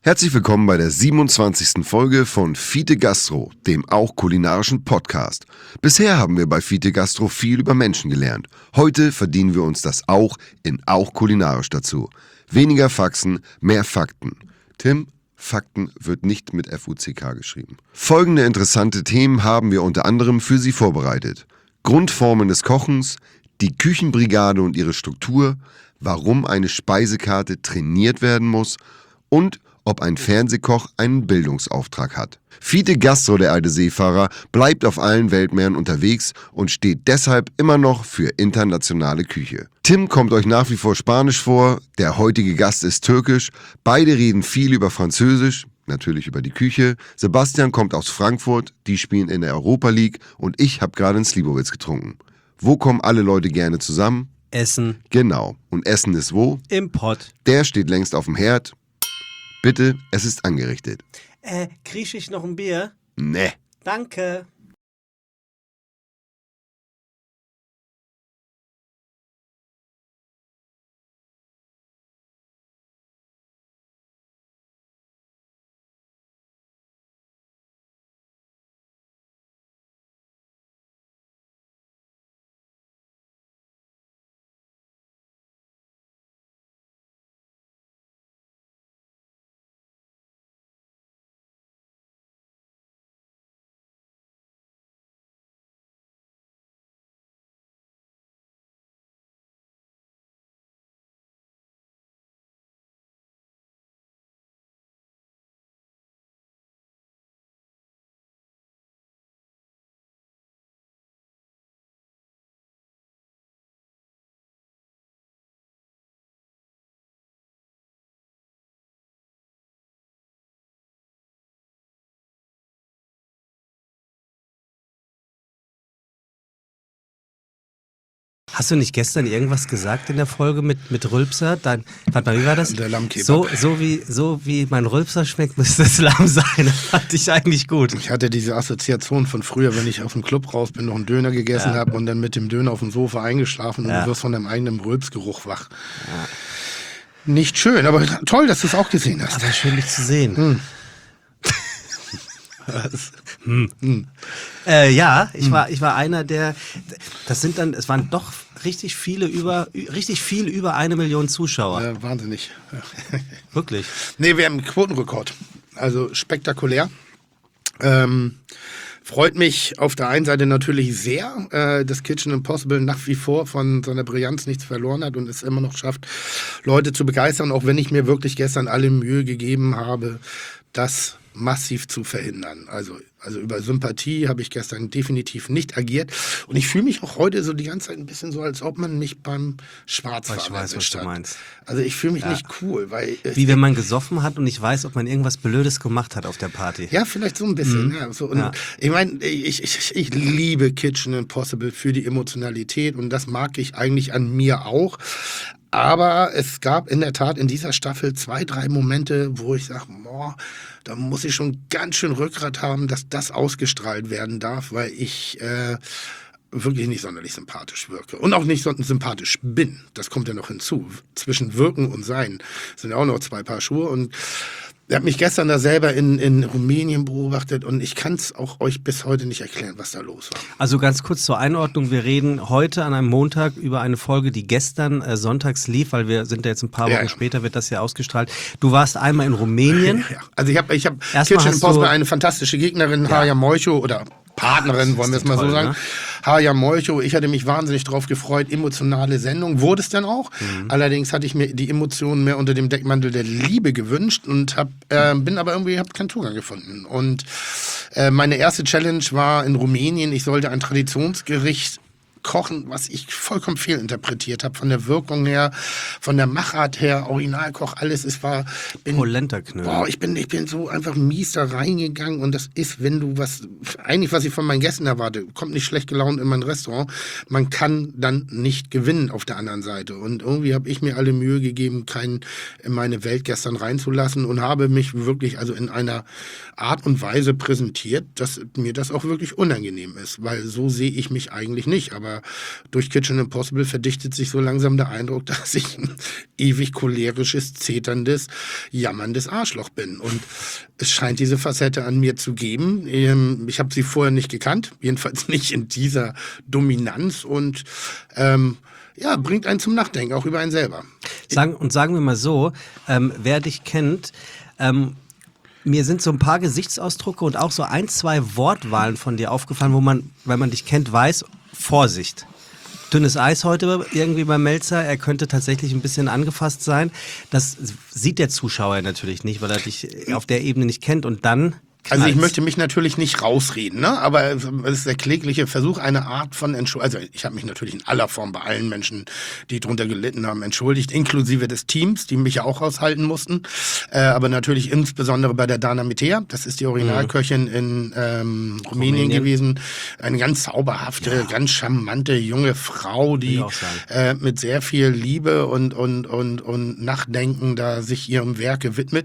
Herzlich willkommen bei der 27. Folge von Fiete Gastro, dem auch kulinarischen Podcast. Bisher haben wir bei Fiete Gastro viel über Menschen gelernt. Heute verdienen wir uns das auch in auch kulinarisch dazu. Weniger Faxen, mehr Fakten. Tim, Fakten wird nicht mit F-U-C-K geschrieben. Folgende interessante Themen haben wir unter anderem für Sie vorbereitet. Grundformen des Kochens, die Küchenbrigade und ihre Struktur, warum eine Speisekarte trainiert werden muss und ob ein Fernsehkoch einen Bildungsauftrag hat. Fiete Gastro, der alte Seefahrer, bleibt auf allen Weltmeeren unterwegs und steht deshalb immer noch für internationale Küche. Tim kommt euch nach wie vor Spanisch vor, der heutige Gast ist türkisch, beide reden viel über Französisch, natürlich über die Küche. Sebastian kommt aus Frankfurt, die spielen in der Europa League und ich habe gerade einen Slivovitz getrunken. Wo kommen alle Leute gerne zusammen? Essen. Genau. Und Essen ist wo? Im Pott. Der steht längst auf dem Herd. Bitte, es ist angerichtet. Krieg ich noch ein Bier? Ne. Danke. Hast du nicht gestern irgendwas gesagt in der Folge mit Rülpser? Warte mal, wie war das? Der Lammkebab. So wie mein Rülpser schmeckt, müsste es Lamm sein. Das fand ich eigentlich gut. Ich hatte diese Assoziation von früher, wenn ich aus dem Club raus bin, noch einen Döner gegessen habe und dann mit dem Döner auf dem Sofa eingeschlafen und du wirst von deinem eigenen Rülpsgeruch wach. Ja. Nicht schön, aber toll, dass du es auch gesehen hast. Aber schön, dich zu sehen. Ich war einer der, es waren doch richtig viel über 1 Million Zuschauer. Ja, wahnsinnig. Wirklich? Nee, wir haben einen Quotenrekord. Also spektakulär. Freut mich auf der einen Seite natürlich sehr, dass Kitchen Impossible nach wie vor von seiner Brillanz nichts verloren hat und es immer noch schafft, Leute zu begeistern, auch wenn ich mir wirklich gestern alle Mühe gegeben habe, das massiv zu verhindern. Also über Sympathie habe ich gestern definitiv nicht agiert. Und ich fühle mich auch heute so die ganze Zeit ein bisschen so, als ob man mich beim Schwarzfahren ich weiß, was du meinst. Also ich fühle mich nicht cool, weil... Wie wenn man gesoffen hat und nicht weiß, ob man irgendwas Blödes gemacht hat auf der Party. Ja, vielleicht so ein bisschen. Ja, so. Und ich meine, ich liebe Kitchen Impossible für die Emotionalität und das mag ich eigentlich an mir auch. Aber es gab in der Tat in dieser Staffel 2, 3 Momente, wo ich sage, da muss ich schon ganz schön Rückgrat haben, dass das ausgestrahlt werden darf, weil ich wirklich nicht sonderlich sympathisch wirke. Und auch nicht sonderlich sympathisch bin. Das kommt ja noch hinzu. Zwischen Wirken und Sein sind ja auch noch 2 Paar Schuhe. Und er hat mich gestern da selber in Rumänien beobachtet und ich kann es auch euch bis heute nicht erklären, was da los war. Also ganz kurz zur Einordnung, wir reden heute an einem Montag über eine Folge, die gestern sonntags lief, weil wir sind ja jetzt ein paar Wochen später, wird das ja ausgestrahlt. Du warst einmal in Rumänien. Ja. Also ich hab Kitchen Impossible eine fantastische Gegnerin, Haja Moicho, oder Partnerin, wollen wir es mal so sagen. Ne? Haja Moicho, ich hatte mich wahnsinnig drauf gefreut, emotionale Sendung, wurde es dann auch. Allerdings hatte ich mir die Emotionen mehr unter dem Deckmantel der Liebe gewünscht und bin aber irgendwie, habe keinen Zugang gefunden. Und meine erste Challenge war in Rumänien, ich sollte ein Traditionsgericht kochen, was ich vollkommen fehlinterpretiert habe, von der Wirkung her, von der Machart her, Originalkoch, alles, Polenta-Knödel. Ich bin so einfach mies da reingegangen und das ist, wenn du was ich von meinen Gästen erwarte, kommt nicht schlecht gelaunt in mein Restaurant, man kann dann nicht gewinnen auf der anderen Seite und irgendwie habe ich mir alle Mühe gegeben, keinen in meine Welt gestern reinzulassen und habe mich wirklich also in einer Art und Weise präsentiert, dass mir das auch wirklich unangenehm ist, weil so sehe ich mich eigentlich nicht, aber aber durch Kitchen Impossible verdichtet sich so langsam der Eindruck, dass ich ein ewig cholerisches, zeterndes, jammerndes Arschloch bin. Und es scheint diese Facette an mir zu geben. Ich habe sie vorher nicht gekannt, jedenfalls nicht in dieser Dominanz und bringt einen zum Nachdenken, auch über einen selber. Sagen wir mal so, wer dich kennt, mir sind so ein paar Gesichtsausdrücke und auch so 1, 2 Wortwahlen von dir aufgefallen, wo man, wenn man dich kennt, weiß, Vorsicht. Dünnes Eis heute irgendwie bei Melzer, er könnte tatsächlich ein bisschen angefasst sein. Das sieht der Zuschauer natürlich nicht, weil er dich auf der Ebene nicht kennt und dann... Also ich möchte mich natürlich nicht rausreden, ne? Aber es ist der klägliche Versuch, eine Art von Entschuldigung. Also ich habe mich natürlich in aller Form bei allen Menschen, die drunter gelitten haben, entschuldigt, inklusive des Teams, die mich ja auch aushalten mussten. Aber natürlich insbesondere bei der Dana Mitea, das ist die Originalköchin in Rumänien gewesen. Eine ganz zauberhafte, ganz charmante junge Frau, die mit sehr viel Liebe und Nachdenken da sich ihrem Werke widmet.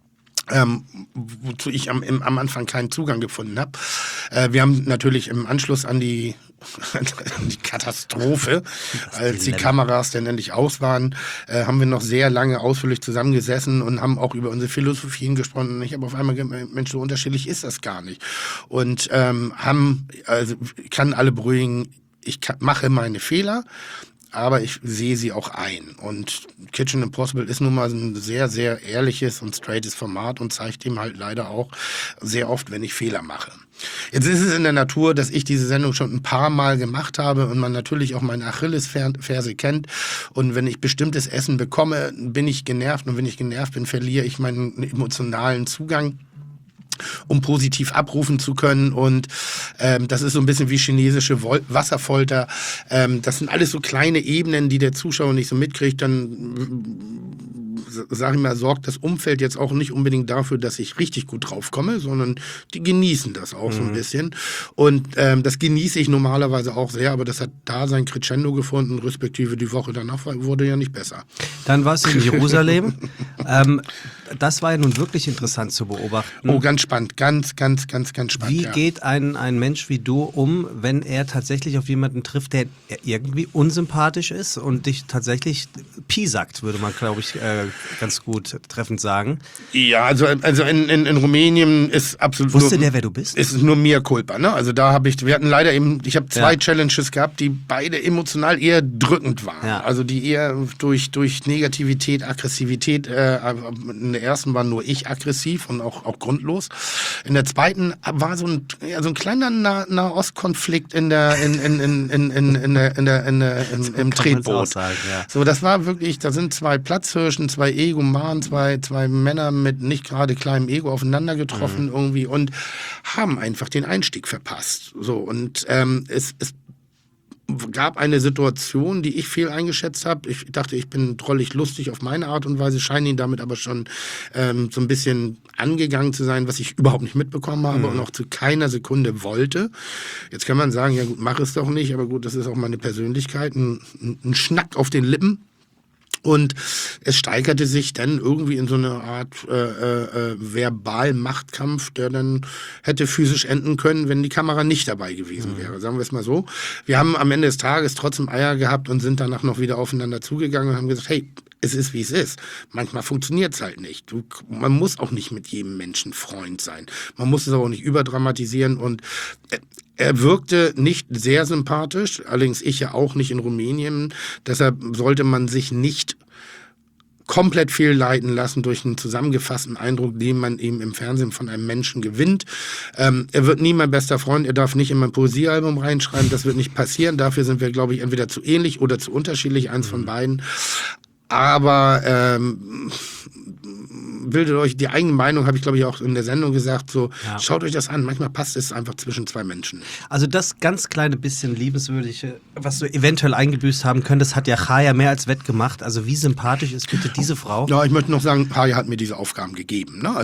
Wozu ich am Anfang keinen Zugang gefunden habe. Wir haben natürlich im Anschluss an die Katastrophe, als die Kameras dann endlich aus waren, haben wir noch sehr lange ausführlich zusammengesessen und haben auch über unsere Philosophien gesprochen. Und ich habe auf einmal gemerkt, Mensch, so unterschiedlich ist das gar nicht. Und kann alle beruhigen, mache meine Fehler, aber ich sehe sie auch ein. Und Kitchen Impossible ist nun mal ein sehr, sehr ehrliches und straightes Format und zeigt ihm halt leider auch sehr oft, wenn ich Fehler mache. Jetzt ist es in der Natur, dass ich diese Sendung schon ein paar Mal gemacht habe und man natürlich auch meine Achillesferse kennt. Und wenn ich bestimmtes Essen bekomme, bin ich genervt. Und wenn ich genervt bin, verliere ich meinen emotionalen Zugang, um positiv abrufen zu können. Und das ist so ein bisschen wie chinesische Wasserfolter. Das sind alles so kleine Ebenen, die der Zuschauer nicht so mitkriegt. Dann, sag ich mal, sorgt das Umfeld jetzt auch nicht unbedingt dafür, dass ich richtig gut drauf komme, sondern die genießen das auch so ein bisschen. Und das genieße ich normalerweise auch sehr, aber das hat da sein Crescendo gefunden, respektive die Woche danach wurde ja nicht besser. Dann warst du in Jerusalem. Das war ja nun wirklich interessant zu beobachten. Oh, ganz spannend, ganz spannend. Wie geht ein Mensch wie du um, wenn er tatsächlich auf jemanden trifft, der irgendwie unsympathisch ist und dich tatsächlich piesackt, würde man, glaube ich, ganz gut treffend sagen. Ja, also in Rumänien ist absolut... Wusste der, wer du bist? Ist nur mea culpa, ne? Also wir hatten leider eben, ich habe 2 Challenges gehabt, die beide emotional eher drückend waren. Ja. Also die eher durch Negativität, Aggressivität, in der ersten war nur ich aggressiv und auch grundlos. In der zweiten war so ein kleiner Nahostkonflikt im Tretboot. Sagen, ja. So, das war wirklich, da sind 2 Platzhirschen, 2 Egomanen, zwei Männer mit nicht gerade kleinem Ego aufeinander getroffen irgendwie und haben einfach den Einstieg verpasst. So, und es gab eine Situation, die ich fehl eingeschätzt habe. Ich dachte, ich bin drollig lustig auf meine Art und Weise, scheine ihn damit aber schon so ein bisschen angegangen zu sein, was ich überhaupt nicht mitbekommen habe und auch zu keiner Sekunde wollte. Jetzt kann man sagen, ja gut, mach es doch nicht, aber gut, das ist auch meine Persönlichkeit. Ein Schnack auf den Lippen. Und es steigerte sich dann irgendwie in so eine Art Verbal-Machtkampf, der dann hätte physisch enden können, wenn die Kamera nicht dabei gewesen wäre. Sagen wir es mal so. Wir haben am Ende des Tages trotzdem Eier gehabt und sind danach noch wieder aufeinander zugegangen und haben gesagt, hey, es ist, wie es ist. Manchmal funktioniert es halt nicht. Man muss auch nicht mit jedem Menschen Freund sein. Man muss es aber auch nicht überdramatisieren und er wirkte nicht sehr sympathisch, allerdings ich ja auch nicht in Rumänien. Deshalb sollte man sich nicht komplett fehlleiten lassen durch einen zusammengefassten Eindruck, den man eben im Fernsehen von einem Menschen gewinnt. Er wird nie mein bester Freund, er darf nicht in mein Poesiealbum reinschreiben, das wird nicht passieren. Dafür sind wir, glaube ich, entweder zu ähnlich oder zu unterschiedlich, eins von beiden. Aber bildet euch die eigene Meinung, habe ich glaube ich auch in der Sendung gesagt, so schaut euch das an, manchmal passt es einfach zwischen 2 Menschen. Also das ganz kleine bisschen Liebenswürdige, was du eventuell eingebüßt haben könntest, hat ja Chaya mehr als wettgemacht. Also wie sympathisch ist bitte diese Frau? Ja, ich möchte noch sagen, Chaya hat mir diese Aufgaben gegeben. Ne? Also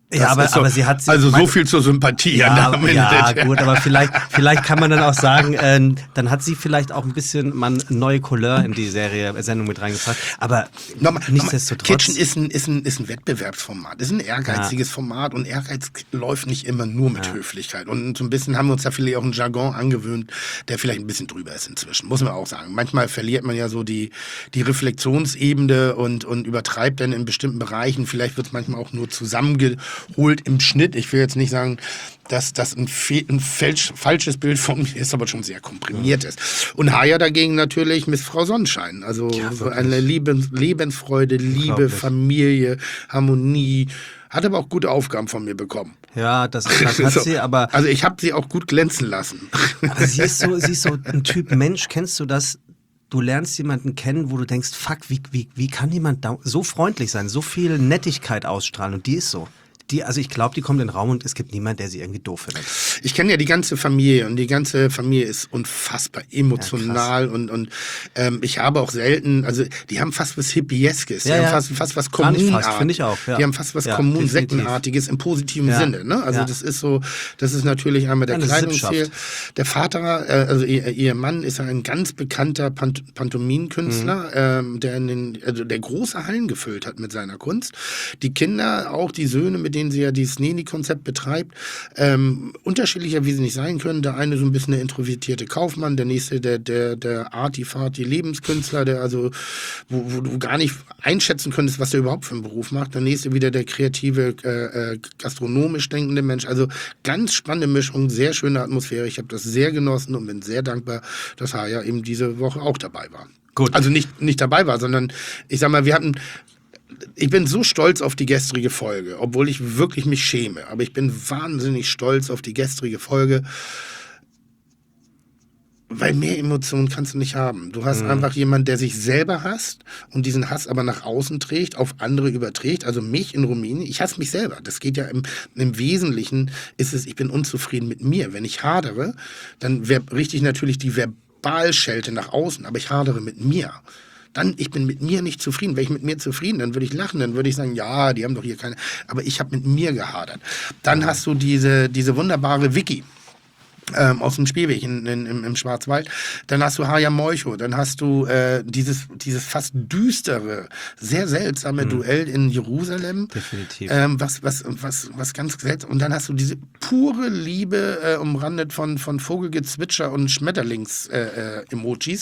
Ja, aber sie hat... Also so viel zur Sympathie. Ja, gut, aber vielleicht kann man dann auch sagen, dann hat sie vielleicht auch ein bisschen mal eine neue Couleur in die Sendung mit reingebracht. Aber nichtsdestotrotz... Kitchen ist ein Wettbewerbsformat, ist ein ehrgeiziges Format und Ehrgeiz läuft nicht immer nur mit Höflichkeit. Und so ein bisschen haben wir uns da vielleicht auch einen Jargon angewöhnt, der vielleicht ein bisschen drüber ist inzwischen, muss man auch sagen. Manchmal verliert man ja so die Reflexionsebene und übertreibt dann in bestimmten Bereichen. Vielleicht wird es manchmal auch nur zusammengeholt im Schnitt. Ich will jetzt nicht sagen, dass das ein falsches Bild von mir ist, aber schon sehr komprimiert ist. Und Haya dagegen natürlich Miss Frau Sonnenschein. Also so eine Lebensfreude, Liebe, Familie, Harmonie. Hat aber auch gute Aufgaben von mir bekommen. Ja, das hat sie, aber... Also ich habe sie auch gut glänzen lassen. Aber sie ist so ein Typ Mensch, kennst du das? Du lernst jemanden kennen, wo du denkst, fuck, wie kann jemand so freundlich sein, so viel Nettigkeit ausstrahlen und die ist so. Also ich glaube, die kommt in den Raum und es gibt niemanden, der sie irgendwie doof findet. Ich kenne ja die ganze Familie und die ganze Familie ist unfassbar emotional und ich habe auch selten, also die haben fast was Hippieskes, die haben fast was Kommunartiges. Finde ich auch. Ja. Die haben fast was Kommunsektenartiges im positiven Sinne. Ne? Also das ist natürlich einmal der Kleidungsstil. Der Vater, also ihr Mann ist ein ganz bekannter Pantomimenkünstler, der große Hallen gefüllt hat mit seiner Kunst. Die Kinder, auch die Söhne, mit denen sie ja dieses Neni-Konzept betreibt, unterschiedlicher wie sie nicht sein können. Der eine so ein bisschen der introvertierte Kaufmann, der nächste der Arty-Farty-Lebenskünstler, der also, wo du gar nicht einschätzen könntest, was der überhaupt für einen Beruf macht. Der nächste wieder der kreative, gastronomisch denkende Mensch. Also ganz spannende Mischung, sehr schöne Atmosphäre. Ich habe das sehr genossen und bin sehr dankbar, dass Haya eben diese Woche auch dabei war. Gut. Also nicht dabei war, sondern ich sag mal, ich bin so stolz auf die gestrige Folge, obwohl ich wirklich mich schäme. Aber ich bin wahnsinnig stolz auf die gestrige Folge, weil mehr Emotionen kannst du nicht haben. Du hast einfach jemanden, der sich selber hasst und diesen Hass aber nach außen trägt, auf andere überträgt. Also mich in Rumänien, ich hasse mich selber. Das geht ja im Wesentlichen, ist es, ich bin unzufrieden mit mir. Wenn ich hadere, dann richte ich natürlich die Verbalschelte nach außen, aber ich hadere mit mir. Ich bin mit mir nicht zufrieden. Wäre ich mit mir zufrieden, dann würde ich lachen, dann würde ich sagen, ja, die haben doch hier keine... Aber ich habe mit mir gehadert. Dann hast du diese wunderbare Vicky aus dem Spielweg im Schwarzwald. Dann hast du Haya Moicho. Dann hast du dieses fast düstere, sehr seltsame Duell in Jerusalem. Definitiv. Was ganz seltsam. Und dann hast du diese pure Liebe umrandet von Vogelgezwitscher und Schmetterlings-Emojis.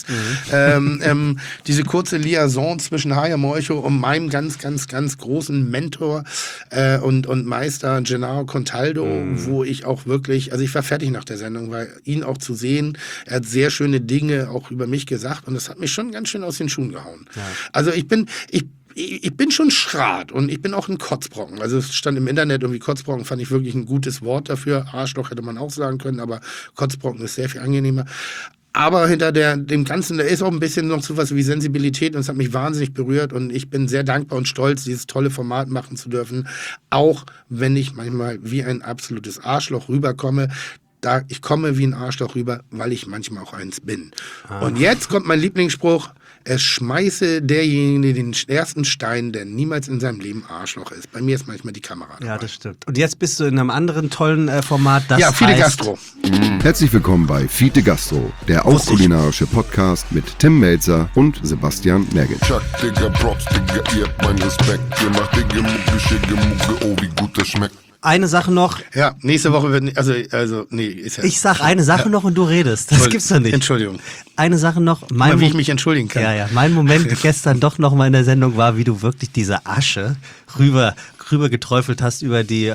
Diese kurze Liaison zwischen Haya Moicho und meinem ganz, ganz, ganz großen Mentor und Meister Gennaro Contaldo, wo ich auch wirklich, also ich war fertig nach der Sendung, weil ihn auch zu sehen, er hat sehr schöne Dinge auch über mich gesagt und das hat mich schon ganz schön aus den Schuhen gehauen. Ja. Also ich bin schon Schrat und ich bin auch ein Kotzbrocken. Also es stand im Internet irgendwie Kotzbrocken, fand ich wirklich ein gutes Wort dafür. Arschloch hätte man auch sagen können, aber Kotzbrocken ist sehr viel angenehmer. Aber hinter dem Ganzen, da ist auch ein bisschen noch so was wie Sensibilität und es hat mich wahnsinnig berührt und ich bin sehr dankbar und stolz, dieses tolle Format machen zu dürfen, auch wenn ich manchmal wie ein absolutes Arschloch rüberkomme. Ich komme wie ein Arschloch rüber, weil ich manchmal auch eins bin. Und jetzt kommt mein Lieblingsspruch: Es schmeiße derjenige den ersten Stein, der niemals in seinem Leben Arschloch ist. Bei mir ist manchmal die Kamera dabei. Ja, das stimmt. Und jetzt bist du in einem anderen tollen Format, das heißt... Fide Gastro. Herzlich willkommen bei Fide Gastro, der auch kulinarische Podcast mit Tim Melzer und Sebastian Merget. Chuck, Digga, Props, Digga, ihr habt meinen Respekt. Ihr macht Digga, Mucke, Schicke, Mucke, oh, wie gut das schmeckt. Eine Sache noch. Ja, nächste Woche wird, nee, ist ja... Ich sag eine Sache noch und du redest. Das gibt's doch nicht. Entschuldigung. Eine Sache noch. Wie ich mich entschuldigen kann. Ja. Mein Moment gestern doch noch mal in der Sendung war, wie du wirklich diese Asche rüber geträufelt hast über die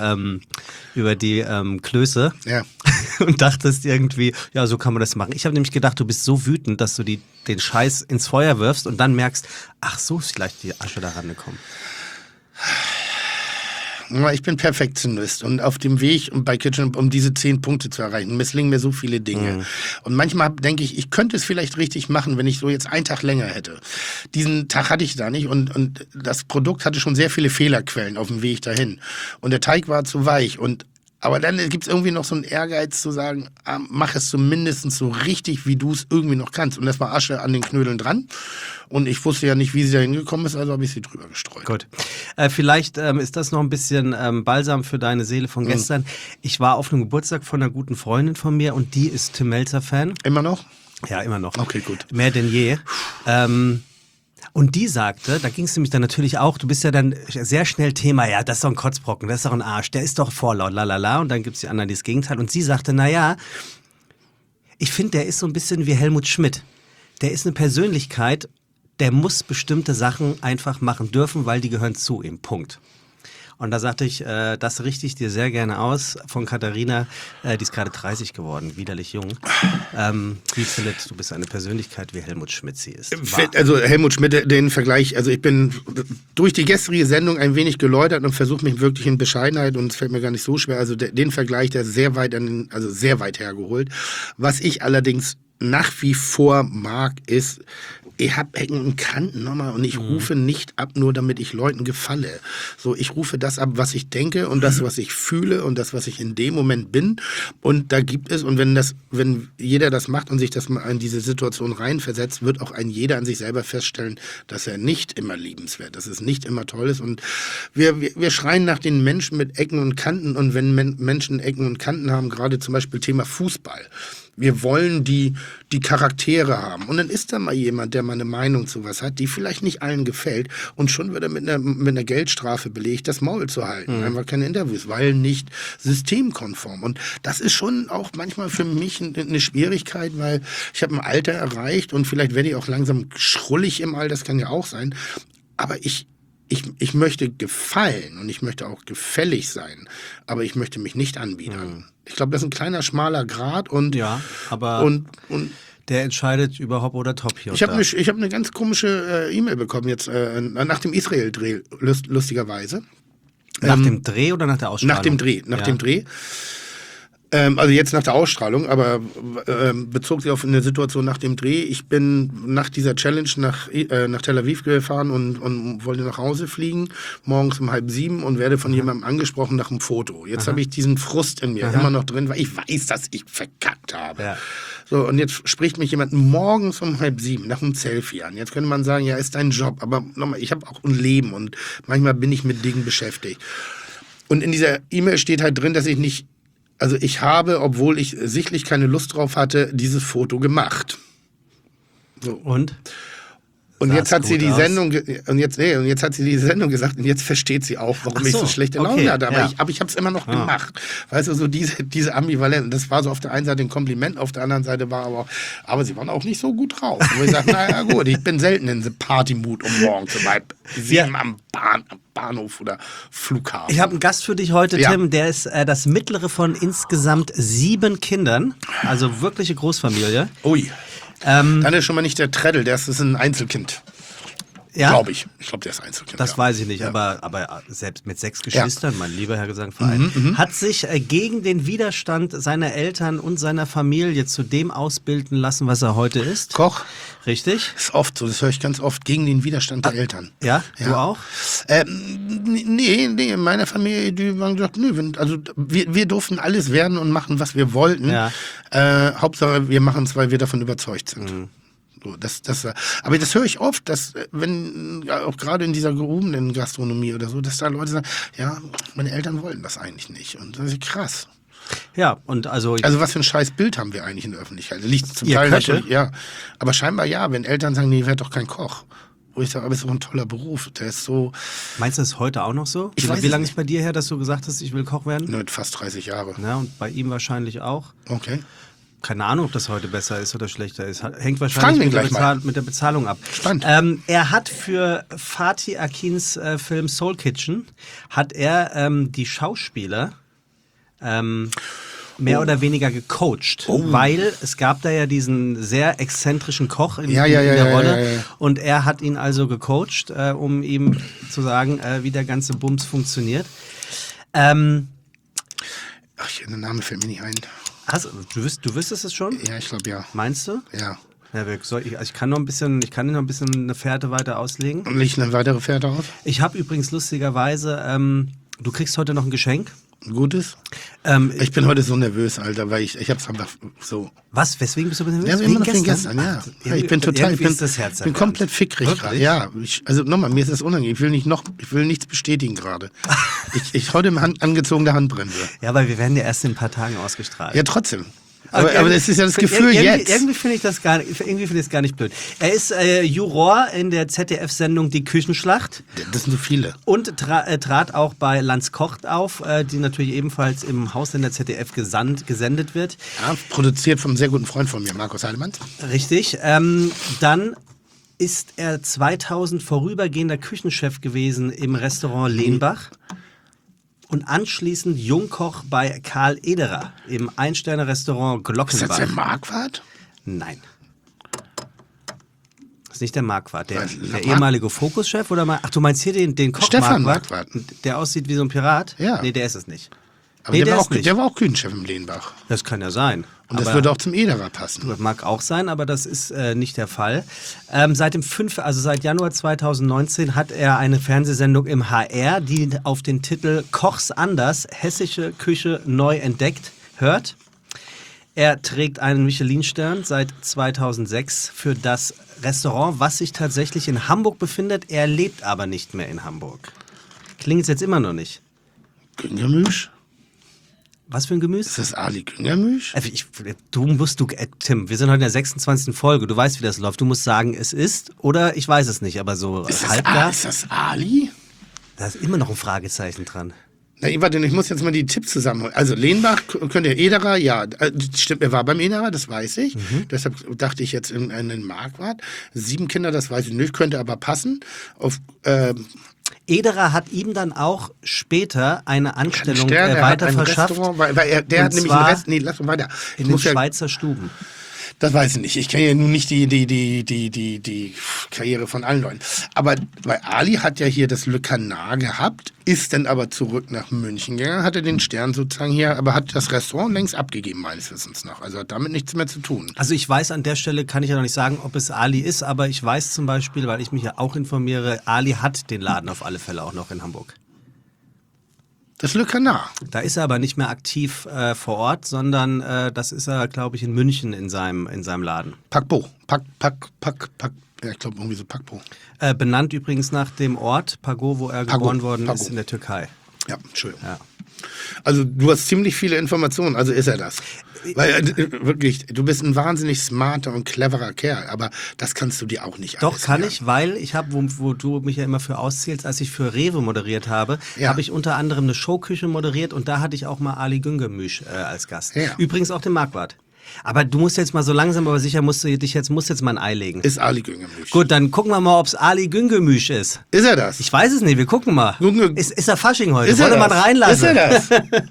Klöße. Ja. Und dachtest irgendwie, ja, so kann man das machen. Ich habe nämlich gedacht, du bist so wütend, dass du den Scheiß ins Feuer wirfst und dann merkst, ach, so ist vielleicht die Asche da rangekommen. Ich bin Perfektionist und auf dem Weg bei Kitchen, um diese 10 Punkte zu erreichen, misslingen mir so viele Dinge. Und manchmal denke ich könnte es vielleicht richtig machen, wenn ich so jetzt einen Tag länger hätte. Diesen Tag hatte ich da nicht und das Produkt hatte schon sehr viele Fehlerquellen auf dem Weg dahin. Und der Teig war zu weich und Aber dann gibt es irgendwie noch so einen Ehrgeiz zu sagen, mach es zumindest so richtig, wie du es irgendwie noch kannst. Und das war Asche an den Knödeln dran. Und ich wusste ja nicht, wie sie da hingekommen ist, also habe ich sie drüber gestreut. Gut. Vielleicht ist das noch ein bisschen Balsam für deine Seele von gestern. Ich war auf einem Geburtstag von einer guten Freundin von mir und die ist Tim Melzer-Fan. Immer noch? Ja, immer noch. Okay, gut. Mehr denn je. Und die sagte, da ging es nämlich dann natürlich auch, du bist ja dann sehr schnell Thema, ja, das ist doch ein Kotzbrocken, das ist doch ein Arsch, der ist doch vorlaut, lalala. Und dann gibt es die anderen, die das Gegenteil. Und sie sagte, naja, ich finde, der ist so ein bisschen wie Helmut Schmidt. Der ist eine Persönlichkeit, der muss bestimmte Sachen einfach machen dürfen, weil die gehören zu ihm, Punkt. Und da sagte ich, das richte ich dir sehr gerne aus von Katharina, die ist gerade 30 geworden, widerlich jung. Die findet, du bist eine Persönlichkeit, wie Helmut Schmidt sie ist. Also Helmut Schmidt, den Vergleich, also ich bin durch die gestrige Sendung ein wenig geläutert und versuche mich wirklich in Bescheidenheit, und es fällt mir gar nicht so schwer, also den Vergleich, der ist sehr weit hergeholt. Was ich allerdings nach wie vor mag, ist, ich habe Ecken und Kanten nochmal und ich rufe nicht ab, nur damit ich Leuten gefalle. So, ich rufe das ab, was ich denke und das, was ich fühle und das, was ich in dem Moment bin. Und da gibt es, und wenn jeder das macht und sich das mal in diese Situation reinversetzt, wird auch ein jeder an sich selber feststellen, dass er nicht immer liebenswert, dass es nicht immer toll ist. Und wir schreien nach den Menschen mit Ecken und Kanten, und wenn Menschen Ecken und Kanten haben, gerade zum Beispiel Thema Fußball, wir wollen die Charaktere haben. Und dann ist da mal jemand, der mal eine Meinung zu was hat, die vielleicht nicht allen gefällt. Und schon wird er mit einer Geldstrafe belegt, das Maul zu halten. Einfach keine Interviews, weil nicht systemkonform. Und das ist schon auch manchmal für mich eine Schwierigkeit, weil ich habe ein Alter erreicht und vielleicht werde ich auch langsam schrullig im Alter, das kann ja auch sein. Aber ich möchte gefallen und ich möchte auch gefällig sein, aber ich möchte mich nicht anbiedern. Ich glaube, das ist ein kleiner, schmaler Grat und ja, aber und der entscheidet über Hop oder Top hier. Ich habe eine ganz komische E-Mail bekommen jetzt nach dem Israel-Dreh, lustigerweise. Nach dem Dreh oder nach der Ausstrahlung? Nach dem Dreh. Also jetzt nach der Ausstrahlung, aber bezog sich auf eine Situation nach dem Dreh. Ich bin nach dieser Challenge nach Tel Aviv gefahren und wollte nach Hause fliegen, morgens um 6:30 und werde von jemandem angesprochen nach einem Foto. Jetzt habe ich diesen Frust in mir immer noch drin, weil ich weiß, dass ich verkackt habe. Ja. So, und jetzt spricht mich jemand morgens um 6:30 nach einem Selfie an. Jetzt könnte man sagen, ja, ist dein Job, aber nochmal, ich habe auch ein Leben und manchmal bin ich mit Dingen beschäftigt. Und in dieser E-Mail steht halt drin, dass ich habe, obwohl ich sichtlich keine Lust drauf hatte, dieses Foto gemacht. So. Und jetzt hat sie die Sendung jetzt hat sie die Sendung gesagt und jetzt versteht sie auch, warum ich so schlechte Laune hatte. Aber ich habe es immer noch gemacht. Weißt du, so diese Ambivalenz. Das war so auf der einen Seite ein Kompliment, auf der anderen Seite war aber sie waren auch nicht so gut drauf. Und ich sage, naja gut, ich bin selten in Partymut um morgens um 6:30 am Bahnhof oder Flughafen. Ich habe einen Gast für dich heute, Tim, der ist das mittlere von insgesamt 7 Kindern. Also wirkliche Großfamilie. Ui. Dann ist schon mal nicht der Treddle, das ist ein Einzelkind. Ja? Glaube ich. Ich glaube, der ist Einzelkind. Das weiß ich nicht, aber selbst mit 6 Geschwistern, mein lieber Herr Gesangverein, hat sich gegen den Widerstand seiner Eltern und seiner Familie zu dem ausbilden lassen, was er heute ist. Koch. Richtig. Das ist oft so, das höre ich ganz oft, gegen den Widerstand der Eltern. Ja? Du auch? Nee, in meiner Familie, die haben gesagt, wir durften alles werden und machen, was wir wollten. Ja. Hauptsache, wir machen es, weil wir davon überzeugt sind. So, aber das höre ich oft, dass wenn auch gerade in dieser gehobenen Gastronomie oder so, dass da Leute sagen, ja, meine Eltern wollen das eigentlich nicht. Und das ist krass. Ja, und also was für ein scheiß Bild haben wir eigentlich in der Öffentlichkeit? Liegt zum Teil natürlich, ja. Aber scheinbar ja, wenn Eltern sagen, nee, ich werde doch kein Koch. Wo ich sage, aber es ist doch ein toller Beruf. Der ist so. Meinst du das heute auch noch so? Wie lange ist bei dir her, dass du gesagt hast, ich will Koch werden? Fast 30 Jahre. Ja, und bei ihm wahrscheinlich auch. Okay. Keine Ahnung, ob das heute besser ist oder schlechter ist. Hängt wahrscheinlich mit der Bezahlung ab. Spannend. Er hat für Fatih Akins Film Soul Kitchen, die Schauspieler mehr oder weniger gecoacht, weil es gab da ja diesen sehr exzentrischen Koch in der Rolle. Ja. Und er hat ihn also gecoacht, um ihm zu sagen, wie der ganze Bums funktioniert. Der Name fällt mir nicht ein. Du wüsstest es schon? Ja, ich glaube ja. Meinst du? Ja. Ich kann dir noch ein bisschen eine Fährte weiter auslegen. Und leg eine weitere Fährte aus? Ich habe übrigens lustigerweise, du kriegst heute noch ein Geschenk. Gutes? Ich bin heute so nervös, Alter, weil ich hab's einfach so. Was? Weswegen bist du nervös? Ja, immer noch wegen gestern, ja. Ach, Ich bin total, irgendwie ist das Herz bin erwärmt. komplett fickrig gerade. Ja, also nochmal, mir ist das unangenehm. Ich will nichts bestätigen gerade. ich heute angezogene Handbremse. Ja, weil wir werden ja erst in ein paar Tagen ausgestrahlt. Ja, trotzdem. Aber das ist ja das Gefühl jetzt. Irgendwie finde ich das gar nicht blöd. Er ist Juror in der ZDF-Sendung Die Küchenschlacht. Das sind so viele. Und trat auch bei Lanz kocht auf, die natürlich ebenfalls im Haussender ZDF gesendet wird. Ja, produziert vom sehr guten Freund von mir, Markus Heidemann. Richtig. Dann ist er 2000 vorübergehender Küchenchef gewesen im Restaurant Lehnbach. Und anschließend Jungkoch bei Karl Ederer im Ein-Sterne-Restaurant Glockenbach. Ist das der Marquardt? Nein. Das ist nicht der Marquardt. Der ehemalige Fokus-Chef? Ach, du meinst hier den Koch Stefan Marquardt? Der aussieht wie so ein Pirat? Ja. Nee, der ist es nicht. Aber Nee, der ist nicht. war auch Küchenchef im Lehnbach. Das kann ja sein. Und das Aber- würde auch zum Ederer passen. Das mag auch sein, aber das ist nicht der Fall. Seit Januar 2019 hat er eine Fernsehsendung im HR, die auf den Titel Koch's anders, hessische Küche neu entdeckt hört. Er trägt einen Michelin-Stern seit 2006 für das Restaurant, was sich tatsächlich in Hamburg befindet. Er lebt aber nicht mehr in Hamburg. Klingt jetzt immer noch nicht. Güngermüsch? Was für ein Gemüse? Ist das Ali Güngermüsch? Tim, wir sind heute in der 26. Folge. Du weißt, wie das läuft. Du musst sagen, es ist oder ich weiß es nicht, aber so Ist halbgar. das Ali? Da ist immer noch ein Fragezeichen dran. Na, warte, ich muss jetzt mal die Tipps zusammenholen. Also Lehnbach, könnt ihr Ederer, ja, stimmt, er war beim Ederer, das weiß ich. Deshalb dachte ich jetzt in den Marquardt. 7 Kinder, das weiß ich nicht, könnte aber passen. Ederer hat ihm dann auch später eine Anstellung Stern, er hat weiter ein verschafft. Restaurant, weil der Und hat nämlich zwar einen Rest. Nee, lass mal weiter. in den Schweizer Stuben. Das weiß ich nicht. Ich kenne ja nun nicht die Karriere von allen Leuten. Aber weil Ali hat ja hier das Le Canard gehabt, ist dann aber zurück nach München gegangen, hatte den Stern sozusagen hier, aber hat das Restaurant längst abgegeben, meines Wissens nach. Also hat damit nichts mehr zu tun. Also ich weiß an der Stelle, kann ich ja noch nicht sagen, ob es Ali ist, aber ich weiß zum Beispiel, weil ich mich ja auch informiere, Ali hat den Laden auf alle Fälle auch noch in Hamburg. Das Le Canard. Da ist er aber nicht mehr aktiv vor Ort, sondern das ist er, glaube ich, in München in seinem Laden. Pakpo. Ja, ich glaube irgendwie so Pakpo. Benannt übrigens nach dem Ort, Pago, wo er geboren worden Pago. ist, in der Türkei. Ja, Entschuldigung. Ja. Also du hast ziemlich viele Informationen, also ist er das. Weil wirklich, du bist ein wahnsinnig smarter und cleverer Kerl, aber das kannst du dir auch nicht Doch, alles kann merken. ich, weil ich habe, wo du mich ja immer für auszählst, als ich für Rewe moderiert habe, Ja. habe ich unter anderem eine Showküche moderiert und da hatte ich auch mal Ali Güngemüsch als Gast. Ja. Übrigens auch den Marquardt. Aber du musst jetzt mal so langsam, aber sicher musst jetzt mal ein Ei legen. Ist Ali Güngermüsch. Gut, dann gucken wir mal, ob es Ali Güngemüsch ist. Ist er das? Ich weiß es nicht, wir gucken mal. Günge- Ist er Fasching heute? Ist er Wollte man das? reinlassen? Ist er das?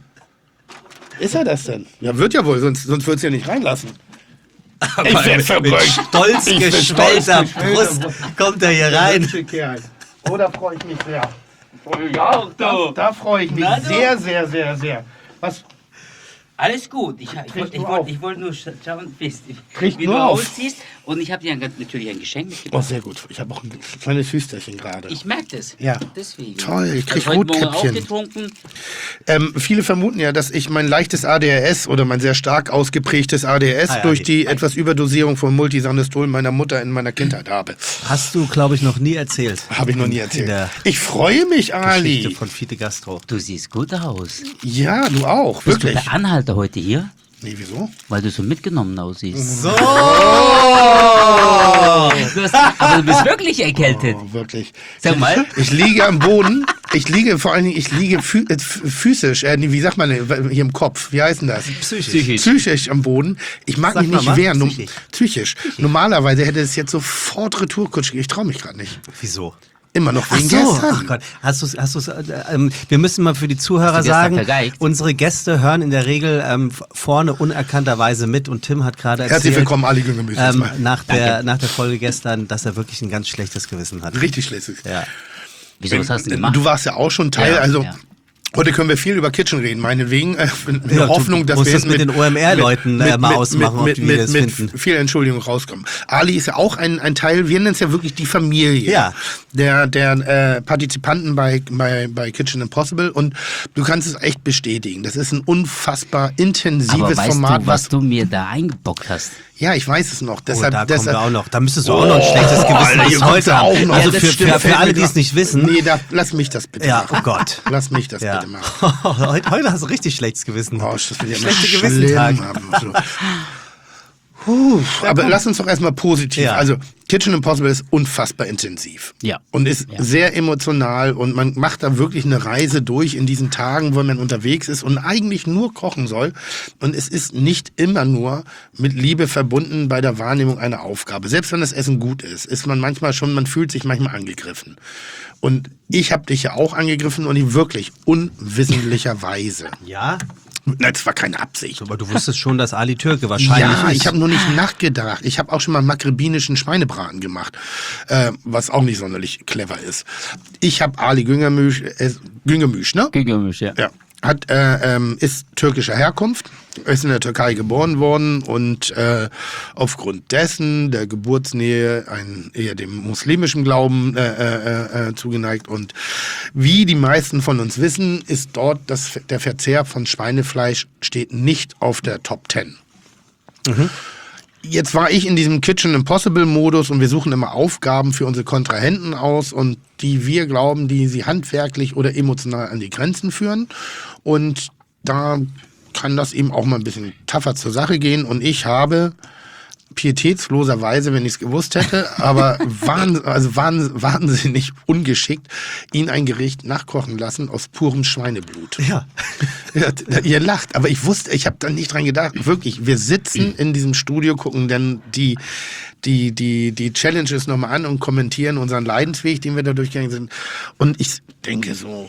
Ist er das denn? Ja, wird ja wohl, sonst wird es ja nicht reinlassen. Ich werd verrückt. Stolz Ich bin geschwellter stolz geschwellter Brust kommt er hier rein. Kerl. Oh, da freue ich mich sehr. Ja, Da freue ich mich Na, du. sehr, sehr, sehr, sehr. Was? alles gut. Ich Kriegst du auf. wollte nur schauen, Kriegst wie nur du auf. aussiehst. Und ich habe dir natürlich ein Geschenk Oh, mitgebracht. sehr gut. Ich habe auch ein kleines Hüsterchen gerade. Ich merke das. Ja. Deswegen. Toll, ich krieg Hab heute Morgen Rotkäppchen. auch getrunken. Viele vermuten ja, dass ich mein leichtes ADHS oder mein sehr stark ausgeprägtes ADHS durch die etwas Überdosierung von Multisandestol meiner Mutter in meiner Kindheit habe. Hast du, glaube ich, noch nie erzählt. Habe ich noch nie In erzählt. der Ich freue mich, Ali. Geschichte von Fiete Gastro. Du siehst gut aus. Ja, du auch, Bist du wirklich. der Anhalter heute hier? Nee, wieso? Weil du so mitgenommen aussiehst. So! Aber du bist wirklich erkältet. Oh, wirklich. Sag mal. Ich liege am Boden. Ich liege physisch, wie sagt man denn, hier im Kopf, wie heißt denn das? Psychisch am Boden. Ich mag Sag mich mal, nicht was? wehren. Psychisch. Normalerweise hätte es jetzt sofort Retourkutsch. Ich traue mich gerade nicht. Wieso? Immer noch Ach wegen so, gestern. ach Gott. wir müssen mal für die Zuhörer Hast du gestern sagen, vergeigt? unsere Gäste hören in der Regel vorne unerkannterweise mit und Tim hat gerade erzählt, Herzlich willkommen, Ali Güngemüsch. nach der Folge gestern, dass er wirklich ein ganz schlechtes Gewissen hat. Richtig schlechtes. Ja. Wieso, was hast du gemacht? Du warst ja auch schon Teil, Ja, also ja. Heute können wir viel über Kitchen reden, meinetwegen. In der Hoffnung, dass musst wir das mit den OMR-Leuten mal ausmachen, ob die das finden. Viel Entschuldigung rauskommen. Ali ist ja auch ein Teil, wir nennen es ja wirklich die Familie der Partizipanten bei Kitchen Impossible, und du kannst es echt bestätigen. Das ist ein unfassbar intensives Aber Format. du, was du mir da eingebockt hast? Ja, ich weiß es noch. Deshalb, da kommen wir auch noch. Da müsest du auch noch ein schlechtes Gewissen bis heute auch haben. noch. Also Ja, für alle, die es nicht wissen. Nee, lass mich das bitte machen. Oh Gott. Lass mich das bitte machen. Heute hast du richtig schlechtes Gewissen. Oh, das wird ja immer Schlechte schlimm Gewissentag. haben. So. Aber lass uns doch erstmal positiv. Ja. Also Kitchen Impossible ist unfassbar intensiv. Ja. Und ist sehr emotional, und man macht da wirklich eine Reise durch in diesen Tagen, wo man unterwegs ist und eigentlich nur kochen soll. Und es ist nicht immer nur mit Liebe verbunden bei der Wahrnehmung einer Aufgabe. Selbst wenn das Essen gut ist man manchmal schon, man fühlt sich manchmal angegriffen. Und ich habe dich ja auch angegriffen, und ich wirklich unwissentlicherweise. Ja? Das war keine Absicht. Aber du wusstest schon, dass Ali Türke wahrscheinlich Ja, ist. ich habe nur nicht nachgedacht. Ich habe auch schon mal maghrebinischen Schweinebraten gemacht, was auch nicht sonderlich clever ist. Ich habe Ali Güngermüş, ne? Güngermüş, ja. Ja. Ist türkischer Herkunft, ist in der Türkei geboren worden und aufgrund dessen, der Geburtsnähe, eher dem muslimischen Glauben zugeneigt. Und wie die meisten von uns wissen, ist dort der Verzehr von Schweinefleisch steht nicht auf der Top 10. Jetzt war ich in diesem Kitchen Impossible Modus, und wir suchen immer Aufgaben für unsere Kontrahenten aus, und die wir glauben, die sie handwerklich oder emotional an die Grenzen führen. Und da kann das eben auch mal ein bisschen tougher zur Sache gehen. Und ich habe pietätsloserweise, wenn ich es gewusst hätte, aber wahnsinnig ungeschickt, ihn ein Gericht nachkochen lassen aus purem Schweineblut. Ja. Ja, ihr lacht, aber ich habe da nicht dran gedacht. Wirklich, wir sitzen in diesem Studio, gucken dann die Challenges nochmal an und kommentieren unseren Leidensweg, den wir da durchgegangen sind. Und ich denke so,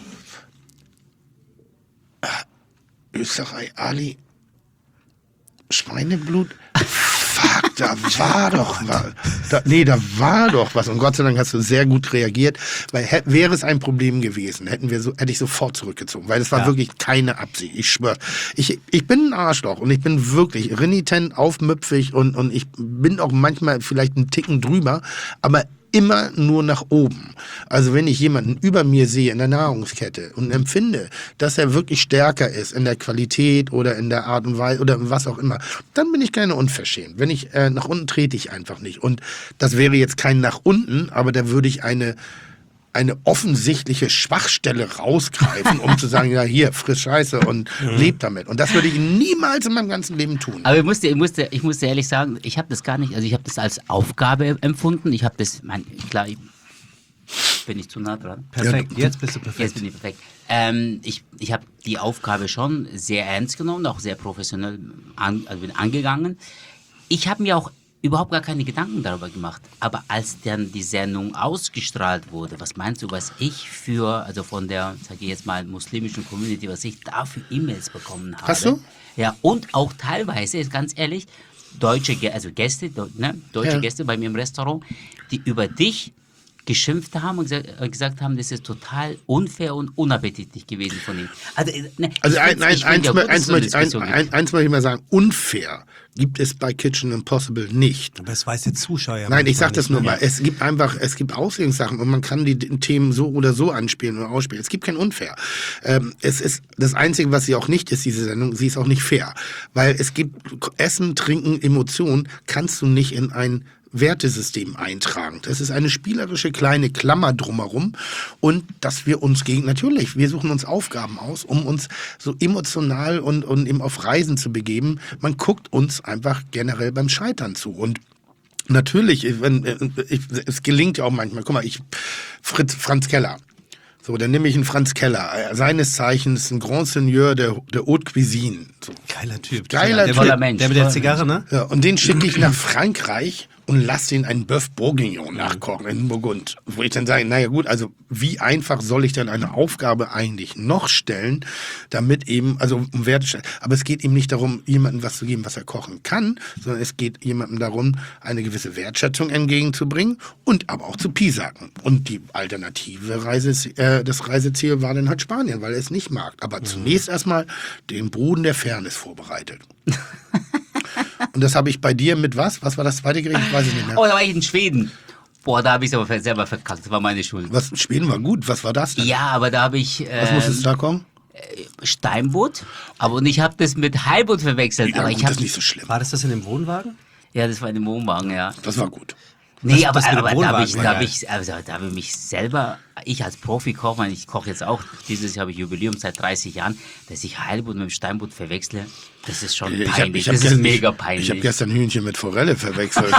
Österreich, Ali, Schweineblut? Fuck, da war doch was. Da war doch was. Und Gott sei Dank hast du sehr gut reagiert, weil wäre es ein Problem gewesen, hätte ich sofort zurückgezogen, weil es war wirklich keine Absicht. Ich schwöre. Ich bin ein Arschloch, und ich bin wirklich renitent, aufmüpfig, und ich bin auch manchmal vielleicht einen Ticken drüber, aber immer nur nach oben. Also wenn ich jemanden über mir sehe in der Nahrungskette und empfinde, dass er wirklich stärker ist in der Qualität oder in der Art und Weise oder was auch immer, dann bin ich gerne unverschämt. Wenn ich nach unten trete ich einfach nicht. Und das wäre jetzt kein nach unten, aber da würde ich eine offensichtliche Schwachstelle rausgreifen, um zu sagen, ja hier, friss Scheiße und leb damit. Und das würde ich niemals in meinem ganzen Leben tun. Aber ich musste ehrlich sagen, ich habe das gar nicht, also ich habe das als Aufgabe empfunden. Ich habe das, klar, bin ich zu nah dran. Perfekt, jetzt bist du perfekt. Jetzt bin ich perfekt. Ich habe die Aufgabe schon sehr ernst genommen, auch sehr professionell bin angegangen. Ich habe mir auch überhaupt gar keine Gedanken darüber gemacht. Aber als dann die Sendung ausgestrahlt wurde, was meinst du, was ich also von der, sage ich jetzt mal, muslimischen Community, was ich da für E-Mails bekommen habe? Hast du? Ja, und auch teilweise, ganz ehrlich, deutsche Gäste bei mir im Restaurant, die über dich geschimpft haben und gesagt haben, das ist total unfair und unappetitlich gewesen von ihnen. Eins möchte ich mal sagen, unfair gibt es bei Kitchen Impossible nicht. Aber das weiß der Zuschauer ja. Nein, ich sag das nur nicht, mal. Es gibt Auslegungssachen, und man kann die Themen so oder so anspielen oder ausspielen. Es gibt kein Unfair. Es ist das Einzige, was sie auch nicht ist, diese Sendung, sie ist auch nicht fair. Weil es gibt Essen, Trinken, Emotionen, kannst du nicht in ein Wertesystem eintragen. Das ist eine spielerische kleine Klammer drumherum, und dass wir uns natürlich, wir suchen uns Aufgaben aus, um uns so emotional und eben auf Reisen zu begeben. Man guckt uns einfach generell beim Scheitern zu, und natürlich, es gelingt ja auch manchmal, guck mal, Franz Keller. So, dann nehme ich einen Franz Keller, seines Zeichens ein Grand Seigneur der Haute Cuisine. So. Geiler Typ. Geiler Typ. Toller Mensch. Der mit der Zigarre, ne? Ja, und den schicke ich nach Frankreich, und lass den einen Bœuf Bourguignon nachkochen in Burgund. Wo ich dann sage, naja gut, also wie einfach soll ich denn eine Aufgabe eigentlich noch stellen, damit eben, also um Werte, aber es geht eben nicht darum, jemandem was zu geben, was er kochen kann, sondern es geht jemandem darum, eine gewisse Wertschätzung entgegenzubringen und aber auch zu piesacken. Und die alternative das Reiseziel war dann halt Spanien, weil er es nicht mag. Aber zunächst erstmal den Boden der Fairness vorbereitet. Und das habe ich bei dir mit was? Was war das zweite Gericht? Ich weiß es nicht mehr. Oh, da war ich in Schweden. Boah, da habe ich es aber selber verkackt. Das war meine Schuld. Was, Schweden war gut. Was war das denn? Ja, aber da habe ich Was musstest du da kommen? Steinbutt, und ich habe das mit Heilbutt verwechselt. Ja, aber gut, ich das hab, ist nicht so schlimm. War das in dem Wohnwagen? ja, das war in dem Wohnwagen, ja. Das war gut. Nee, Das mit dem aber da Wohnwagen, habe ich, ja. da hab ich, also, da hab ich mich selber, ich als Profi-Koch, ich koche jetzt auch, dieses Jahr habe ich Jubiläum seit 30 Jahren, dass ich Heilbutt mit dem Steinbutt verwechsle, das ist schon peinlich, das ist mega peinlich. Ich habe gestern Hühnchen mit Forelle verwechselt.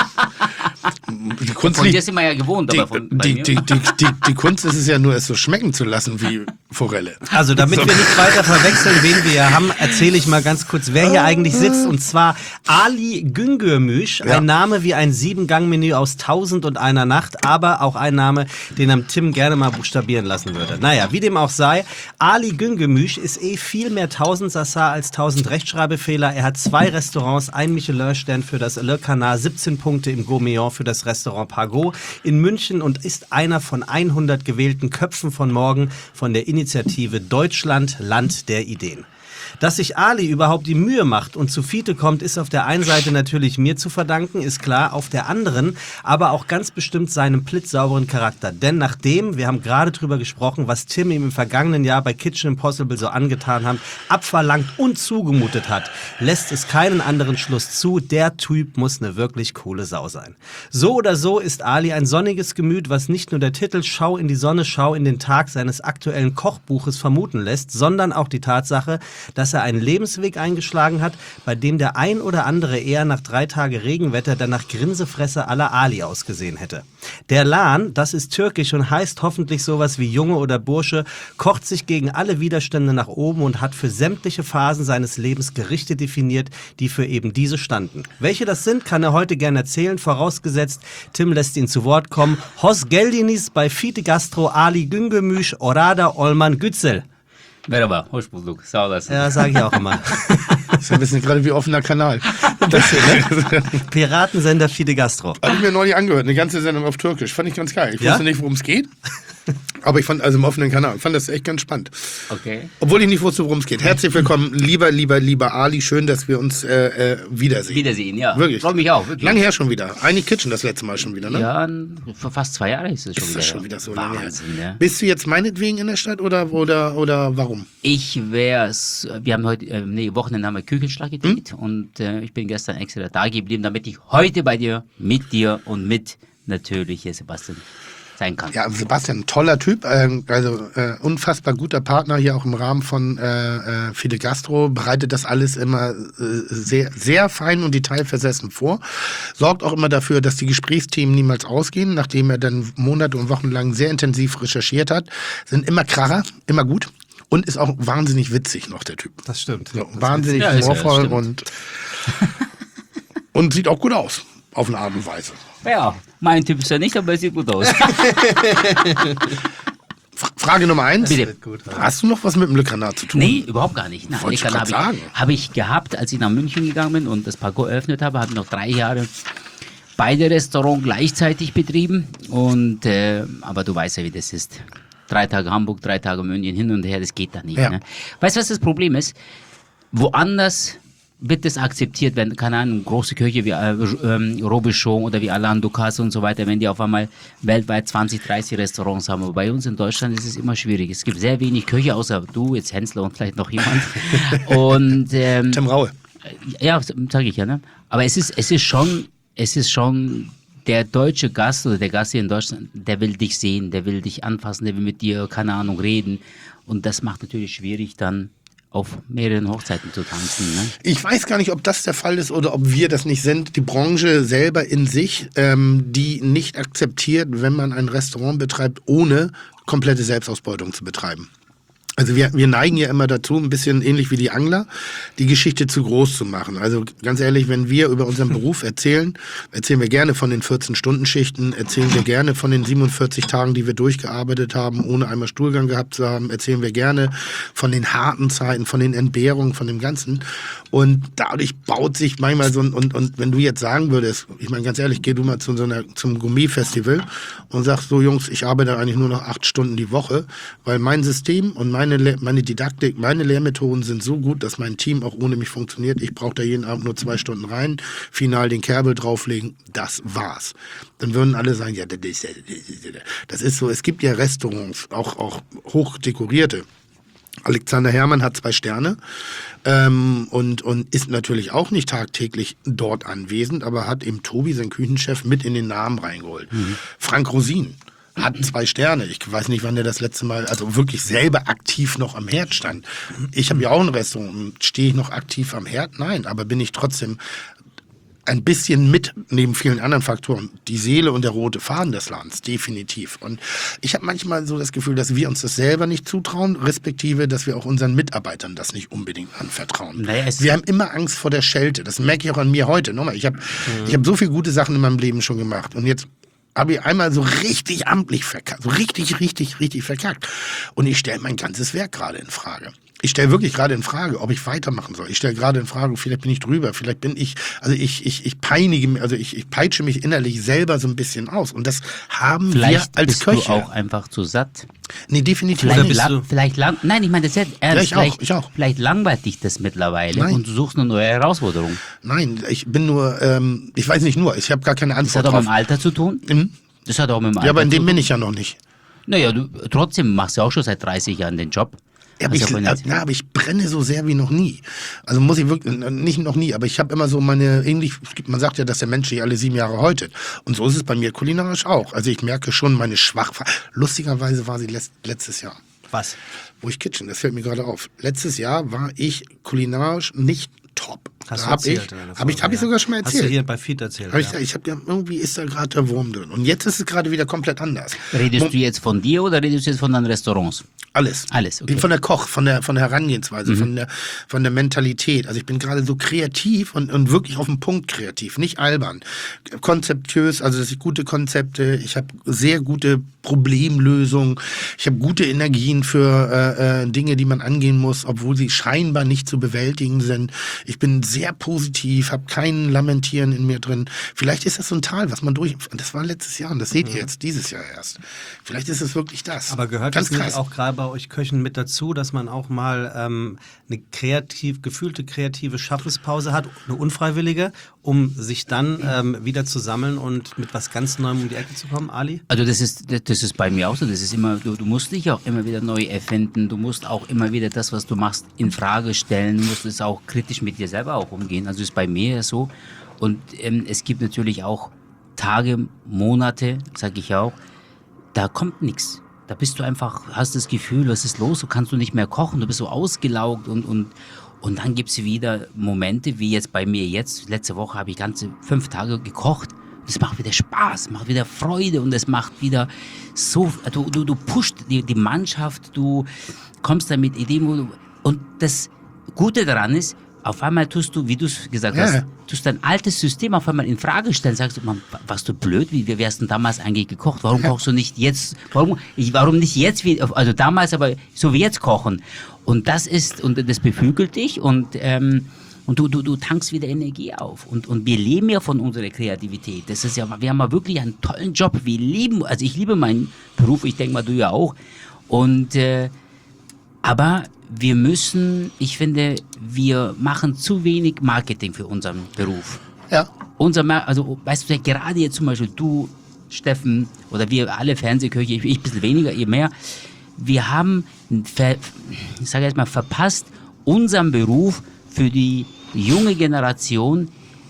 Die Kunst, Von dir sind wir ja gewohnt, aber von bei mir. die Kunst ist es ja nur, es so schmecken zu lassen wie Forelle. Also, damit wir nicht weiter verwechseln, wen wir hier haben, erzähle ich mal ganz kurz, wer hier eigentlich sitzt. Und zwar Ali Güngörmüş, Ja. ein Name wie ein 7-Gang-Menü aus 1001 Nacht, aber auch ein Name, den am Tim gerne mal buchstabieren lassen würde. Naja, wie dem auch sei, Ali Güngörmüş ist viel mehr Tausendsassa als 1000 Rechtschreibfehler. Er hat 2 Restaurants, ein Michelin-Stern für das Le Canard, 17 Punkte im Gourmillon für das Restaurant Pagot in München und ist einer von 100 gewählten Köpfen von morgen von der Initiative Deutschland, Land der Ideen. Dass sich Ali überhaupt die Mühe macht und zu Fiete kommt, ist auf der einen Seite natürlich mir zu verdanken, ist klar, auf der anderen aber auch ganz bestimmt seinem blitzsauberen Charakter. Denn nachdem, wir haben gerade drüber gesprochen, was Tim ihm im vergangenen Jahr bei Kitchen Impossible so angetan hat, abverlangt und zugemutet hat, lässt es keinen anderen Schluss zu, der Typ muss eine wirklich coole Sau sein. So oder so ist Ali ein sonniges Gemüt, was nicht nur der Titel Schau in die Sonne, Schau in den Tag seines aktuellen Kochbuches vermuten lässt, sondern auch die Tatsache, dass er einen Lebensweg eingeschlagen hat, bei dem der ein oder andere eher nach 3 Tage Regenwetter dann nach Grinsefresse à la Ali ausgesehen hätte. Der Lan, das ist türkisch und heißt hoffentlich sowas wie Junge oder Bursche, kocht sich gegen alle Widerstände nach oben und hat für sämtliche Phasen seines Lebens Gerichte definiert, die für eben diese standen. Welche das sind, kann er heute gerne erzählen, vorausgesetzt, Tim lässt ihn zu Wort kommen. Hoş geldiniz bei Fiete Gastro Ali Güngörmüş Orada Olman Güzel. Merhaba, hoş bulduk, sağ olasın. Ja, sage ich auch immer. Das ist ein bisschen gerade wie offener Kanal. Piratensender Fiete Gastro. Habe ich mir neulich angehört, eine ganze Sendung auf Türkisch. Fand ich ganz geil. Ich Ja? wusste nicht, worum es geht. Aber ich fand, also im offenen Kanal, ich fand das echt ganz spannend. Okay. Obwohl ich nicht wusste, worum es geht. Herzlich willkommen, lieber Ali. Schön, dass wir uns wiedersehen. Wiedersehen, ja. Wirklich. Freut mich auch, wirklich. Lange her schon wieder. Eigentlich Kitchen das letzte Mal schon wieder, ne? Ja, vor fast 2 Jahren ist es schon Ist wieder. das schon wieder so lange her? Wahnsinn, ne? Bist du jetzt meinetwegen in der Stadt oder warum? Wir haben heute, Wochenende haben wir Küchenschlag gedreht und ich bin gestern extra da geblieben, damit ich heute bei dir, mit dir und mit natürlich hier Sebastian sein kann. Ja, Sebastian, ein toller Typ, unfassbar guter Partner hier auch im Rahmen von Fiete Gastro, bereitet das alles immer sehr, sehr fein und detailversessen vor, sorgt auch immer dafür, dass die Gesprächsthemen niemals ausgehen, nachdem er dann Monate und Wochen lang sehr intensiv recherchiert hat, sind immer Kracher, immer gut und ist auch wahnsinnig witzig noch, der Typ. Das stimmt. So, wahnsinnig Ja, ist ja, humorvoll stimmt. und sieht auch gut aus, auf eine Art und Weise. Ja, mein Typ ist ja nicht, aber er sieht gut aus. Frage Nummer 1. Bitte. Hast du noch was mit dem Le Canard zu tun? Nee, überhaupt gar nicht. Nein, Wollte ich grad sagen. habe ich gehabt, als ich nach München gegangen bin und das Pagot eröffnet habe, habe ich noch 3 Jahre beide Restaurants gleichzeitig betrieben. Und, aber du weißt ja, wie das ist. 3 Tage Hamburg, 3 Tage München, hin und her, das geht da nicht. Ja. Ne? Weißt du, was das Problem ist? Woanders wird das akzeptiert, wenn, keine Ahnung, große Köche wie Robichon oder wie Alain Ducasse und so weiter, wenn die auf einmal weltweit 20, 30 Restaurants haben. Aber bei uns in Deutschland ist es immer schwierig. Es gibt sehr wenig Köche, außer du, jetzt Hensler und vielleicht noch jemand. Und Tim Raue. ja, sage ich ja, ne? Aber es ist schon der deutsche Gast oder der Gast hier in Deutschland, der will dich sehen, der will dich anfassen, der will mit dir, keine Ahnung, reden. Und das macht natürlich schwierig, dann auf mehreren Hochzeiten zu tanzen. Ne? Ich weiß gar nicht, ob das der Fall ist oder ob wir das nicht sind. Die Branche selber in sich, die nicht akzeptiert, wenn man ein Restaurant betreibt, ohne komplette Selbstausbeutung zu betreiben. Also wir neigen ja immer dazu, ein bisschen ähnlich wie die Angler, die Geschichte zu groß zu machen. Also ganz ehrlich, wenn wir über unseren Beruf erzählen wir gerne von den 14-Stunden-Schichten, erzählen wir gerne von den 47 Tagen, die wir durchgearbeitet haben, ohne einmal Stuhlgang gehabt zu haben, erzählen wir gerne von den harten Zeiten, von den Entbehrungen, von dem Ganzen. Und dadurch baut sich manchmal so und wenn du jetzt sagen würdest, ich meine ganz ehrlich, geh du mal zum Gourmet-Festival und sagst so, Jungs, ich arbeite eigentlich nur noch 8 Stunden die Woche, weil mein System und meine Didaktik, meine Lehrmethoden sind so gut, dass mein Team auch ohne mich funktioniert. Ich brauche da jeden Abend nur 2 Stunden rein, final den Kerbel drauflegen, das war's. Dann würden alle sagen, ja, das ist so. Es gibt ja Restaurants, auch hochdekorierte. Alexander Herrmann hat 2 Sterne und ist natürlich auch nicht tagtäglich dort anwesend, aber hat eben Tobi, sein Küchenchef, mit in den Namen reingeholt. Frank Rosin hat 2 Sterne. Ich weiß nicht, wann der das letzte Mal, also wirklich selber aktiv noch am Herd stand. Ich habe ja auch ein Restaurant. Stehe ich noch aktiv am Herd? Nein, aber bin ich trotzdem ein bisschen mit, neben vielen anderen Faktoren, die Seele und der rote Faden des Ladens, definitiv. Und ich habe manchmal so das Gefühl, dass wir uns das selber nicht zutrauen, respektive, dass wir auch unseren Mitarbeitern das nicht unbedingt anvertrauen. Naja, wir haben immer Angst vor der Schelte. Das merke ich auch an mir heute. Nochmal, ich hab so viele gute Sachen in meinem Leben schon gemacht. Und jetzt habe ich einmal so richtig amtlich verkackt. So richtig verkackt. Und ich stelle mein ganzes Werk gerade in Frage. Ich stelle wirklich gerade in Frage, ob ich weitermachen soll. Ich stelle gerade in Frage, vielleicht bin ich drüber, vielleicht bin ich, also ich peitsche mich innerlich selber so ein bisschen aus. Und das haben Vielleicht wir als bist Köche. Du auch einfach zu satt. Nee, definitiv Vielleicht nicht. nein, ich meine das jetzt ernst. Ja, ich auch. Vielleicht langweilt dich das mittlerweile Nein. und du suchst eine neue Herausforderung. Nein, ich bin nur, ich weiß nicht nur, ich habe gar keine Das Antwort hat auch mit drauf. dem Alter zu tun. Das hat auch mit dem Alter Ja, aber in zu dem tun. bin ich ja noch nicht. Naja, trotzdem machst du auch schon seit 30 Jahren den Job. Ja, aber ich brenne so sehr wie noch nie. Also muss ich wirklich, nicht noch nie, aber ich habe immer so man sagt ja, dass der Mensch sich alle 7 Jahre häutet. Und so ist es bei mir kulinarisch auch. Also ich merke schon meine lustigerweise war sie letztes Jahr. Was? Wo ich Kitchen, das fällt mir gerade auf. Letztes Jahr war ich kulinarisch nicht top. Hast Da du erzählt in einer Hab ich Folge, sogar schon mal erzählt. Hast du hier bei Feed erzählt, Ich habe ja, irgendwie ist da gerade der Wurm drin. Und jetzt ist es gerade wieder komplett anders. Redest du jetzt von dir oder redest du jetzt von deinen Restaurants? Alles. Alles, okay. Bin von der Koch, von der Herangehensweise, von der Mentalität. Also ich bin gerade so kreativ und wirklich auf den Punkt kreativ, nicht albern. Konzeptiös, also dass ich gute Konzepte, ich habe sehr gute Problemlösungen, ich habe gute Energien für Dinge, die man angehen muss, obwohl sie scheinbar nicht zu bewältigen sind. Ich bin sehr positiv, habe kein Lamentieren in mir drin. Vielleicht ist das so ein Tal, was man das war letztes Jahr und das seht ihr jetzt dieses Jahr erst. Vielleicht ist es wirklich das. Aber gehört Ganz das nicht krass. auch gerade bei euch Köchen mit dazu, dass man auch mal eine gefühlte kreative Schaffenspause hat, eine unfreiwillige, um sich dann wieder zu sammeln und mit was ganz Neuem um die Ecke zu kommen, Ali? Also das ist bei mir auch so. Das ist immer, du musst dich auch immer wieder neu erfinden. Du musst auch immer wieder das, was du machst, in Frage stellen. Du musst es auch kritisch mit dir selber auch umgehen. Also ist bei mir so. Und es gibt natürlich auch Tage, Monate, sage ich auch, da kommt nichts. Da bist du einfach, hast das Gefühl, was ist los? Du kannst du nicht mehr kochen. Du bist so ausgelaugt und dann gibt es wieder Momente, wie jetzt bei mir jetzt. Letzte Woche habe ich ganze 5 Tage gekocht. Das macht wieder Spaß, macht wieder Freude und es macht wieder so, du pusht die Mannschaft, du kommst da mit Ideen. Und das Gute daran ist, auf einmal tust du, wie du es gesagt hast, tust dein altes System auf einmal in Frage stellen. Sagst du, Mann, warst du blöd? Wie wärst du denn damals eigentlich gekocht? Warum kochst du nicht jetzt? Warum nicht jetzt, also damals, aber so wie jetzt kochen? Und das beflügelt dich und du tankst wieder Energie auf. Und wir leben ja von unserer Kreativität. Das ist ja, wir haben ja wirklich einen tollen Job. Also ich liebe meinen Beruf, ich denke mal, du ja auch. Aber ich finde, wir machen zu wenig Marketing für unseren Beruf. Ja. Also, weißt du, gerade jetzt zum Beispiel du, Steffen, oder wir alle Fernsehköche, ich ein bisschen weniger, ihr mehr, wir haben, ich sage jetzt mal, verpasst, unseren Beruf für die junge Generation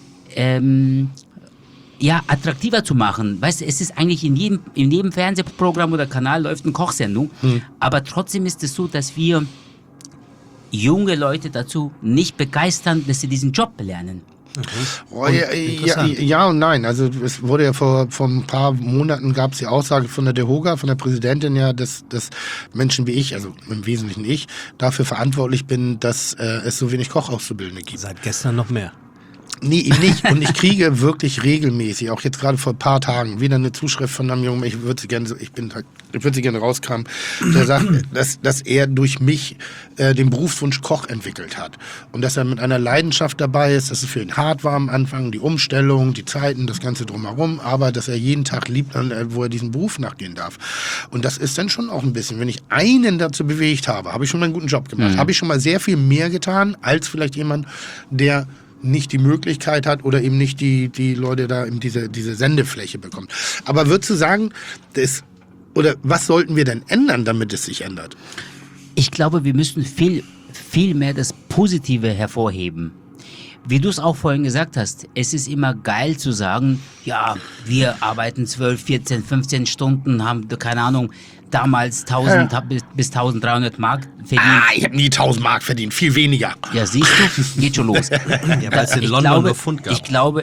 attraktiver zu machen. Weißt du, es ist eigentlich in jedem Fernsehprogramm oder Kanal läuft eine Kochsendung, aber trotzdem ist es so, dass wir junge Leute dazu nicht begeistern, dass sie diesen Job lernen. Ja und nein. Also es wurde ja vor ein paar Monaten gab es die Aussage von der DEHOGA, von der Präsidentin ja, dass Menschen wie ich, also im Wesentlichen ich, dafür verantwortlich bin, dass es so wenig Kochauszubildende gibt. Seit gestern noch mehr. Nee, eben nicht. Und ich kriege wirklich regelmäßig, auch jetzt gerade vor ein paar Tagen, wieder eine Zuschrift von einem Jungen, ich würde sie gerne rauskramen, der sagt, dass er durch mich den Berufswunsch Koch entwickelt hat. Und dass er mit einer Leidenschaft dabei ist, dass es für ihn hart war am Anfang, die Umstellung, die Zeiten, das Ganze drumherum, aber dass er jeden Tag liebt, wo er diesen Beruf nachgehen darf. Und das ist dann schon auch ein bisschen, wenn ich einen dazu bewegt habe ich schon mal einen guten Job gemacht. Habe ich schon mal sehr viel mehr getan, als vielleicht jemand, der nicht die Möglichkeit hat oder eben nicht die Leute da eben diese Sendefläche bekommt. Aber würdest du sagen, was sollten wir denn ändern, damit es sich ändert? Ich glaube, wir müssen viel mehr das Positive hervorheben. Wie du es auch vorhin gesagt hast, es ist immer geil zu sagen, ja, wir arbeiten 12, 14, 15 Stunden, haben, keine Ahnung, damals 1000 bis 1300 Mark verdient. Ich habe nie 1000 Mark verdient, viel weniger. Ja, siehst du, geht schon los. Ja, weil es in London nur Pfund gab. Ich glaube,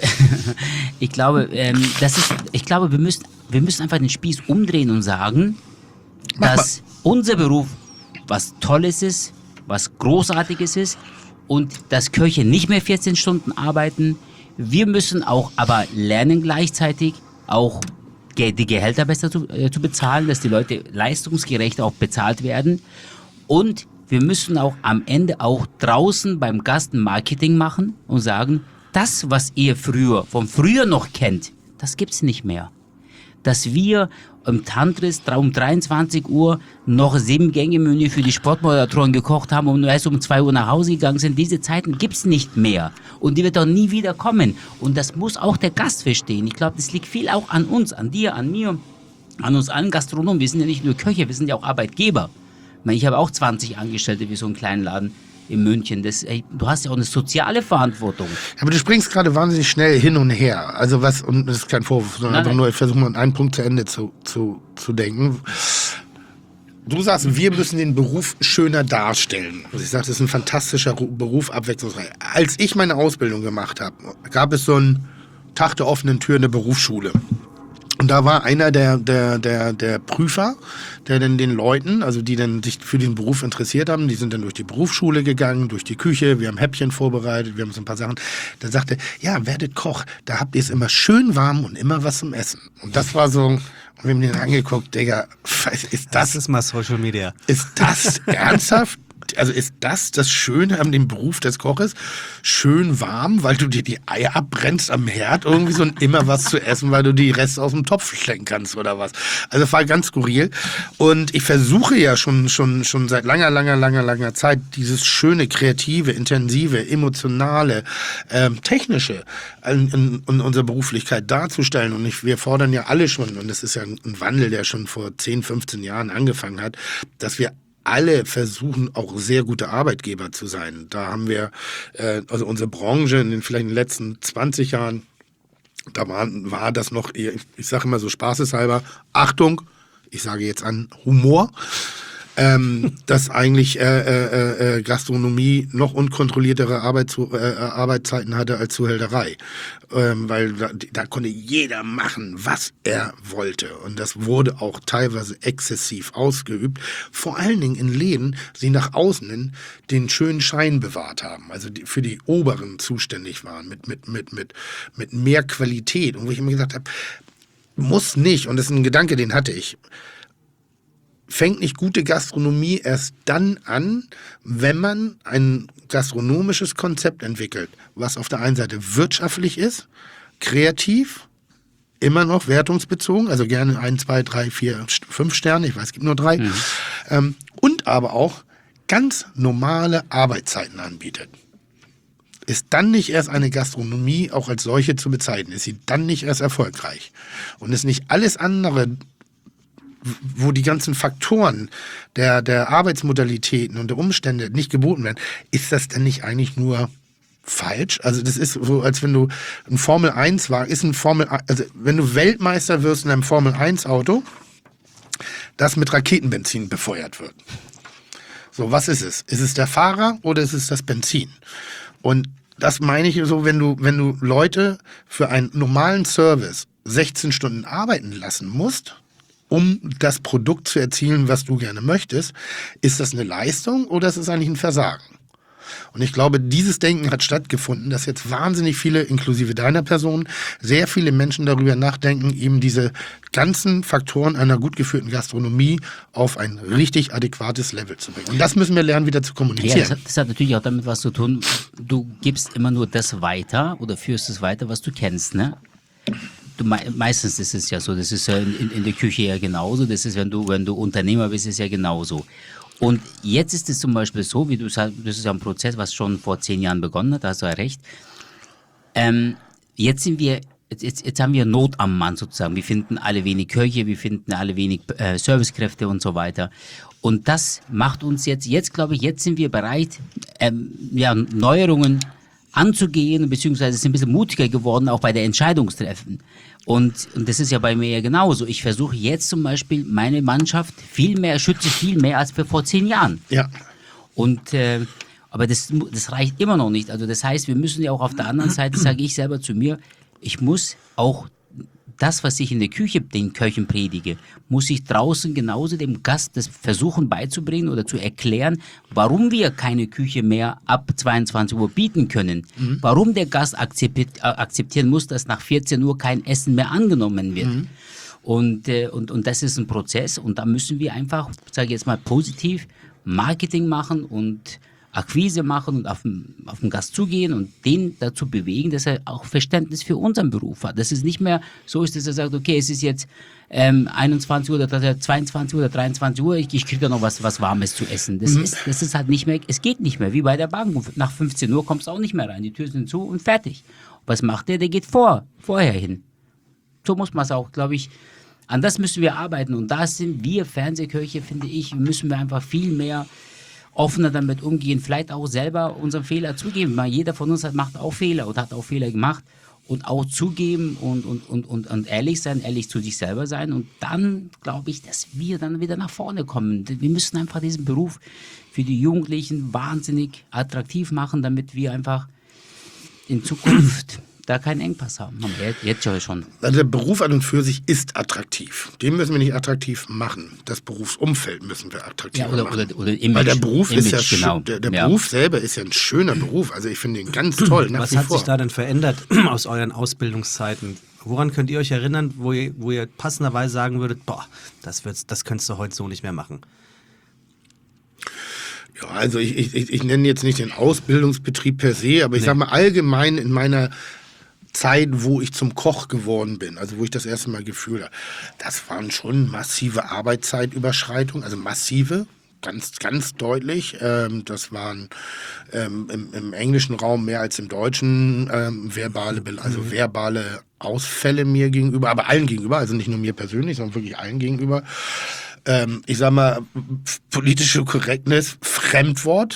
wir müssen einfach den Spieß umdrehen und sagen, dass unser Beruf was Tolles ist, was Großartiges ist und dass Köche nicht mehr 14 Stunden arbeiten. Wir müssen auch aber lernen gleichzeitig auch die Gehälter besser zu bezahlen, dass die Leute leistungsgerecht auch bezahlt werden. Und wir müssen auch am Ende auch draußen beim Gast ein Marketing machen und sagen, das, was ihr von früher noch kennt, das gibt's nicht mehr. Dass wir im Tantris um 23 Uhr noch 7-Gänge-Menü für die Sportmoderatoren gekocht haben und erst um 2 Uhr nach Hause gegangen sind. Diese Zeiten gibt's nicht mehr. Und die wird auch nie wieder kommen. Und das muss auch der Gast verstehen. Ich glaube, das liegt viel auch an uns, an dir, an mir, an uns allen Gastronomen. Wir sind ja nicht nur Köche, wir sind ja auch Arbeitgeber. Ich habe auch 20 Angestellte wie so einen kleinen Laden in München. Du hast ja auch eine soziale Verantwortung. Aber du springst gerade wahnsinnig schnell hin und her. Also und das ist kein Vorwurf, sondern einfach nur, ich versuche mal einen Punkt zu Ende zu denken. Du sagst, wir müssen den Beruf schöner darstellen. Also ich sage, das ist ein fantastischer Beruf, abwechslungsreich. Als ich meine Ausbildung gemacht habe, gab es so einen Tag der offenen Tür in der Berufsschule. Und da war einer der Prüfer, der dann den Leuten, also die dann sich für den Beruf interessiert haben, die sind dann durch die Berufsschule gegangen, durch die Küche, wir haben Häppchen vorbereitet, wir haben so ein paar Sachen. Der sagte, ja, werdet Koch, da habt ihr es immer schön warm und immer was zum Essen. Und das war so, wir haben den angeguckt, Digga, das ist mal Social Media. Ist das ernsthaft? Also ist das Schöne an dem Beruf des Koches? Schön warm, weil du dir die Eier abbrennst am Herd irgendwie so und immer was zu essen, weil du die Reste aus dem Topf stecken kannst oder was. Also das war ganz skurril. Und ich versuche ja schon seit langer Zeit dieses schöne, kreative, intensive, emotionale, technische in unserer Beruflichkeit darzustellen. Und wir fordern ja alle schon, und das ist ja ein Wandel, der schon vor 10, 15 Jahren angefangen hat, dass wir alle versuchen, auch sehr gute Arbeitgeber zu sein. Da haben wir, also unsere Branche vielleicht in den letzten 20 Jahren, da war das noch, ich sage immer so spaßeshalber, Achtung, ich sage jetzt an Humor, dass eigentlich Gastronomie noch unkontrolliertere Arbeitszeiten hatte als Zuhälterei. Weil da konnte jeder machen, was er wollte. Und das wurde auch teilweise exzessiv ausgeübt. Vor allen Dingen in Läden, die nach außen hin den schönen Schein bewahrt haben. Also für die Oberen zuständig waren, mit mehr Qualität. Und wo ich immer gesagt habe, muss nicht, und das ist ein Gedanke, den hatte ich, fängt nicht gute Gastronomie erst dann an, wenn man ein gastronomisches Konzept entwickelt, was auf der einen Seite wirtschaftlich ist, kreativ, immer noch wertungsbezogen, also gerne 1, 2, 3, 4, 5 Sterne, ich weiß, es gibt nur 3, und aber auch ganz normale Arbeitszeiten anbietet. Ist dann nicht erst eine Gastronomie auch als solche zu bezeichnen, ist sie dann nicht erst erfolgreich. Und ist nicht alles andere, wo die ganzen Faktoren der Arbeitsmodalitäten und der Umstände nicht geboten werden, ist das denn nicht eigentlich nur falsch? Also das ist so, als wenn du ein Formel-1-Wagen, also wenn du Weltmeister wirst in einem Formel-1-Auto, das mit Raketenbenzin befeuert wird. So, was ist es? Ist es der Fahrer oder ist es das Benzin? Und das meine ich so, wenn du Leute für einen normalen Service 16 Stunden arbeiten lassen musst, um das Produkt zu erzielen, was du gerne möchtest, ist das eine Leistung oder ist es eigentlich ein Versagen? Und ich glaube, dieses Denken hat stattgefunden, dass jetzt wahnsinnig viele, inklusive deiner Person, sehr viele Menschen darüber nachdenken, eben diese ganzen Faktoren einer gut geführten Gastronomie auf ein richtig adäquates Level zu bringen. Und das müssen wir lernen, wieder zu kommunizieren. Ja, das hat natürlich auch damit was zu tun. Du gibst immer nur das weiter oder führst es weiter, was du kennst, ne? Meistens ist es ja so, das ist ja in der Küche ja genauso, das ist, wenn du Unternehmer bist, ist es ja genauso. Und jetzt ist es zum Beispiel so, wie du sagst, das ist ja ein Prozess, was schon vor 10 Jahren begonnen hat, da hast du ja recht. Jetzt haben wir Not am Mann sozusagen. Wir finden alle wenig Köche, wir finden alle wenig Servicekräfte und so weiter. Und das macht uns jetzt glaube ich, jetzt sind wir bereit, Neuerungen anzugehen, beziehungsweise sind ein bisschen mutiger geworden, auch bei der Entscheidungstreffen. Und das ist ja bei mir ja genauso. Ich versuche jetzt zum Beispiel meine Mannschaft schütze viel mehr als vor 10 Jahren. Ja. Und aber das reicht immer noch nicht. Also das heißt, wir müssen ja auch auf der anderen Seite, sage ich selber zu mir, ich muss auch das, was ich in der Küche den Köchen predige, muss ich draußen genauso dem Gast das versuchen beizubringen oder zu erklären, warum wir keine Küche mehr ab 22 Uhr bieten können. Warum der Gast akzeptieren muss, dass nach 14 Uhr kein Essen mehr angenommen wird. Und das ist ein Prozess und da müssen wir einfach, sage ich jetzt mal, positiv Marketing machen und Akquise machen und auf den Gast zugehen und den dazu bewegen, dass er auch Verständnis für unseren Beruf hat. Dass es nicht mehr so ist, dass er sagt, okay, es ist jetzt 21 Uhr oder 22 Uhr oder 23 Uhr, ich kriege da noch was Warmes zu essen. Das ist halt nicht mehr, es geht nicht mehr, wie bei der Bank. Nach 15 Uhr kommst du auch nicht mehr rein, die Türen sind zu und fertig. Was macht der? Der geht vorher hin. So muss man es auch, glaube ich, an das müssen wir arbeiten und da sind wir Fernsehköche, finde ich, müssen wir einfach viel mehr offener damit umgehen, vielleicht auch selber unseren Fehler zugeben, weil jeder von uns macht auch Fehler und hat auch Fehler gemacht und auch zugeben und ehrlich sein, ehrlich zu sich selber sein und dann glaube ich, dass wir dann wieder nach vorne kommen. Wir müssen einfach diesen Beruf für die Jugendlichen wahnsinnig attraktiv machen, damit wir einfach in Zukunft da keinen Engpass haben. Jetzt schon. Also der Beruf an und für sich ist attraktiv. Den müssen wir nicht attraktiv machen. Das Berufsumfeld müssen wir attraktiv machen. Oder Image. Weil der Beruf ist ja genau. der Beruf selber ist ja ein schöner Beruf. Also ich finde ihn ganz toll. Was hat sich da denn verändert aus euren Ausbildungszeiten? Woran könnt ihr euch erinnern, wo ihr passenderweise sagen würdet, boah, das könntest du heute so nicht mehr machen? Ja, also ich nenne jetzt nicht den Ausbildungsbetrieb per se, aber ich sage mal allgemein in meiner Zeit, wo ich zum Koch geworden bin, also wo ich das erste Mal gefühlt habe, das waren schon massive Arbeitszeitüberschreitungen, also massive, ganz, ganz deutlich. Das waren im englischen Raum mehr als im deutschen verbale Ausfälle mir gegenüber, aber allen gegenüber, also nicht nur mir persönlich, sondern wirklich allen gegenüber. Ich sag mal, politische Korrektness, Fremdwort,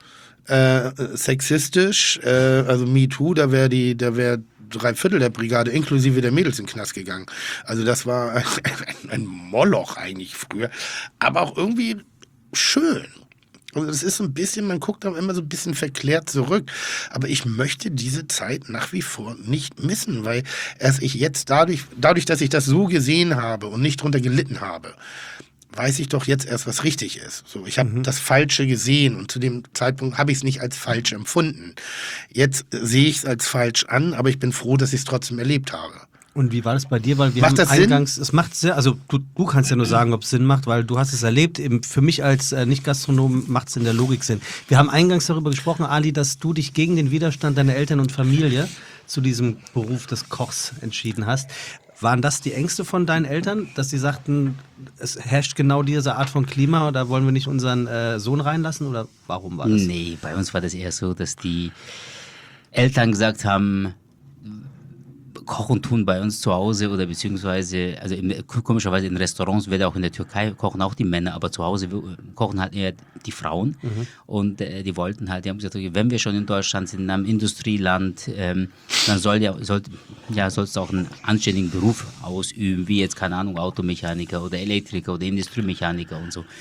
sexistisch, also MeToo, da wäre 3/4 der Brigade inklusive der Mädels in den Knast gegangen. Also das war ein Moloch eigentlich früher, aber auch irgendwie schön. Also das ist so ein bisschen, man guckt da immer so ein bisschen verklärt zurück. Aber ich möchte diese Zeit nach wie vor nicht missen, weil erst ich jetzt dadurch, dass ich das so gesehen habe und nicht drunter gelitten habe, weiß ich doch jetzt erst, was richtig ist. So, ich habe das Falsche gesehen und zu dem Zeitpunkt habe ich es nicht als falsch empfunden. Jetzt sehe ich es als falsch an, aber ich bin froh, dass ich es trotzdem erlebt habe. Und wie war das bei dir? Weil wir Macht haben das Sinn? es macht sehr, also du kannst ja nur sagen, ob es Sinn macht, weil du hast es erlebt. Eben für mich als Nicht-Gastronom macht es in der Logik Sinn. Wir haben eingangs darüber gesprochen, Ali, dass du dich gegen den Widerstand deiner Eltern und Familie zu diesem Beruf des Kochs entschieden hast. Waren das die Ängste von deinen Eltern, dass sie sagten, es herrscht genau diese Art von Klima, da wollen wir nicht unseren Sohn reinlassen? Oder warum war das? Nee, bei uns war das eher so, dass die Eltern gesagt haben, kochen tun bei uns zu Hause oder beziehungsweise, also komischerweise in Restaurants, wird auch in der Türkei kochen auch die Männer, aber zu Hause kochen halt eher die Frauen. Und die wollten halt, die haben gesagt, okay, wenn wir schon in Deutschland sind, in einem Industrieland, dann sollst du auch einen anständigen Beruf ausüben, wie jetzt, keine Ahnung, Automechaniker oder Elektriker oder Industriemechaniker und so.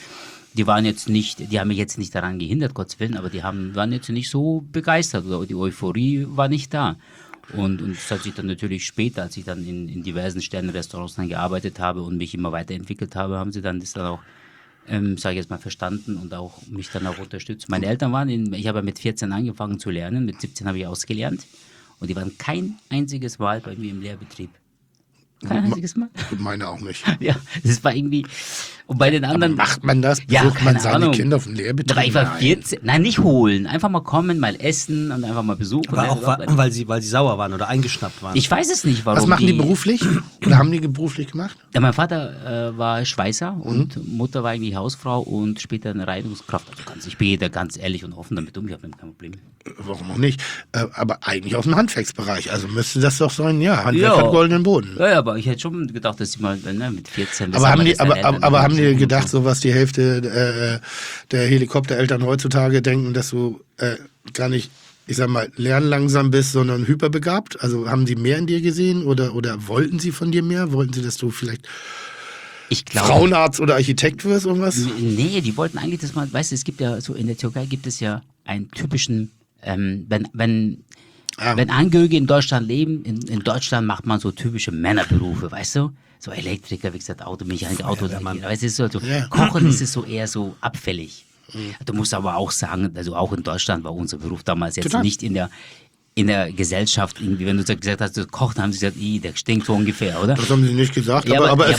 die haben mich jetzt nicht daran gehindert, Gottes Willen, aber waren jetzt nicht so begeistert oder die Euphorie war nicht da. Und das hat sich dann natürlich später, als ich dann in diversen Sternenrestaurants dann gearbeitet habe und mich immer weiterentwickelt habe, haben sie dann das dann auch, sage ich jetzt mal, verstanden und auch mich dann auch unterstützt. Meine Eltern ich habe mit 14 angefangen zu lernen, mit 17 habe ich ausgelernt und die waren kein einziges Mal bei mir im Lehrbetrieb. Kein einziges Mal. Meine auch nicht. Ja, das war irgendwie. Und bei den anderen. Aber macht man das? Ja, Besucht man keine seine Ahnung. Kinder auf dem Lehrbetrieb? Aber ich war 14. Nein, nicht holen. Einfach mal kommen, mal essen und einfach mal besuchen. Aber auch, weil sie sauer waren oder eingeschnappt waren. Ich weiß es nicht, warum. Was machen die beruflich? Oder haben die beruflich gemacht? Ja, mein Vater war Schweißer und Mutter war eigentlich Hausfrau und später eine Reinigungskraft. Also ich bin da ganz ehrlich und offen damit um, ich habe damit kein Problem. Warum auch nicht? Aber eigentlich aus dem Handwerksbereich. Also müsste das doch sein, ja. Handwerk hat goldenen Boden. Ja, aber ich hätte schon gedacht, dass sie mal mit 14... Aber haben die gedacht, so was die Hälfte der Helikoptereltern heutzutage denken, dass du gar nicht, ich sag mal, lernlangsam bist, sondern hyperbegabt? Also haben sie mehr in dir gesehen oder wollten sie von dir mehr? Wollten sie, dass du vielleicht Frauenarzt oder Architekt wirst oder was? Nee, die wollten eigentlich, dass man, weißt du, es gibt ja so, in der Türkei gibt es ja einen typischen, wenn Angehörige in Deutschland leben, in Deutschland macht man so typische Männerberufe, weißt du? So Elektriker, wie gesagt, Automechaniker, weißt du, so Kochen ist es so eher so abfällig. Du musst aber auch sagen, also auch in Deutschland war unser Beruf damals jetzt nicht in der Gesellschaft irgendwie, wenn du gesagt hast, du kochst, haben sie gesagt, der stinkt so ungefähr, oder? Das haben sie nicht gesagt, Ja, aber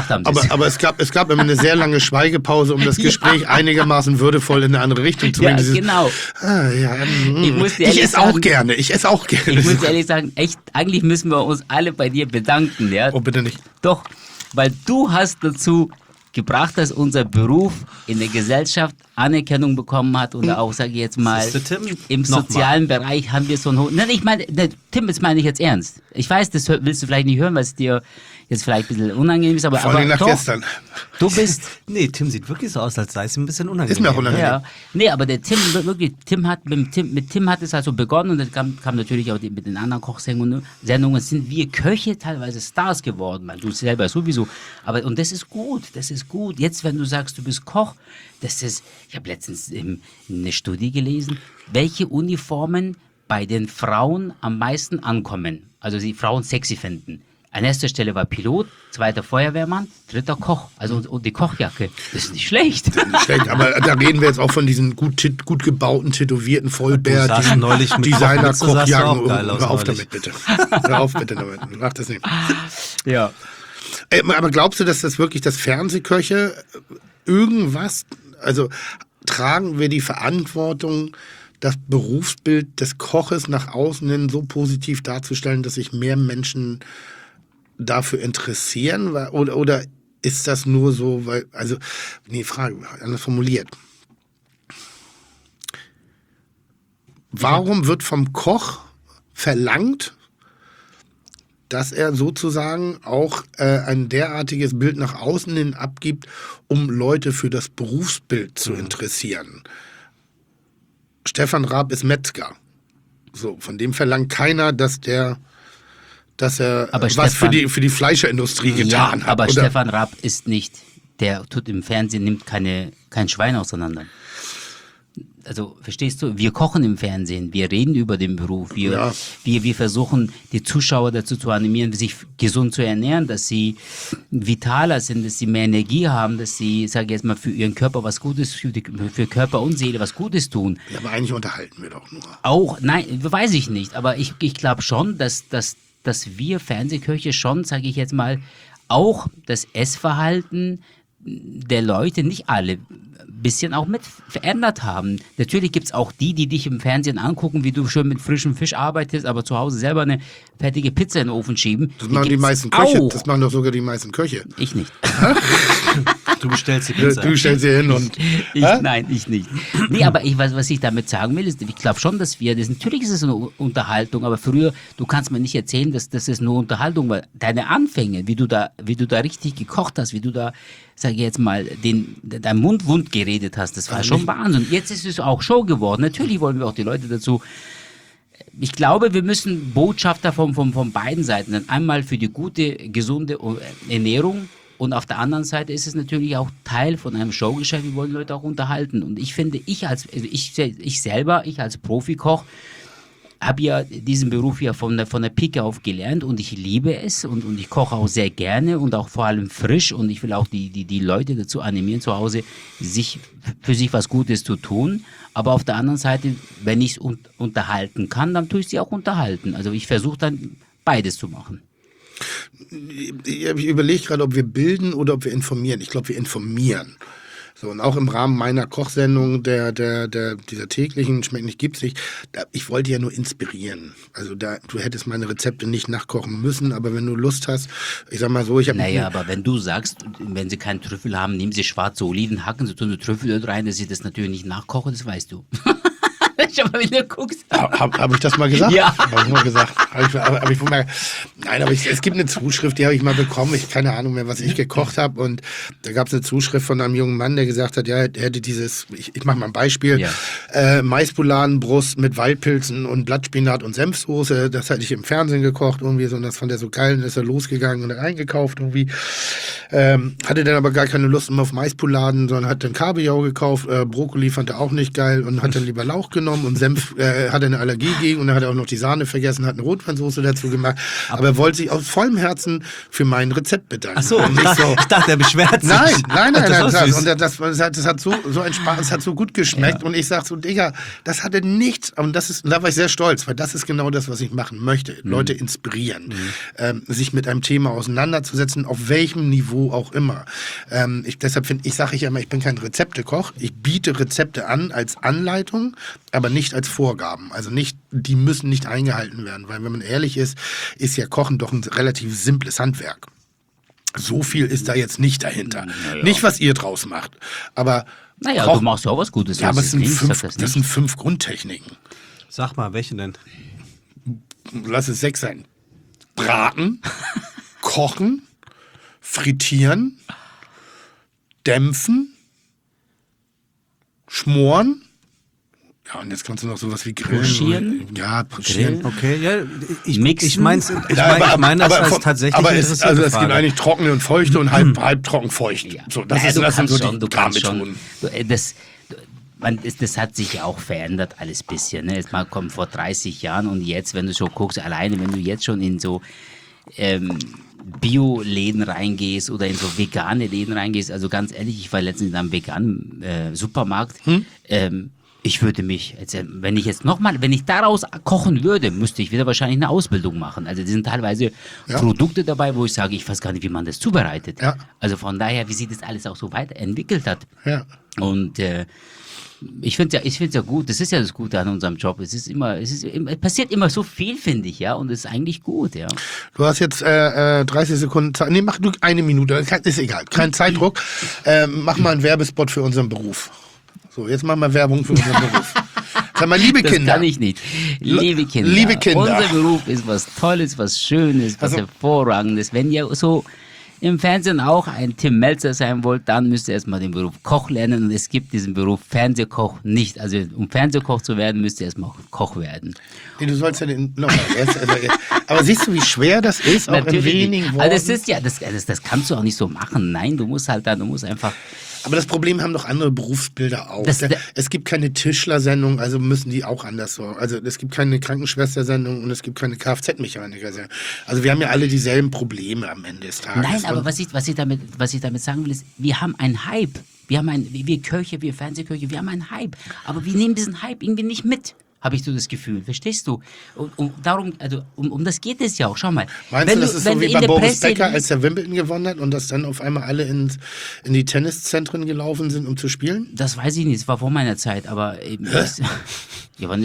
es gab immer eine sehr lange Schweigepause, um das Gespräch einigermaßen würdevoll in eine andere Richtung zu bringen. Genau. Ich esse auch gerne. Ich muss ehrlich sagen, echt, eigentlich müssen wir uns alle bei dir bedanken, ja? Oh, bitte nicht. Doch, weil du hast dazu gebracht, dass unser Beruf in der Gesellschaft Anerkennung bekommen hat und auch, sage ich jetzt mal, im sozialen Bereich haben wir so einen hohen... Nein, ich meine, Tim, das meine ich jetzt ernst. Ich weiß, das willst du vielleicht nicht hören, weil es dir jetzt vielleicht ein bisschen unangenehm ist, aber Vor allem nach doch, gestern. Du bist... Nee, Tim sieht wirklich so aus, als sei es ihm ein bisschen unangenehm. Ist mir auch unangenehm. Ja, nee, aber der Tim, wirklich, mit Tim hat es also begonnen und dann kam natürlich auch mit den anderen Kochsendungen, sind wir Köche teilweise Stars geworden, weil du selber sowieso, und das ist gut. Jetzt, wenn du sagst, du bist Koch, ich habe letztens eine Studie gelesen, welche Uniformen bei den Frauen am meisten ankommen, also die Frauen sexy finden. An erster Stelle war Pilot, zweiter Feuerwehrmann, dritter Koch. Also und die Kochjacke. Das ist nicht schlecht. Aber da reden wir jetzt auch von diesen gut gebauten, tätowierten Vollbärtigen Designer-Kochjacken. Hör auf damit, bitte. Hör auf bitte damit. Mach das nicht. Ja. Aber glaubst du, dass das wirklich das Fernsehköche irgendwas, also tragen wir die Verantwortung, das Berufsbild des Koches nach außen hin so positiv darzustellen, dass sich mehr Menschen dafür interessieren? Oder ist das nur so, Frage, anders formuliert. Warum wird vom Koch verlangt, dass er sozusagen auch ein derartiges Bild nach außen hin abgibt, um Leute für das Berufsbild zu interessieren? Stefan Raab ist Metzger. So, von dem verlangt keiner, dass er was für die Fleischerindustrie getan hat. Aber oder? Stefan Raab ist nicht, der tut im Fernsehen, nimmt kein Schwein auseinander. Also, verstehst du? Wir kochen im Fernsehen, wir reden über den Beruf, wir versuchen, die Zuschauer dazu zu animieren, sich gesund zu ernähren, dass sie vitaler sind, dass sie mehr Energie haben, dass sie, sage ich jetzt mal, für ihren Körper was Gutes, für Körper und Seele was Gutes tun. Ja, aber eigentlich unterhalten wir doch nur. Auch, nein, weiß ich nicht, aber ich glaube schon, dass wir Fernsehköche schon, sage ich jetzt mal, auch das Essverhalten der Leute, nicht alle, ein bisschen auch mit verändert haben. Natürlich gibt es auch die dich im Fernsehen angucken, wie du schön mit frischem Fisch arbeitest, aber zu Hause selber eine fertige Pizza in den Ofen schieben. Das machen die meisten Köche. Das machen doch sogar die meisten Köche. Ich nicht. Du bestellst die Pizza. Du stellst sie hin und... Nein, ich nicht. Nee, aber was ich damit sagen will, ist, ich glaube schon, dass natürlich ist es eine Unterhaltung, aber früher, du kannst mir nicht erzählen, dass das ist nur Unterhaltung war. Deine Anfänge, wie du da richtig gekocht hast, wie du da, sage ich jetzt mal, dein Mund wund geredet hast, das war schon Wahnsinn. Jetzt ist es auch Show geworden. Natürlich wollen wir auch die Leute dazu. Ich glaube, wir müssen Botschafter von beiden Seiten sein. Einmal für die gute, gesunde Ernährung Und auf der anderen Seite ist es natürlich auch Teil von einem Showgeschäft. Wir wollen Leute auch unterhalten. Und ich finde, ich als Profikoch habe ja diesen Beruf ja von der Pike auf gelernt und ich liebe es und ich koche auch sehr gerne und auch vor allem frisch und ich will auch die Leute dazu animieren, zu Hause für sich was Gutes zu tun. Aber auf der anderen Seite, wenn ich es unterhalten kann, dann tue ich sie auch unterhalten. Also ich versuche dann beides zu machen. Ich überlege gerade, ob wir bilden oder ob wir informieren. Ich glaube, wir informieren. So, und auch im Rahmen meiner Kochsendung, dieser täglichen Schmeckt nicht, gibt's nicht, ich wollte ja nur inspirieren. Also du hättest meine Rezepte nicht nachkochen müssen, aber wenn du Lust hast, ich sag mal so, ich habe... Naja, aber wenn du sagst, wenn sie keinen Trüffel haben, nehmen sie schwarze Oliven, hacken sie so eine Trüffelöl rein, dass sie das natürlich nicht nachkochen, das weißt du. Aber wenn du guckst. Hab ich das mal gesagt? Ja. Hab ich mal gesagt. Nein, aber es gibt eine Zuschrift, die habe ich mal bekommen. Ich keine Ahnung mehr, was ich gekocht habe. Und da gab es eine Zuschrift von einem jungen Mann, der gesagt hat, ja, er hätte dieses, ich mache mal ein Beispiel, Maispoulardenbrust mit Waldpilzen und Blattspinat und Senfsoße. Das hatte ich im Fernsehen gekocht irgendwie so. Und das fand er so geil. Und ist er losgegangen und eingekauft irgendwie. Hatte dann aber gar keine Lust mehr auf Maispoularden, sondern hat dann Kabeljau gekauft. Brokkoli fand er auch nicht geil und hat dann lieber Lauch genommen. Und Senf hat er eine Allergie gegen und dann hat er auch noch die Sahne vergessen, hat eine Rotweinsoße dazu gemacht. Aber er wollte sich aus vollem Herzen für mein Rezept bedanken. Ach so, ich dachte, er beschwert sich. Nein. Das Und das hat so ein Spaß, es hat so gut geschmeckt. Ja. Und ich sag so, Digga, das hatte nichts. Und da war ich sehr stolz, weil das ist genau das, was ich machen möchte. Leute inspirieren, sich mit einem Thema auseinanderzusetzen, auf welchem Niveau auch immer. Deshalb sage ich ja immer, ich bin kein Rezeptekoch. Ich biete Rezepte an als Anleitung, aber nicht als Vorgaben. Also die müssen nicht eingehalten werden, weil wenn man ehrlich ist ja Kochen doch ein relativ simples Handwerk. So viel ist da jetzt nicht dahinter. Naja. Nicht, was ihr draus macht. Aber du machst ja auch was Gutes. Ja, aber das sind 5 Grundtechniken. Sag mal, welche denn? Lass es 6 sein. Braten, kochen, frittieren, dämpfen, schmoren. Ja, und jetzt kannst du noch sowas wie grillen. Pochieren? Ja, pochieren. Okay, ja, ich Mixen? meine das als tatsächlich es gibt eigentlich trockene und feuchte und halb trocken feucht. Ja. So, das sind so die Methoden. Das hat sich ja auch verändert alles ein bisschen. Ne? Jetzt mal kommen vor 30 Jahren und jetzt, wenn du so guckst, alleine wenn du jetzt schon in so Bio-Läden reingehst oder in so vegane Läden reingehst, also ganz ehrlich, ich war letztens in einem veganen Supermarkt, ich würde mich, wenn ich daraus kochen würde, müsste ich wieder wahrscheinlich eine Ausbildung machen. Also die sind teilweise Produkte dabei, wo ich sage, ich weiß gar nicht, wie man das zubereitet. Ja. Also von daher, wie sich das alles auch so weiterentwickelt hat. Ja. Und ich finde es ja gut, das ist ja das Gute an unserem Job. Es passiert immer so viel, finde ich, ja, und es ist eigentlich gut, ja. Du hast jetzt 30 Sekunden Zeit, nee, mach du 1 Minute, ist egal, kein Zeitdruck. Mach mal einen Werbespot für unseren Beruf. So, jetzt machen wir Werbung für unseren Beruf. Sag mal, liebe Kinder. Das kann ich nicht. Liebe Kinder. Unser Beruf ist was Tolles, was Schönes, was Hervorragendes. Wenn ihr so im Fernsehen auch ein Tim Melzer sein wollt, dann müsst ihr erstmal den Beruf Koch lernen. Und es gibt diesen Beruf Fernsehkoch nicht. Also um Fernsehkoch zu werden, müsst ihr erstmal Koch werden. Nee, du sollst ja aber siehst du, wie schwer das ist, auch in wenigen Worten? Also das ist ja, das kannst du auch nicht so machen. Nein, du musst einfach... Aber das Problem haben doch andere Berufsbilder auch. Es gibt keine Tischlersendung, also müssen die auch anders so. Also es gibt keine Krankenschwestersendung und es gibt keine Kfz-Mechaniker-Sendung. Also wir haben ja alle dieselben Probleme am Ende des Tages. Nein, aber was ich damit sagen will, ist, wir haben einen Hype. Wir Köche, wir Fernsehköche, wir haben einen Hype. Aber wir nehmen diesen Hype irgendwie nicht mit. Habe ich so das Gefühl, verstehst du? Und darum, also um das geht es ja auch. Schau mal. Meinst du, das ist so wie bei Boris Becker, als er Wimbledon gewonnen hat und dass dann auf einmal alle in die Tenniszentren gelaufen sind, um zu spielen? Das weiß ich nicht, das war vor meiner Zeit, aber... wann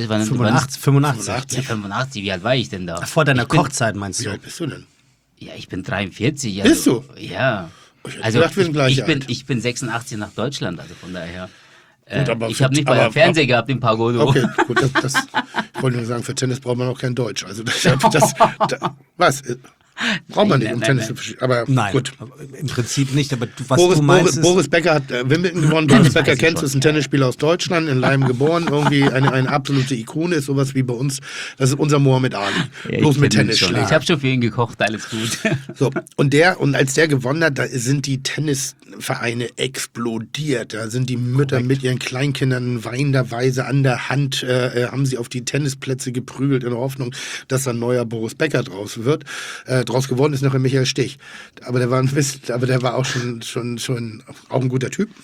85. Ja, 85, wie alt war ich denn da? Vor deiner Kochzeit meinst du? Wie alt bist du denn? Ja, ich bin 43. Also, bist du? Ja. Also ich bin 86 nach Deutschland, also von daher... Gut, ich habe nicht mal einen Fernseher gehabt in Pagodo. Okay, gut, ich wollte nur sagen, für Tennis braucht man auch kein Deutsch. Also was? Braucht man nicht, um Tennis zu verstehen. Aber Nein, gut. im Prinzip nicht, aber was Boris, du meinst Boris Becker hat Wimbledon gewonnen. Boris Becker weiß ich kennst du, schon, ist ein Tennisspieler aus Deutschland, in Leim geboren. Irgendwie eine absolute Ikone, ist sowas wie bei uns. Das ist unser Mohammed Ali. Ja, Bloß ich mit kenn ihn schon. Tennisschlägen. Ich habe schon für ihn gekocht, alles gut. So, und als der gewonnen hat, da sind die Tennisvereine explodiert. Da sind die Mütter mit ihren Kleinkindern weinenderweise an der Hand, haben sie auf die Tennisplätze geprügelt in der Hoffnung, dass ein neuer Boris Becker draus wird. Draus geworden ist nachher Michael Stich. Aber der war auch schon auch ein guter Typ.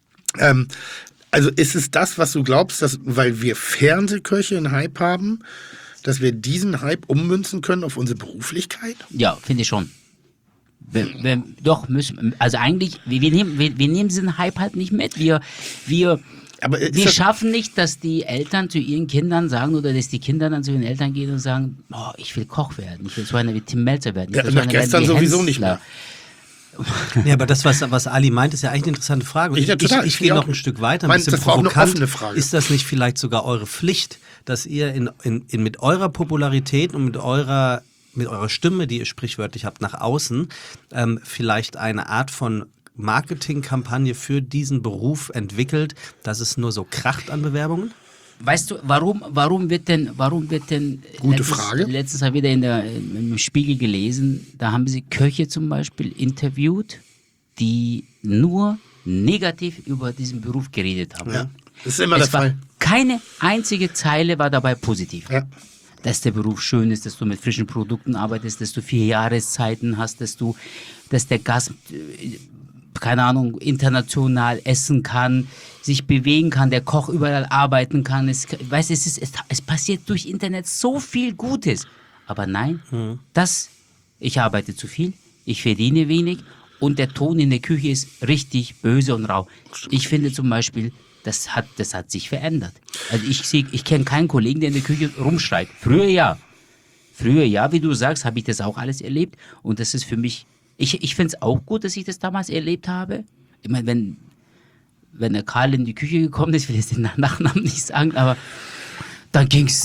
Also ist es das, was du glaubst, dass, weil wir Fernsehköche einen Hype haben, dass wir diesen Hype ummünzen können auf unsere Beruflichkeit? Ja, finde ich schon. Doch, müssen, also eigentlich, wir nehmen diesen Hype halt nicht mit. Wir schaffen nicht, dass die Eltern zu ihren Kindern sagen oder dass die Kinder dann zu ihren Eltern gehen und sagen, oh, ich will Koch werden, ich will so einer wie Tim Melzer werden. Ja, nach gestern sowieso nicht mehr. Ja, aber das, was Ali meint, ist ja eigentlich eine interessante Frage. Ich gehe noch ein Stück weiter. Ein bisschen das war auch eine provokant. offene Frage. Ist das nicht vielleicht sogar eure Pflicht, dass ihr mit eurer Popularität und mit eurer Stimme, die ihr sprichwörtlich habt, nach außen, vielleicht eine Art von Marketingkampagne für diesen Beruf entwickelt, dass es nur so kracht an Bewerbungen? Weißt du, warum wird denn Gute Frage. Letztens habe ich wieder im Spiegel gelesen, da haben sie Köche zum Beispiel interviewt, die nur negativ über diesen Beruf geredet haben. Ja, das ist immer der Fall. Keine einzige Zeile war dabei positiv. Ja. Dass der Beruf schön ist, dass du mit frischen Produkten arbeitest, dass du 4 Jahreszeiten hast, dass der Gast, keine Ahnung, international essen kann, sich bewegen kann, der Koch überall arbeiten kann. Es passiert durch Internet so viel Gutes. Aber nein, ich arbeite zu viel, ich verdiene wenig und der Ton in der Küche ist richtig böse und rau. Ich finde zum Beispiel, das hat sich verändert. Also ich kenne keinen Kollegen, der in der Küche rumschreit. Früher ja, wie du sagst, habe ich das auch alles erlebt. Und das ist für mich, ich finde es auch gut, dass ich das damals erlebt habe. Ich meine, wenn der Karl in die Küche gekommen ist, will ich jetzt den Nachnamen nicht sagen, aber dann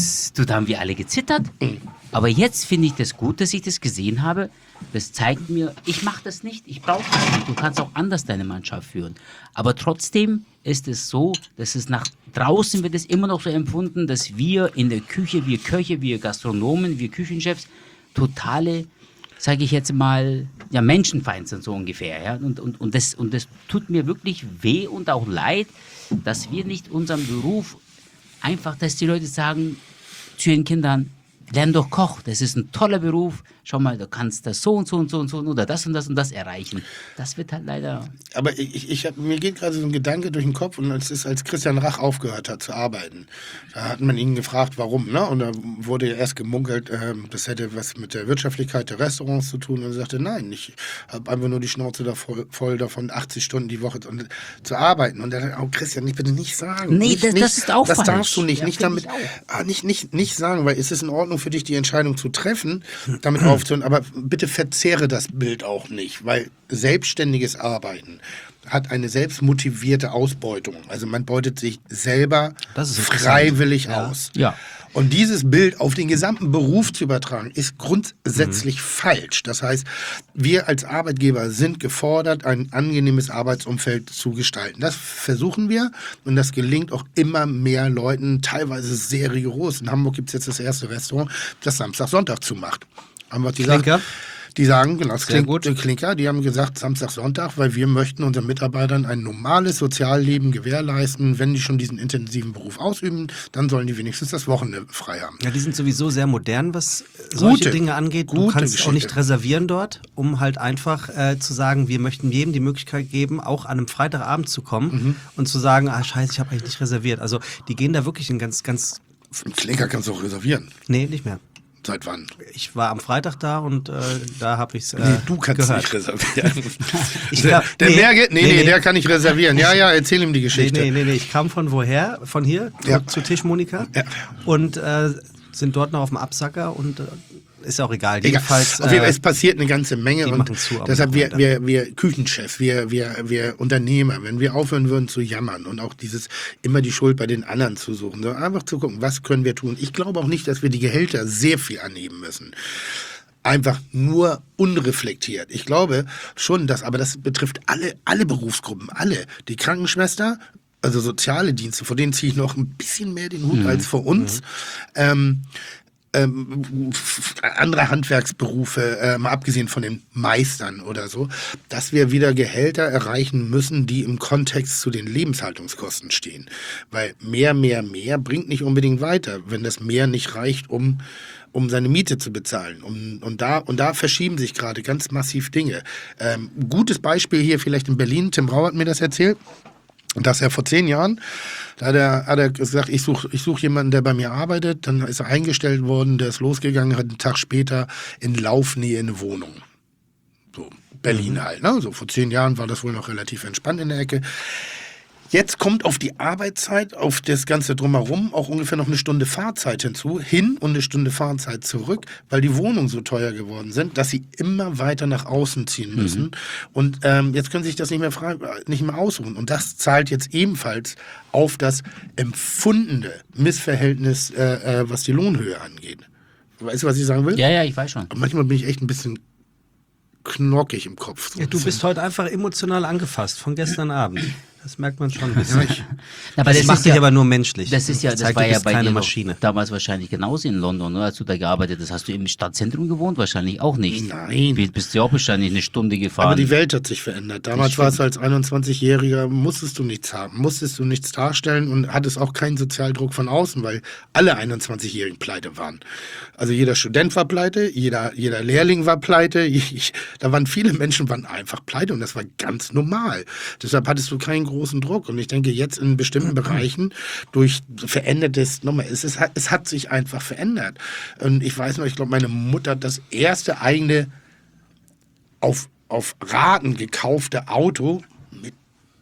da haben wir alle gezittert. Aber jetzt finde ich das gut, dass ich das gesehen habe. Das zeigt mir, ich mache das nicht, ich brauche das nicht. Du kannst auch anders deine Mannschaft führen. Aber trotzdem ist es so, dass es nach draußen wird es immer noch so empfunden, dass wir in der Küche, wir Köche, wir Gastronomen, wir Küchenchefs, totale, sage ich jetzt mal, ja, Menschenfeind sind so ungefähr. Ja? Und das tut mir wirklich weh und auch leid, dass wir nicht unseren Beruf einfach, dass die Leute sagen zu ihren Kindern, lern doch Koch, das ist ein toller Beruf. Schau mal, du kannst das so und so und so und so oder das und das und das erreichen. Das wird halt leider... Aber mir geht gerade so ein Gedanke durch den Kopf und es ist, als Christian Rach aufgehört hat zu arbeiten, da hat man ihn gefragt, warum, ne? Und da wurde ja erst gemunkelt, das hätte was mit der Wirtschaftlichkeit der Restaurants zu tun und er sagte, nein, ich habe einfach nur die Schnauze voll davon, 80 Stunden die Woche zu arbeiten. Und er hat oh Christian, bitte nicht sagen. Nee, das ist auch das falsch. Das darfst du nicht. Ja, nicht damit, nicht sagen, weil es ist in Ordnung für dich, die Entscheidung zu treffen, damit aufzuhören, aber bitte verzehre das Bild auch nicht, weil selbstständiges Arbeiten hat eine selbstmotivierte Ausbeutung. Also man beutet sich selber freiwillig aus. Ja. Und dieses Bild auf den gesamten Beruf zu übertragen, ist grundsätzlich falsch. Das heißt, wir als Arbeitgeber sind gefordert, ein angenehmes Arbeitsumfeld zu gestalten. Das versuchen wir und das gelingt auch immer mehr Leuten, teilweise sehr rigoros. In Hamburg gibt es jetzt das erste Restaurant, das Samstag, Sonntag zumacht. Haben wir Klinker? Die sagen, genau, das klingt gut. Klinker, die haben gesagt Samstag, Sonntag, weil wir möchten unseren Mitarbeitern ein normales Sozialleben gewährleisten. Wenn die schon diesen intensiven Beruf ausüben, dann sollen die wenigstens das Wochenende frei haben. Ja, die sind sowieso sehr modern, was solche Dinge angeht. Du kannst auch nicht reservieren dort, um halt einfach zu sagen, wir möchten jedem die Möglichkeit geben, auch an einem Freitagabend zu kommen und zu sagen, scheiße, ich habe eigentlich nicht reserviert. Also die gehen da wirklich in ganz... Im Klinker kannst du auch reservieren. Nee, nicht mehr. Seit wann? Ich war am Freitag da und da habe ich es du kannst gehört. nicht reservieren. Der der kann nicht reservieren. Ja, erzähl ihm die Geschichte. Nee, ich kam von woher? Von hier zu Tischmonika und sind dort noch auf dem Absacker und ist ja auch egal. Jedenfalls, auf jeden Fall, es passiert eine ganze Menge und deshalb wir Küchenchefs, wir Unternehmer, wenn wir aufhören würden zu jammern und auch dieses immer die Schuld bei den anderen zu suchen, sondern einfach zu gucken, was können wir tun. Ich glaube auch nicht, dass wir die Gehälter sehr viel anheben müssen. einfach nur unreflektiert. Ich glaube schon, aber das betrifft alle Berufsgruppen, alle. Die Krankenschwester, also soziale Dienste, vor denen ziehe ich noch ein bisschen mehr den Hut als vor uns. Andere Handwerksberufe, mal abgesehen von den Meistern oder so, dass wir wieder Gehälter erreichen müssen, die im Kontext zu den Lebenshaltungskosten stehen. Weil mehr bringt nicht unbedingt weiter, wenn das mehr nicht reicht, um seine Miete zu bezahlen. Und da verschieben sich gerade ganz massiv Dinge. Gutes Beispiel hier vielleicht in Berlin, Tim Rau hat mir das erzählt, dass er vor 10 Jahren, da hat er gesagt, ich such jemanden, der bei mir arbeitet. Dann ist er eingestellt worden, der ist losgegangen, hat einen Tag später in Laufnähe eine Wohnung. So, Berlin halt. Ne? So vor 10 Jahren war das wohl noch relativ entspannt in der Ecke. Jetzt kommt auf die Arbeitszeit, auf das Ganze drumherum auch ungefähr noch eine Stunde Fahrzeit hinzu, hin und eine Stunde Fahrzeit zurück, weil die Wohnungen so teuer geworden sind, dass sie immer weiter nach außen ziehen müssen. Und jetzt können sie sich das nicht mehr aussuchen. Und das zahlt jetzt ebenfalls auf das empfundene Missverhältnis, was die Lohnhöhe angeht. Weißt du, was ich sagen will? Ja, ich weiß schon. Manchmal bin ich echt ein bisschen knockig im Kopf. So Ja, du bist heute einfach emotional angefasst von gestern Abend. Das merkt man schon ein bisschen. Aber das macht dich aber nur menschlich. Das zeigt, war du ja bist bei keine dir Maschine. damals wahrscheinlich genauso in London, oder? Als du da gearbeitet hast. Hast du im Stadtzentrum gewohnt? Wahrscheinlich auch nicht. Nein. Bist du auch wahrscheinlich eine Stunde gefahren. Aber die Welt hat sich verändert. Damals war es als 21-Jähriger, musstest du nichts haben, musstest du nichts darstellen und hattest auch keinen Sozialdruck von außen, weil alle 21-Jährigen pleite waren. Also jeder Student war pleite, jeder Lehrling war pleite. Da waren viele Menschen waren einfach pleite und das war ganz normal. Deshalb hattest du keinen großen Druck. Und ich denke, jetzt in bestimmten Bereichen durch verändertes, nochmal, es hat sich einfach verändert. Und ich weiß noch, ich glaube, meine Mutter hat das erste eigene auf Raten gekaufte Auto mit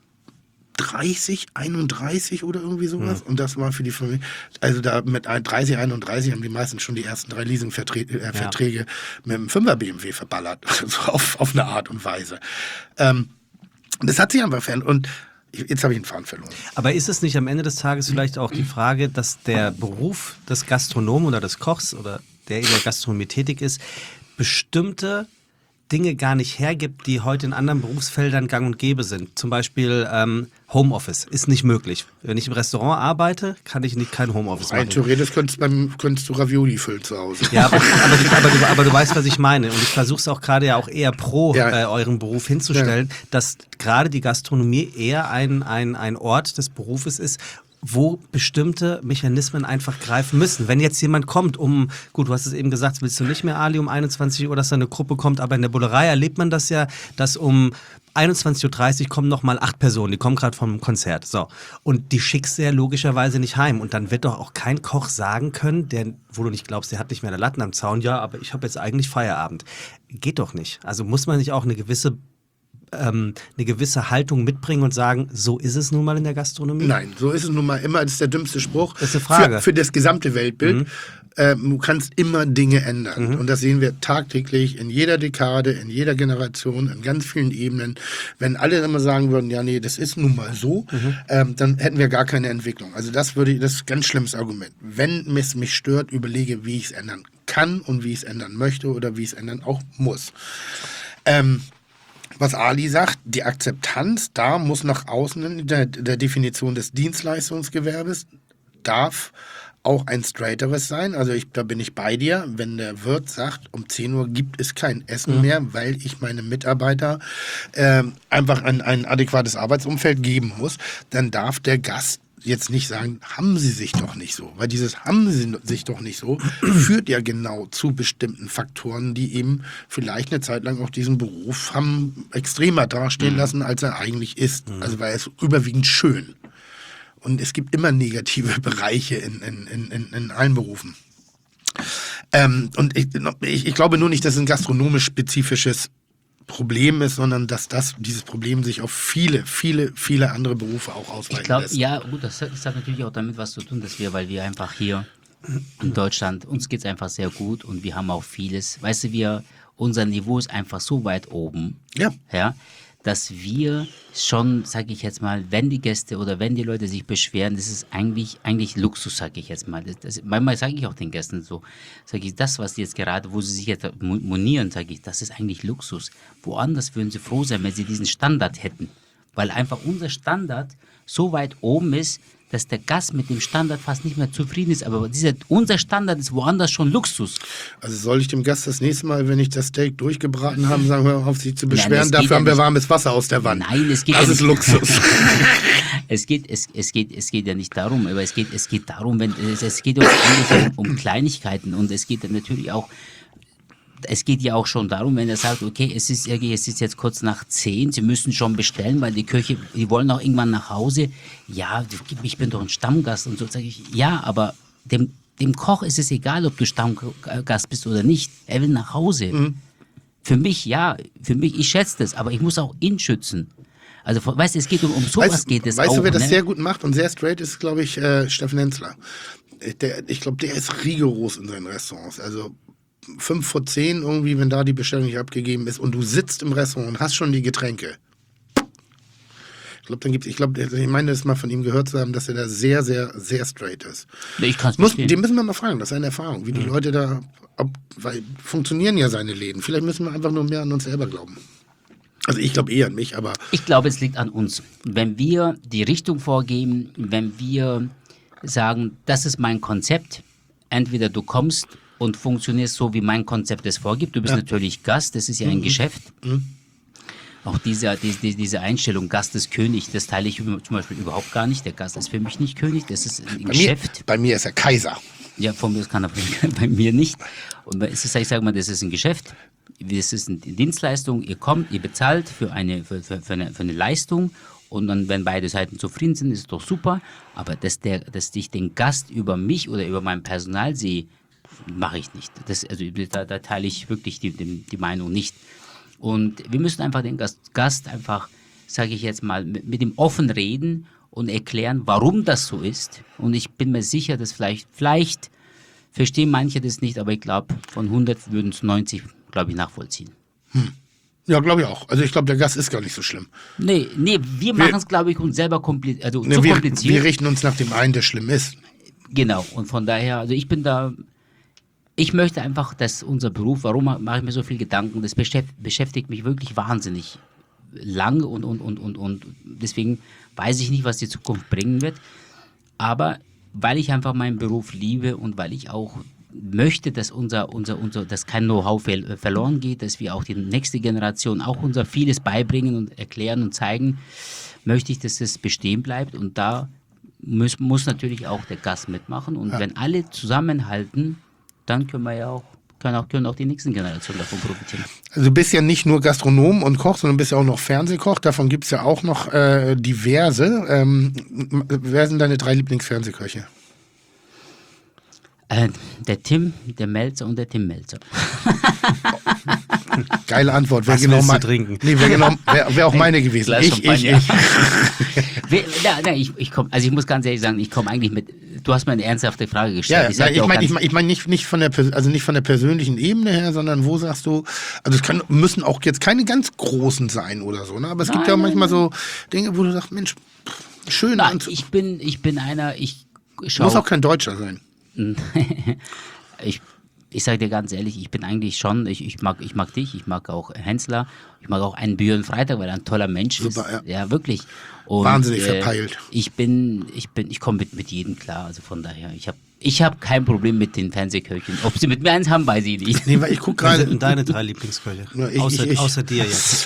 31 oder irgendwie sowas. Und das war für die Familie, also da mit 30, 31 haben die meisten schon die ersten 3 Leasingverträge mit einem 5er BMW verballert. Also auf eine Art und Weise. Das hat sich einfach verändert. Und jetzt habe ich den Faden verloren. Aber ist es nicht am Ende des Tages vielleicht auch die Frage, dass der Beruf des Gastronomen oder des Kochs oder der in der Gastronomie tätig ist, bestimmte Dinge gar nicht hergibt, die heute in anderen Berufsfeldern gang und gäbe sind? Zum Beispiel Homeoffice ist nicht möglich. Wenn ich im Restaurant arbeite, kann ich kein Homeoffice machen. Theoretisch könntest du Ravioli füllen zu Hause. Ja, aber du weißt, was ich meine. Und ich versuche es auch gerade ja auch eher pro euren Beruf hinzustellen, dass gerade die Gastronomie eher ein Ort des Berufes ist, wo bestimmte Mechanismen einfach greifen müssen. Wenn jetzt jemand kommt gut, du hast es eben gesagt, willst du nicht mehr, Ali, um 21 Uhr, dass da eine Gruppe kommt, aber in der Bullerei erlebt man das ja, dass um 21.30 Uhr kommen nochmal 8 Personen, die kommen gerade vom Konzert. So. Und die schickst du ja logischerweise nicht heim. Und dann wird doch auch kein Koch sagen können, wo du nicht glaubst, der hat nicht mehr eine Latten am Zaun, ja, aber ich habe jetzt eigentlich Feierabend. Geht doch nicht. Also muss man nicht auch eine gewisse Haltung mitbringen und sagen, so ist es nun mal in der Gastronomie? Nein, so ist es nun mal immer. Das ist der dümmste Spruch. Das ist eine Frage. Für das gesamte Weltbild. Du kannst immer Dinge ändern. Und das sehen wir tagtäglich in jeder Dekade, in jeder Generation, in ganz vielen Ebenen. Wenn alle immer sagen würden, ja, nee, das ist nun mal so, dann hätten wir gar keine Entwicklung. Also das ist ein ganz schlimmes Argument. Wenn es mich stört, überlege, wie ich es ändern kann und wie ich es ändern möchte oder wie ich es ändern auch muss. Was Ali sagt, die Akzeptanz, da muss nach außen in der Definition des Dienstleistungsgewerbes, darf auch ein straighteres sein. Also da bin ich bei dir. Wenn der Wirt sagt, um 10 Uhr gibt es kein Essen mehr, weil ich meine Mitarbeiter einfach ein adäquates Arbeitsumfeld geben muss, dann darf der Gast jetzt nicht sagen, haben Sie sich doch nicht so. Weil dieses haben Sie sich doch nicht so führt ja genau zu bestimmten Faktoren, die eben vielleicht eine Zeit lang auch diesen Beruf haben extremer dastehen lassen, als er eigentlich ist. Also weil er ist überwiegend schön. Und es gibt immer negative Bereiche in allen Berufen. Und ich glaube nur nicht, dass es ein gastronomisch spezifisches Problem ist, sondern dass dieses Problem sich auf viele, viele, viele andere Berufe auch ausweiten lässt. Ja, gut, das hat natürlich auch damit was zu tun, weil wir einfach hier in Deutschland, uns geht es einfach sehr gut und wir haben auch vieles. Weißt du, unser Niveau ist einfach so weit oben, ja, dass wir schon, sage ich jetzt mal, wenn die Gäste oder wenn die Leute sich beschweren, das ist eigentlich Luxus, sage ich jetzt mal. Manchmal sage ich auch den Gästen so, sage ich, das, was die jetzt gerade, wo sie sich jetzt monieren, sage ich, das ist eigentlich Luxus. Woanders würden sie froh sein, wenn sie diesen Standard hätten. Weil einfach unser Standard so weit oben ist, dass der Gast mit dem Standard fast nicht mehr zufrieden ist. Aber unser Standard ist woanders schon Luxus. Also soll ich dem Gast das nächste Mal, wenn ich das Steak durchgebraten habe, sagen, hör auf, sich zu beschweren, Nein, dafür haben wir warmes Wasser aus der Wand. Nein, es geht das ja ist nicht. Luxus. Es geht ja nicht darum, aber es geht darum, es geht eigentlich um Kleinigkeiten und es geht dann natürlich auch. Es geht ja auch schon darum, wenn er sagt, okay, es ist jetzt kurz nach 10, Sie müssen schon bestellen, weil die Köche, die wollen auch irgendwann nach Hause. Ja, ich bin doch ein Stammgast und so sage ich, ja, aber dem Koch ist es egal, ob du Stammgast bist oder nicht. Er will nach Hause. Mhm. Für mich, ich schätze das, aber ich muss auch ihn schützen. Also, weißt du, es geht um sowas geht es auch. Weißt du, wer das sehr gut macht und sehr straight ist, glaube ich, Steffen Hensler. Ich glaube, der ist rigoros in seinen Restaurants. Also 5 vor 10 irgendwie, wenn da die Bestellung nicht abgegeben ist und du sitzt im Restaurant und hast schon die Getränke. Ich meine, das mal von ihm gehört zu haben, dass er da sehr, sehr, sehr straight ist. Ich kann's verstehen. Den müssen wir mal fragen, das ist eine Erfahrung, wie die Leute da, weil funktionieren ja seine Läden. Vielleicht müssen wir einfach nur mehr an uns selber glauben. Also ich glaube eher an mich, aber... Ich glaube, es liegt an uns. Wenn wir die Richtung vorgeben, wenn wir sagen, das ist mein Konzept, entweder du kommst und funktionierst so, wie mein Konzept es vorgibt. Du bist natürlich Gast, das ist ja ein Geschäft. Auch diese Einstellung, Gast ist König, das teile ich zum Beispiel überhaupt gar nicht. Der Gast ist für mich nicht König, das ist ein Geschäft. Bei mir ist er Kaiser. Ja, von mir kann er bei mir nicht. Und es ist, ich sage mal, das ist ein Geschäft, das ist eine Dienstleistung, ihr kommt, ihr bezahlt für eine Leistung. Und dann, wenn beide Seiten zufrieden sind, ist es doch super. Aber dass ich den Gast über mich oder über mein Personal sehe, mache ich nicht. Da teile ich wirklich die Meinung nicht. Und wir müssen einfach den Gast einfach, sage ich jetzt mal, mit ihm offen reden und erklären, warum das so ist. Und ich bin mir sicher, dass vielleicht verstehen manche das nicht, aber ich glaube, von 100 würden es 90, glaube ich, nachvollziehen. Ja, glaube ich auch. Also ich glaube, der Gast ist gar nicht so schlimm. Nee, wir machen es, glaube ich, uns selber kompliziert. Wir richten uns nach dem einen, der schlimm ist. Genau, und von daher, also ich möchte einfach, dass unser Beruf, warum mache ich mir so viel Gedanken, das beschäftigt mich wirklich wahnsinnig lang und deswegen weiß ich nicht, was die Zukunft bringen wird. Aber weil ich einfach meinen Beruf liebe und weil ich auch möchte, dass dass kein Know-how verloren geht, dass wir auch die nächste Generation auch unser vieles beibringen und erklären und zeigen, möchte ich, dass es bestehen bleibt und da muss natürlich auch der Gast mitmachen und wenn alle zusammenhalten, dann können auch die nächsten Generationen davon profitieren. Also du bist ja nicht nur Gastronom und Koch, sondern bist ja auch noch Fernsehkoch. Davon gibt es ja auch noch diverse. Wer sind deine 3 Lieblingsfernsehköche? Der Tim, der Melzer und der Tim Melzer. Geile Antwort. Was willst du trinken? Nee, wäre auch meine gewesen. Ich muss ganz ehrlich sagen, ich komme eigentlich mit. Du hast mir eine ernsthafte Frage gestellt. Ja, ich meine nicht von der persönlichen Ebene her, sondern wo sagst du, also es müssen auch jetzt keine ganz großen sein oder so, ne? Aber es gibt ja auch manchmal so Dinge, wo du sagst, Mensch, schön. Ich bin einer, muss auch kein Deutscher sein. Ich sage dir ganz ehrlich, ich bin eigentlich schon, ich mag dich, ich mag auch Hensler, ich mag auch einen Björn Freitag, weil er ein toller Mensch ist. Super, ja, wirklich. Und, wahnsinnig verpeilt. Ich komme mit jedem klar, also von daher, ich hab kein Problem mit den Fernsehköchen. Ob sie mit mir eins haben, weiß ich nicht. Nee, weil ich gucke Wer gerade. sind deine 3 Lieblingsköche? Außer dir jetzt.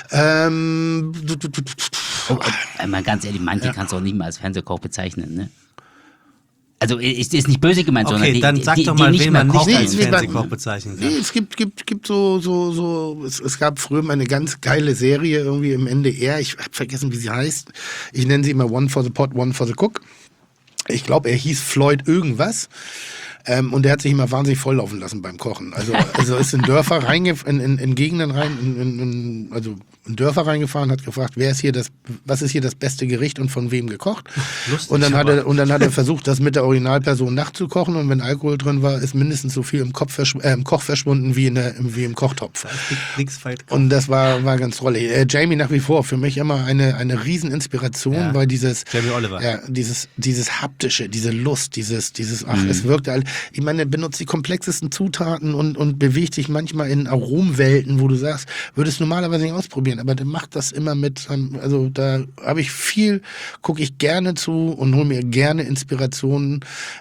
Mal ganz ehrlich, manche kannst du auch nicht mal als Fernsehkoch bezeichnen, ne? Also ist nicht böse gemeint, sondern okay, dann sag doch mal, wen man nicht als Nee, Fernsehkoch bezeichnen kann. Nee, es gibt so es gab früher mal eine ganz geile Serie irgendwie im NDR, ich habe vergessen, wie sie heißt. Ich nenne sie immer One for the Pot, One for the Cook. Ich glaube, er hieß Floyd irgendwas. Und der hat sich immer wahnsinnig volllaufen lassen beim Kochen. Also ist in Dörfer in Gegenden rein, also in Dörfer reingefahren, hat gefragt, was ist hier das beste Gericht und von wem gekocht? Lustig, Und dann hat er versucht, das mit der Originalperson nachzukochen, und wenn Alkohol drin war, ist mindestens so viel im Koch verschwunden wie im Kochtopf. Nix falsch. Und das war ganz toll. Jamie nach wie vor für mich immer eine Rieseninspiration, weil Jamie Oliver. Ja, dieses haptische, diese Lust, es wirkt halt, ich meine, er benutzt die komplexesten Zutaten und bewegt sich manchmal in Aromwelten, wo du sagst, würdest du normalerweise nicht ausprobieren, aber der macht das immer mit, also da habe ich gucke ich gerne zu und hole mir gerne Inspirationen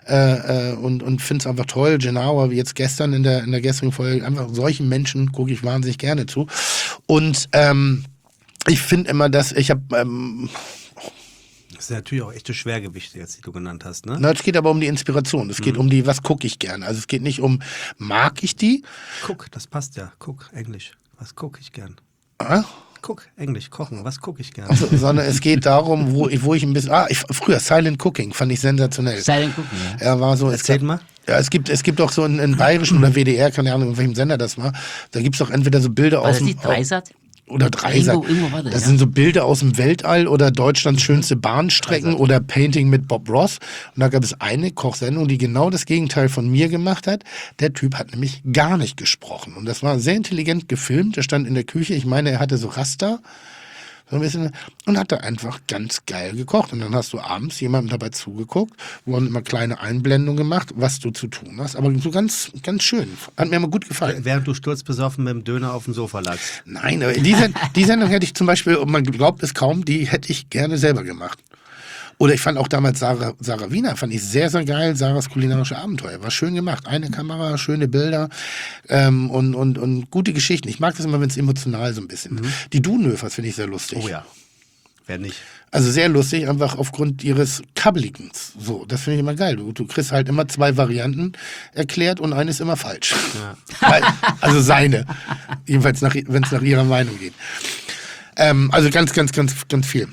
und finde es einfach toll. Genauer, wie jetzt gestern in der gestrigen Folge, einfach solchen Menschen gucke ich wahnsinnig gerne zu. Und ich finde immer, dass ich habe das sind natürlich auch echte Schwergewichte jetzt, die du genannt hast, ne? Na, es geht aber um die Inspiration. Es geht um die, was gucke ich gern. Also es geht nicht um, mag ich die? Guck, das passt ja. Guck, Englisch. Was gucke ich gern? Ah? Guck, Englisch, kochen. Was gucke ich gern? Also, sondern es geht darum, wo ich ein bisschen, früher Silent Cooking fand ich sensationell. Silent Cooking, ja. Ja, war so. Erzähl mal. Ja, es gibt auch so in Bayerischen oder WDR, keine Ahnung, in welchem Sender das war, da gibt es doch entweder so Bilder War aus das dem... nicht Dreisat? Oder Dreisat. Irgendwo war das, Das ja. sind so Bilder aus dem Weltall oder Deutschlands schönste Bahnstrecken oder Painting mit Bob Ross. Und da gab es eine Kochsendung, die genau das Gegenteil von mir gemacht hat. Der Typ hat nämlich gar nicht gesprochen. Und das war sehr intelligent gefilmt. Er stand in der Küche. Ich meine, er hatte so Raster. So ein bisschen, und hat da einfach ganz geil gekocht. Und dann hast du abends jemandem dabei zugeguckt, wurden immer kleine Einblendungen gemacht, was du zu tun hast. Aber so ganz, ganz schön. Hat mir immer gut gefallen. Während du sturzbesoffen mit dem Döner auf dem Sofa lagst. Nein, aber die Sendung hätte ich zum Beispiel, und man glaubt es kaum, die hätte ich gerne selber gemacht. Oder ich fand auch damals Sarah Wiener, fand ich sehr, sehr geil, Sarahs kulinarische Abenteuer. War schön gemacht. Eine Kamera, schöne Bilder und gute Geschichten. Ich mag das immer, wenn es emotional so ein bisschen. Die Dunöfers finde ich sehr lustig. Oh ja. Wer nicht? Also sehr lustig, einfach aufgrund ihres Kabbeligens. So, das finde ich immer geil. Du kriegst halt immer 2 Varianten erklärt und eine ist immer falsch. Ja. Also seine. Jedenfalls, wenn es nach ihrer Meinung geht. Also ganz, ganz, ganz, ganz viel.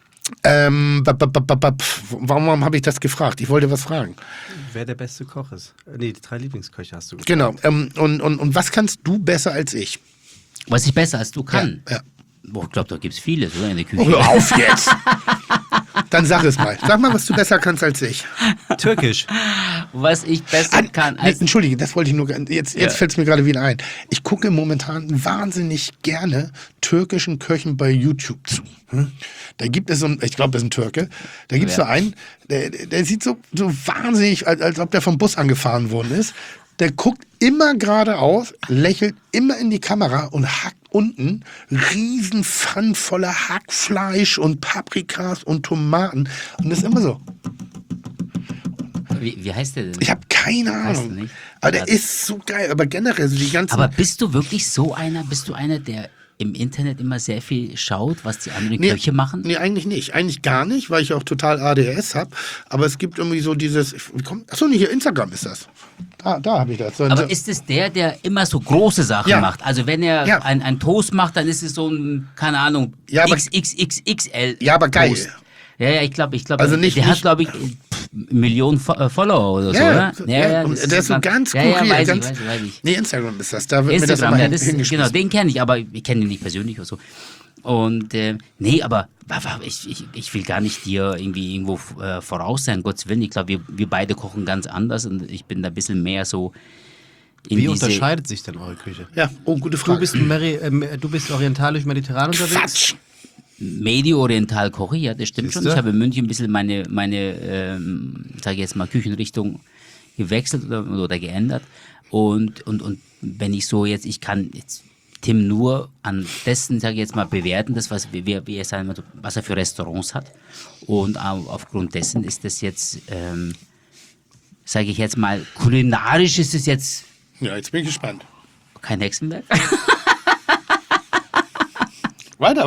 Warum habe ich das gefragt? Ich wollte was fragen. Wer der beste Koch ist. Nee, die 3 Lieblingsköche hast du gefragt. Genau. Und was kannst du besser als ich? Was ich besser als du kann? Ja. Boah, ich glaube, da gibt es vieles, oder? In der Küche. Oh, hör auf jetzt! Dann sag es mal. Sag mal, was du besser kannst als ich. Türkisch. Was ich besser kann als... Entschuldige, das wollte ich nur... Jetzt fällt es mir gerade wieder ein. Ich gucke momentan wahnsinnig gerne türkischen Köchen bei YouTube zu. Da gibt es so einen, ich glaube, das ist ein Türke, da gibt es so einen, der sieht so wahnsinnig, als ob der vom Bus angefahren worden ist. Der guckt immer geradeaus, lächelt immer in die Kamera und hackt unten riesen Pfannen voller Hackfleisch und Paprikas und Tomaten. Und das ist immer so. Wie heißt der denn? Ich habe keine Weißt du Ahnung. nicht? Aber der ist so geil. Aber generell so die ganzen... Aber bist du wirklich so einer? Bist du einer, der im Internet immer sehr viel schaut, was die anderen Köche machen? Nee, eigentlich nicht. Eigentlich gar nicht, weil ich auch total ADS habe. Aber es gibt irgendwie so dieses... Achso, nee, hier Instagram ist das. Da habe ich das. So, Aber ist es der immer so große Sachen Ja. macht? Also wenn er Ja. ein Toast macht, dann ist es so ein, keine Ahnung, Ja, aber- XXXL Ja, aber geil. Toast. Ja, ich glaube, Also nicht- der hat, nicht- glaube ich, Millionen Follower oder so, Ja, oder? ja, und der ist so ganz Ja, kurier, weiß ich. Nee, Instagram ist das. Da wird Instagram, mir ja, das immer genau, hingeschmissen. den kenne ich, aber ich kenne ihn nicht persönlich oder so. Und nee, aber ich will gar nicht dir irgendwie irgendwo voraus sein, Gottes Willen. Ich glaube, wir beide kochen ganz anders und ich bin da ein bisschen mehr so in Wie diese... unterscheidet sich denn eure Küche? Ja, gute Frage. Du bist orientalisch-mediterran unterwegs? Quatsch. Medio-oriental koche, ja, das stimmt Siehste? schon. Ich habe in München ein bisschen meine sage ich jetzt mal, Küchenrichtung gewechselt oder geändert. Und wenn ich so jetzt, ich kann jetzt Tim nur an dessen, sage ich jetzt mal, bewerten, das, was er für Restaurants hat. Und aufgrund dessen ist das jetzt, sage ich jetzt mal, kulinarisch ist es jetzt Ja, jetzt bin ich gespannt. kein Hexenwerk. Weiter.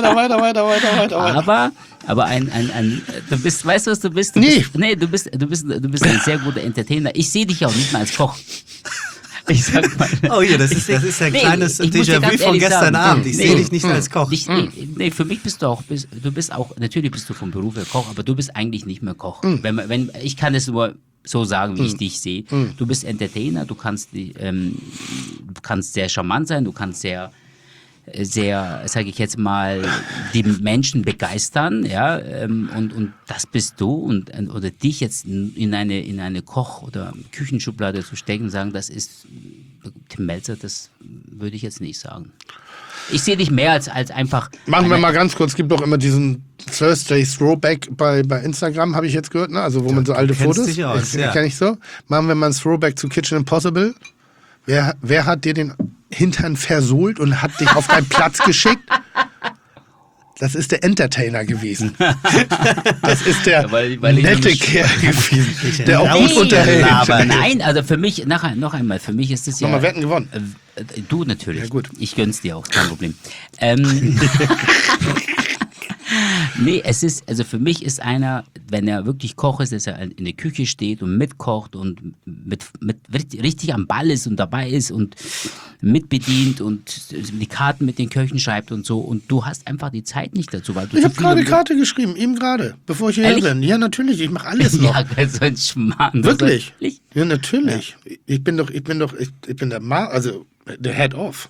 Aber du bist, weißt du, was du bist? Du bist ein sehr guter Entertainer. Ich sehe dich ja auch nicht mal als Koch. Ich sag mal. Oh ja, das ist ja ein kleines ich muss dir Déjà-vu ganz von ehrlich gestern sagen, Abend. Ich sehe dich nicht als Koch. Nee, für mich bist du auch, natürlich bist du vom Beruf her Koch, aber du bist eigentlich nicht mehr Koch. Ich kann es nur so sagen, wie ich dich sehe. Du bist Entertainer, du kannst sehr charmant sein, du kannst sehr, sage ich jetzt mal, die Menschen begeistern, ja, und das bist du oder dich jetzt in eine Koch- oder Küchenschublade zu stecken und sagen, das ist Tim Melzer, das würde ich jetzt nicht sagen. Ich sehe dich mehr als einfach. Machen wir mal ganz kurz, es gibt doch immer diesen Thursday Throwback bei Instagram, habe ich jetzt gehört, ne? Also wo man so alte Fotos. Dich aus, Kenn ich so. Machen wir mal ein Throwback zu Kitchen Impossible. Wer hat dir den Hintern versohlt und hat dich auf deinen Platz geschickt? Das ist der Entertainer gewesen. Das ist der nette Kerl gewesen, der auch gut unterhält. Aber nein, also für mich, noch einmal, für mich ist es ja... Nochmal, wer hat denn gewonnen? Du natürlich. Ja, gut. Ich gönn's dir auch, kein Problem. Nee, es ist, also für mich ist einer, wenn er wirklich Koch ist, dass er in der Küche steht und mitkocht und mit richtig am Ball ist und dabei ist und mitbedient und die Karten mit den Köchen schreibt und so, und du hast einfach die Zeit nicht dazu, weil du Ich habe gerade Karte geschrieben, eben gerade, bevor ich hierher bin. Ja, natürlich, ich mache alles noch. Ja, so ein Schmarrn. Wirklich? Ja, natürlich. Ja. Ich bin der also der Head of.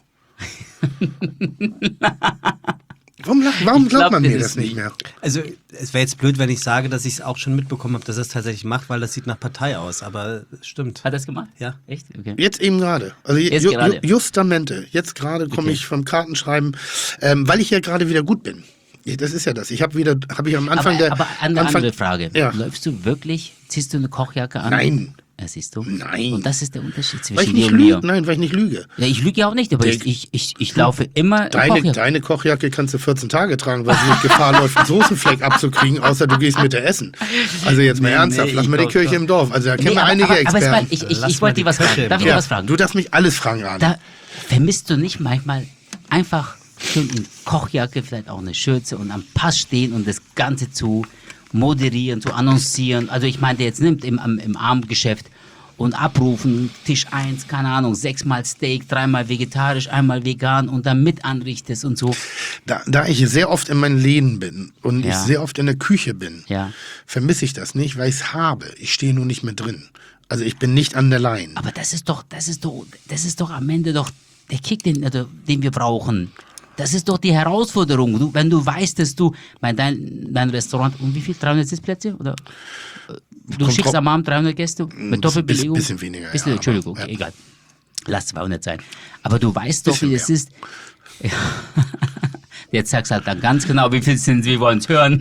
Warum glaubt man mir das nicht mehr? Also es wäre jetzt blöd, wenn ich sage, dass ich es auch schon mitbekommen habe, dass er es tatsächlich macht, weil das sieht nach Partei aus, aber es stimmt. Hat er es gemacht? Ja. Echt? Okay. Jetzt eben gerade. Also justamente. Jetzt gerade komme ich vom Kartenschreiben, weil ich ja gerade wieder gut bin. Das ist ja das. Ich habe am Anfang aber eine andere Frage. Ja. Läufst du wirklich, ziehst du eine Kochjacke an? Nein. Ja, siehst du? Nein. Und das ist der Unterschied zwischen dir und mir. Nein, weil ich nicht lüge. Ja, ich lüge ja auch nicht, aber ich laufe immer Deine Kochjacke kannst du 14 Tage tragen, weil sie nicht Gefahr läuft, einen Soßenfleck abzukriegen, außer du gehst mit der essen. Also jetzt mal ernsthaft, lass mal die Kirche im Dorf. Also da kennen wir einige Experten. Aber ich wollte dir was fragen. Darf ich dir was fragen? Du darfst mich alles fragen, Arne. Da vermisst du nicht manchmal einfach schön in Kochjacke, vielleicht auch eine Schürze und am Pass stehen und das Ganze zu moderieren, zu annoncieren? Also ich meinte jetzt, nimmt im Abendgeschäft und abrufen, Tisch 1, keine Ahnung, 6-mal Steak, 3-mal vegetarisch, 1-mal vegan und dann mit anrichtest und so. Da ich sehr oft in meinen Läden bin und ich sehr oft in der Küche bin, vermisse ich das nicht, weil ich es habe. Ich stehe nur nicht mehr drin. Also ich bin nicht an der Line. Aber das ist doch am Ende doch der Kick, den wir brauchen. Das ist doch die Herausforderung. Wenn du weißt, dass du dein Restaurant, um wie viel, 300 Sitzplätze? Oder du schickst am Abend 300 Gäste mit Doppelbelegung? Bisschen weniger, Entschuldigung, okay, egal. Lass 200 sein. Aber du weißt doch, wie es ist. Ja. Jetzt sagst du halt dann ganz genau, wie viel sind wir wollen es hören.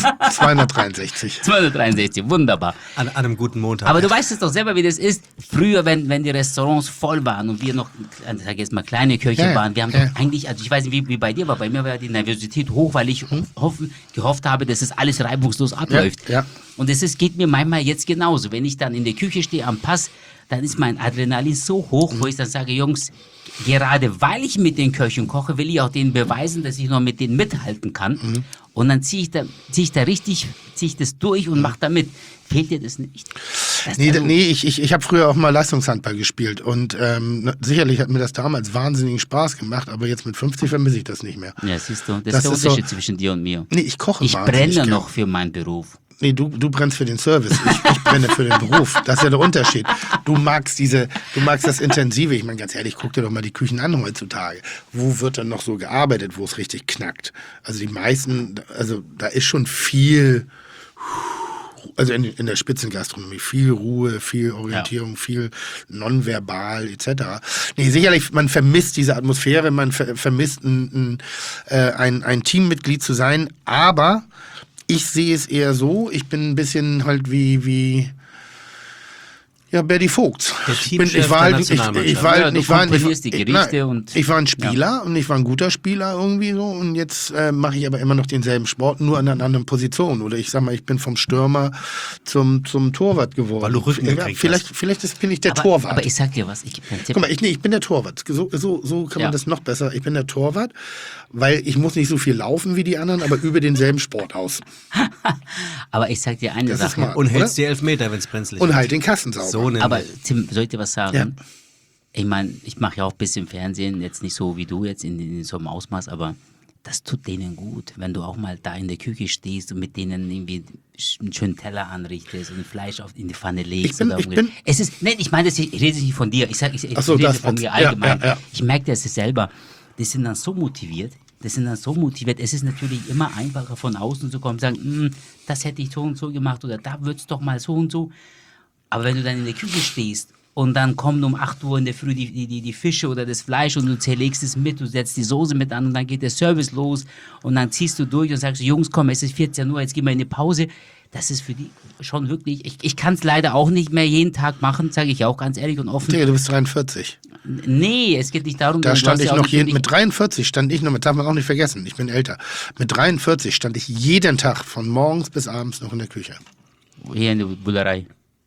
263. 263, wunderbar. An einem guten Montag. Aber du weißt es doch selber, wie das ist. Früher, wenn die Restaurants voll waren und wir noch, sag jetzt mal, kleine Köche waren, wir haben doch eigentlich, also ich weiß nicht, wie bei dir war, bei mir war die Nervosität hoch, weil ich gehofft habe, dass es alles reibungslos abläuft. Ja. Und geht mir manchmal jetzt genauso. Wenn ich dann in der Küche stehe am Pass, dann ist mein Adrenalin so hoch, wo ich dann sage, Jungs, gerade weil ich mit den Köchen koche, will ich auch denen beweisen, dass ich noch mit denen mithalten kann. Und dann ziehe ich das durch und mache da mit. Fehlt dir das nicht? Ich habe früher auch mal Leistungshandball gespielt und sicherlich hat mir das damals wahnsinnigen Spaß gemacht, aber jetzt mit 50 vermisse ich das nicht mehr. Ja, siehst du, das ist der Unterschied zwischen dir und mir. Nee, ich koche Ich brenne noch für meinen Beruf. Nee, du brennst für den Service. Ich brenne für den Beruf. Das ist ja der Unterschied. Du magst das Intensive. Ich meine, ganz ehrlich, guck dir doch mal die Küchen an heutzutage. Wo wird dann noch so gearbeitet, wo es richtig knackt? Also die meisten, also da ist schon viel, also in der Spitzengastronomie, viel Ruhe, viel Orientierung, viel nonverbal etc. Nee, sicherlich, man vermisst diese Atmosphäre, man vermisst ein Teammitglied zu sein, aber ich sehe es eher so, ich bin ein bisschen halt wie Berdi Vogts. Ich war ein Spieler und ich war ein guter Spieler irgendwie so und jetzt mache ich aber immer noch denselben Sport, nur an einer anderen Position. Oder ich sag mal, ich bin vom Stürmer zum Torwart geworden. Weil du Rücken gekriegt hast. Vielleicht bin ich der Torwart. Aber ich sag dir was, ich gebe dir einen Tipp. Guck mal, ich bin der Torwart. So kann man das noch besser. Ich bin der Torwart, weil ich muss nicht so viel laufen wie die anderen, aber übe denselben Sport aus. Aber ich sag dir eine Sache. Smart, und hältst die Elfmeter, wenn es brenzlig und halt den Kasten sauber. So nämlich. Aber Tim, soll ich dir was sagen? Ja. Ich meine, ich mache ja auch ein bisschen Fernsehen, jetzt nicht so wie du jetzt in so einem Ausmaß, aber das tut denen gut, wenn du auch mal da in der Küche stehst und mit denen irgendwie einen schönen Teller anrichtest und Fleisch in die Pfanne legst. Ich meine, ich rede nicht von dir, ich rede von mir allgemein. Ja. Ich merke das selber, die sind dann so motiviert. Es ist natürlich immer einfacher von außen zu kommen und sagen, das hätte ich so und so gemacht oder da wird's doch mal so und so. Aber wenn du dann in der Küche stehst und dann kommen um 8 Uhr in der Früh die Fische oder das Fleisch und du zerlegst es mit, du setzt die Soße mit an und dann geht der Service los und dann ziehst du durch und sagst, Jungs, komm, es ist 14 Uhr, jetzt gehen wir in die Pause. Das ist für die schon wirklich, ich kann es leider auch nicht mehr jeden Tag machen, sage ich auch ganz ehrlich und offen. Du bist 43. Nee, es geht nicht darum, da stand ich noch mit 43 stand ich noch, das darf man auch nicht vergessen, ich bin älter. Mit 43 stand ich jeden Tag von morgens bis abends noch in der Küche. Hier in der Bullerei.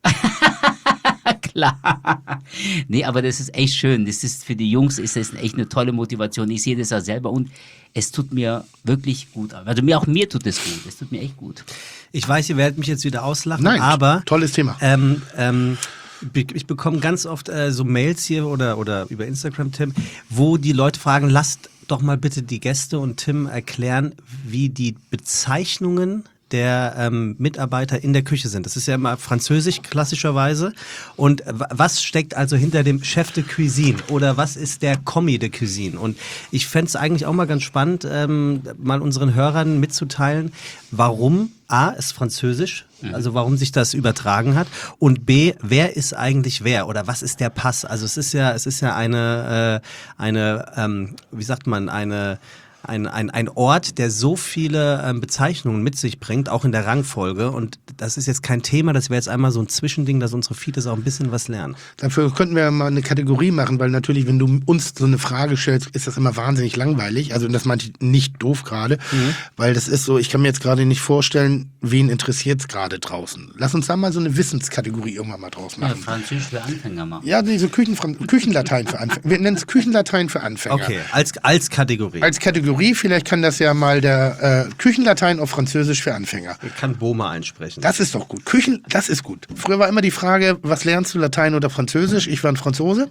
Klar. Nee, aber das ist echt schön. Das ist für die Jungs ist das echt eine tolle Motivation. Ich sehe das ja selber und es tut mir wirklich gut. Also mir tut es gut. Es tut mir echt gut. Ich weiß, ihr werdet mich jetzt wieder auslachen, Nein, aber tolles Thema. Ich bekomme ganz oft so Mails hier oder über Instagram, Tim, wo die Leute fragen, lasst doch mal bitte die Gäste und Tim erklären, wie die Bezeichnungen der Mitarbeiter in der Küche sind. Das ist ja immer französisch klassischerweise. Und was steckt also hinter dem Chef de Cuisine oder was ist der Commis de Cuisine? Und ich fände es eigentlich auch mal ganz spannend, mal unseren Hörern mitzuteilen, warum A, ist französisch, also warum sich das übertragen hat und B, wer ist eigentlich wer oder was ist der Pass? Also es ist ja eine wie sagt man, ein Ort, der so viele Bezeichnungen mit sich bringt, auch in der Rangfolge. Und das ist jetzt kein Thema, das wäre jetzt einmal so ein Zwischending, dass unsere Fides auch ein bisschen was lernen. Dafür könnten wir mal eine Kategorie machen, weil natürlich, wenn du uns so eine Frage stellst, ist das immer wahnsinnig langweilig. Also das meinte ich nicht doof gerade, weil das ist so, ich kann mir jetzt gerade nicht vorstellen, wen interessiert es gerade draußen. Lass uns da mal so eine Wissenskategorie irgendwann mal draus machen. Ja, Französisch für Anfänger machen. Ja, diese Küchenlatein für Anfänger. Wir nennen es Küchenlatein für Anfänger. Okay, als Kategorie. Als Kategorie, vielleicht kann das ja mal der Küchenlatein auf Französisch für Anfänger. Ich kann Boma einsprechen. Das ist doch gut. Das ist gut. Früher war immer die Frage, was lernst du, Latein oder Französisch? Ich war ein Franzose.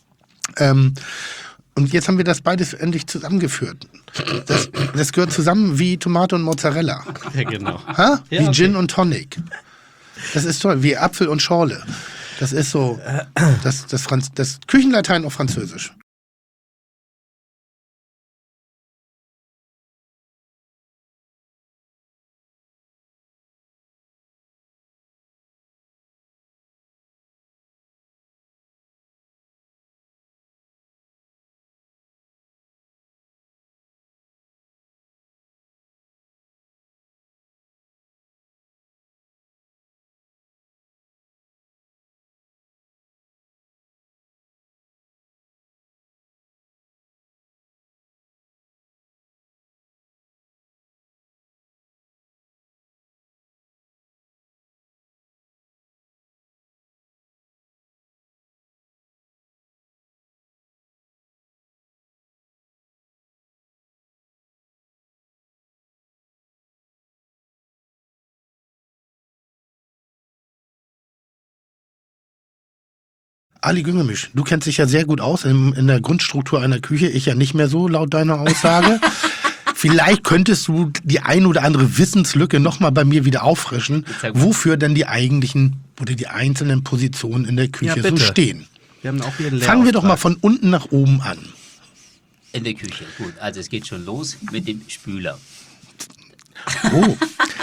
Und jetzt haben wir das beides endlich zusammengeführt. Das gehört zusammen wie Tomate und Mozzarella. Ja, genau. Ha? Wie okay. Gin und Tonic. Das ist toll. Wie Apfel und Schorle. Das ist so das Küchenlatein auf Französisch. Ali Güngemisch, du kennst dich ja sehr gut aus in der Grundstruktur einer Küche. Ich ja nicht mehr so, laut deiner Aussage. Vielleicht könntest du die ein oder andere Wissenslücke nochmal bei mir wieder auffrischen, wofür denn die eigentlichen oder die einzelnen Positionen in der Küche so stehen. Wir haben auch hier Fangen wir doch mal von unten nach oben an. In der Küche, gut. Also es geht schon los mit dem Spüler. Oh.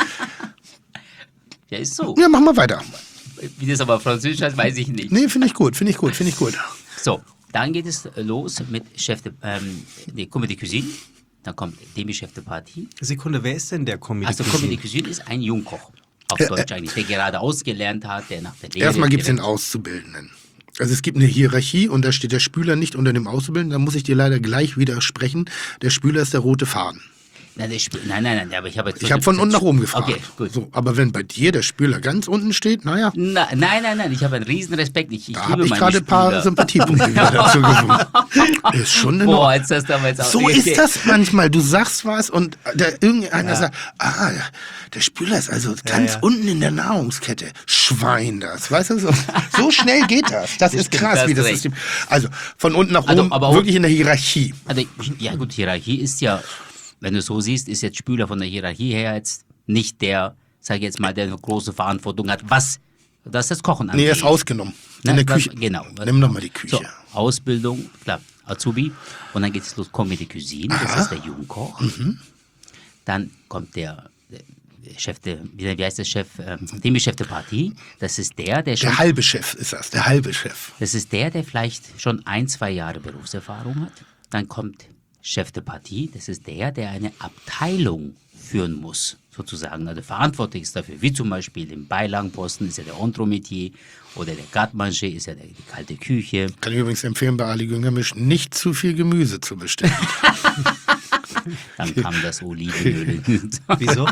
Ja, ist so. Ja, machen wir weiter. Wie das aber Französisch heißt, weiß ich nicht. Nee, finde ich gut. So, dann geht es los mit Commis de Cuisine. Dann kommt Demi-Chef de Partie. Sekunde, wer ist denn der Commis de Cuisine? Also Commis de Cuisine ist ein Jungkoch. Auf Deutsch eigentlich, der gerade ausgelernt hat, der nach der Lehre... Erstmal gibt es den Auszubildenden. Also es gibt eine Hierarchie und da steht der Spüler nicht unter dem Auszubildenden. Da muss ich dir leider gleich widersprechen. Der Spüler ist der rote Faden. Nein, aber ich habe jetzt... Ich habe von unten nach oben gefragt. Okay, gut. So, aber wenn bei dir der Spüler ganz unten steht, naja. Nein, ich habe einen riesen Respekt. Da habe ich gerade ein paar Sympathiepunkte wieder dazu gewonnen. Ist schon eine Boah, jetzt hast du aber jetzt auch... So ist das manchmal. Du sagst was und irgendeiner sagt, der Spüler ist also ganz unten in der Nahrungskette. Schwein das. Weißt du, so schnell geht das. Das ist krass, wie das System... Also von unten nach oben, aber wirklich in der Hierarchie. Also, ja gut, Hierarchie ist ja... wenn du so siehst, ist jetzt Spüler von der Hierarchie her jetzt nicht der, sage ich jetzt mal, der eine große Verantwortung hat, was das Kochen angeht. Nee, er ist ausgenommen. In der Küche. Genau. Nimm doch mal die Küche. So, Ausbildung, klar, Azubi. Und dann geht es los, Commis de Cuisine, das ist der Jungkoch. Dann kommt der Chef, wie heißt der Chef? Demi-Chef de Partie. Das ist der schon... Der halbe Chef ist das, der halbe Chef. Das ist der vielleicht schon 1-2 Jahre Berufserfahrung hat. Dann kommt Chef de Partie. Das ist der eine Abteilung führen muss, sozusagen. Also verantwortlich ist dafür, wie zum Beispiel im Beilagenposten ist ja der Entremetier oder der Garde-Manger ist ja die kalte Küche. Kann ich übrigens empfehlen, bei Ali Güngermisch nicht zu viel Gemüse zu bestellen. Dann kam das Olivenöl. Wieso?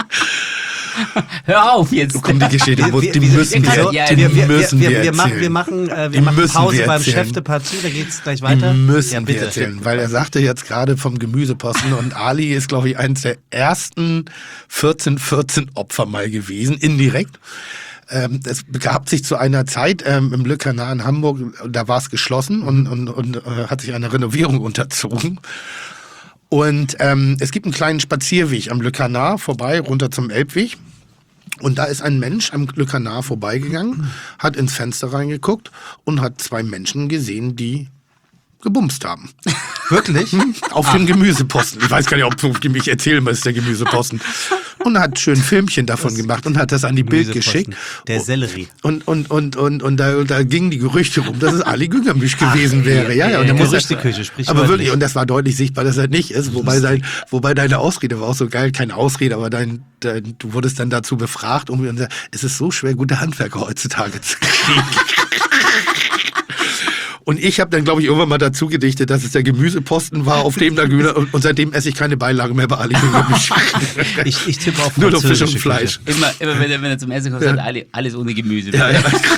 Hör auf jetzt. Komm, die Geschichte, die müssen wir machen Pause beim erzählen. Chef de Partie, da geht's gleich weiter. Müssen wir erzählen, weil er sagte jetzt gerade vom Gemüseposten und Ali ist, glaube ich, eines der ersten 14 Opfer mal gewesen, indirekt. Es begab sich zu einer Zeit im Le Canard in Hamburg, da war es geschlossen und hat sich einer Renovierung unterzogen. Und es gibt einen kleinen Spazierweg am Le Canard vorbei, runter zum Elbweg. Und da ist ein Mensch am Le Canard vorbeigegangen, hat ins Fenster reingeguckt und hat 2 Menschen gesehen, die gebumst haben. Wirklich? Auf dem Gemüseposten. Ich weiß gar nicht, ob die mich erzählen, was ist der Gemüseposten. Und hat schön Filmchen davon gemacht und hat das an die Bild geschickt. Der Sellerie. Und da gingen die Gerüchte rum, dass es Ali Güngermisch gewesen wäre. Ja, und Gerüchteküche, sprich aber wirklich, und das war deutlich sichtbar, dass er nicht ist. Wobei deine Ausrede war auch so geil, keine Ausrede, aber du wurdest dann dazu befragt und gesagt, es ist so schwer, gute Handwerker heutzutage zu kriegen. Und ich habe dann, glaube ich, irgendwann mal dazu gedichtet, dass es der Gemüseposten war, auf dem da und seitdem esse ich keine Beilage mehr bei Ali Güngermisch. Ich tippe auf nur noch Fisch und Fleisch. Immer wenn er zum Essen kommt, sagt er alles ohne Gemüse. Ja.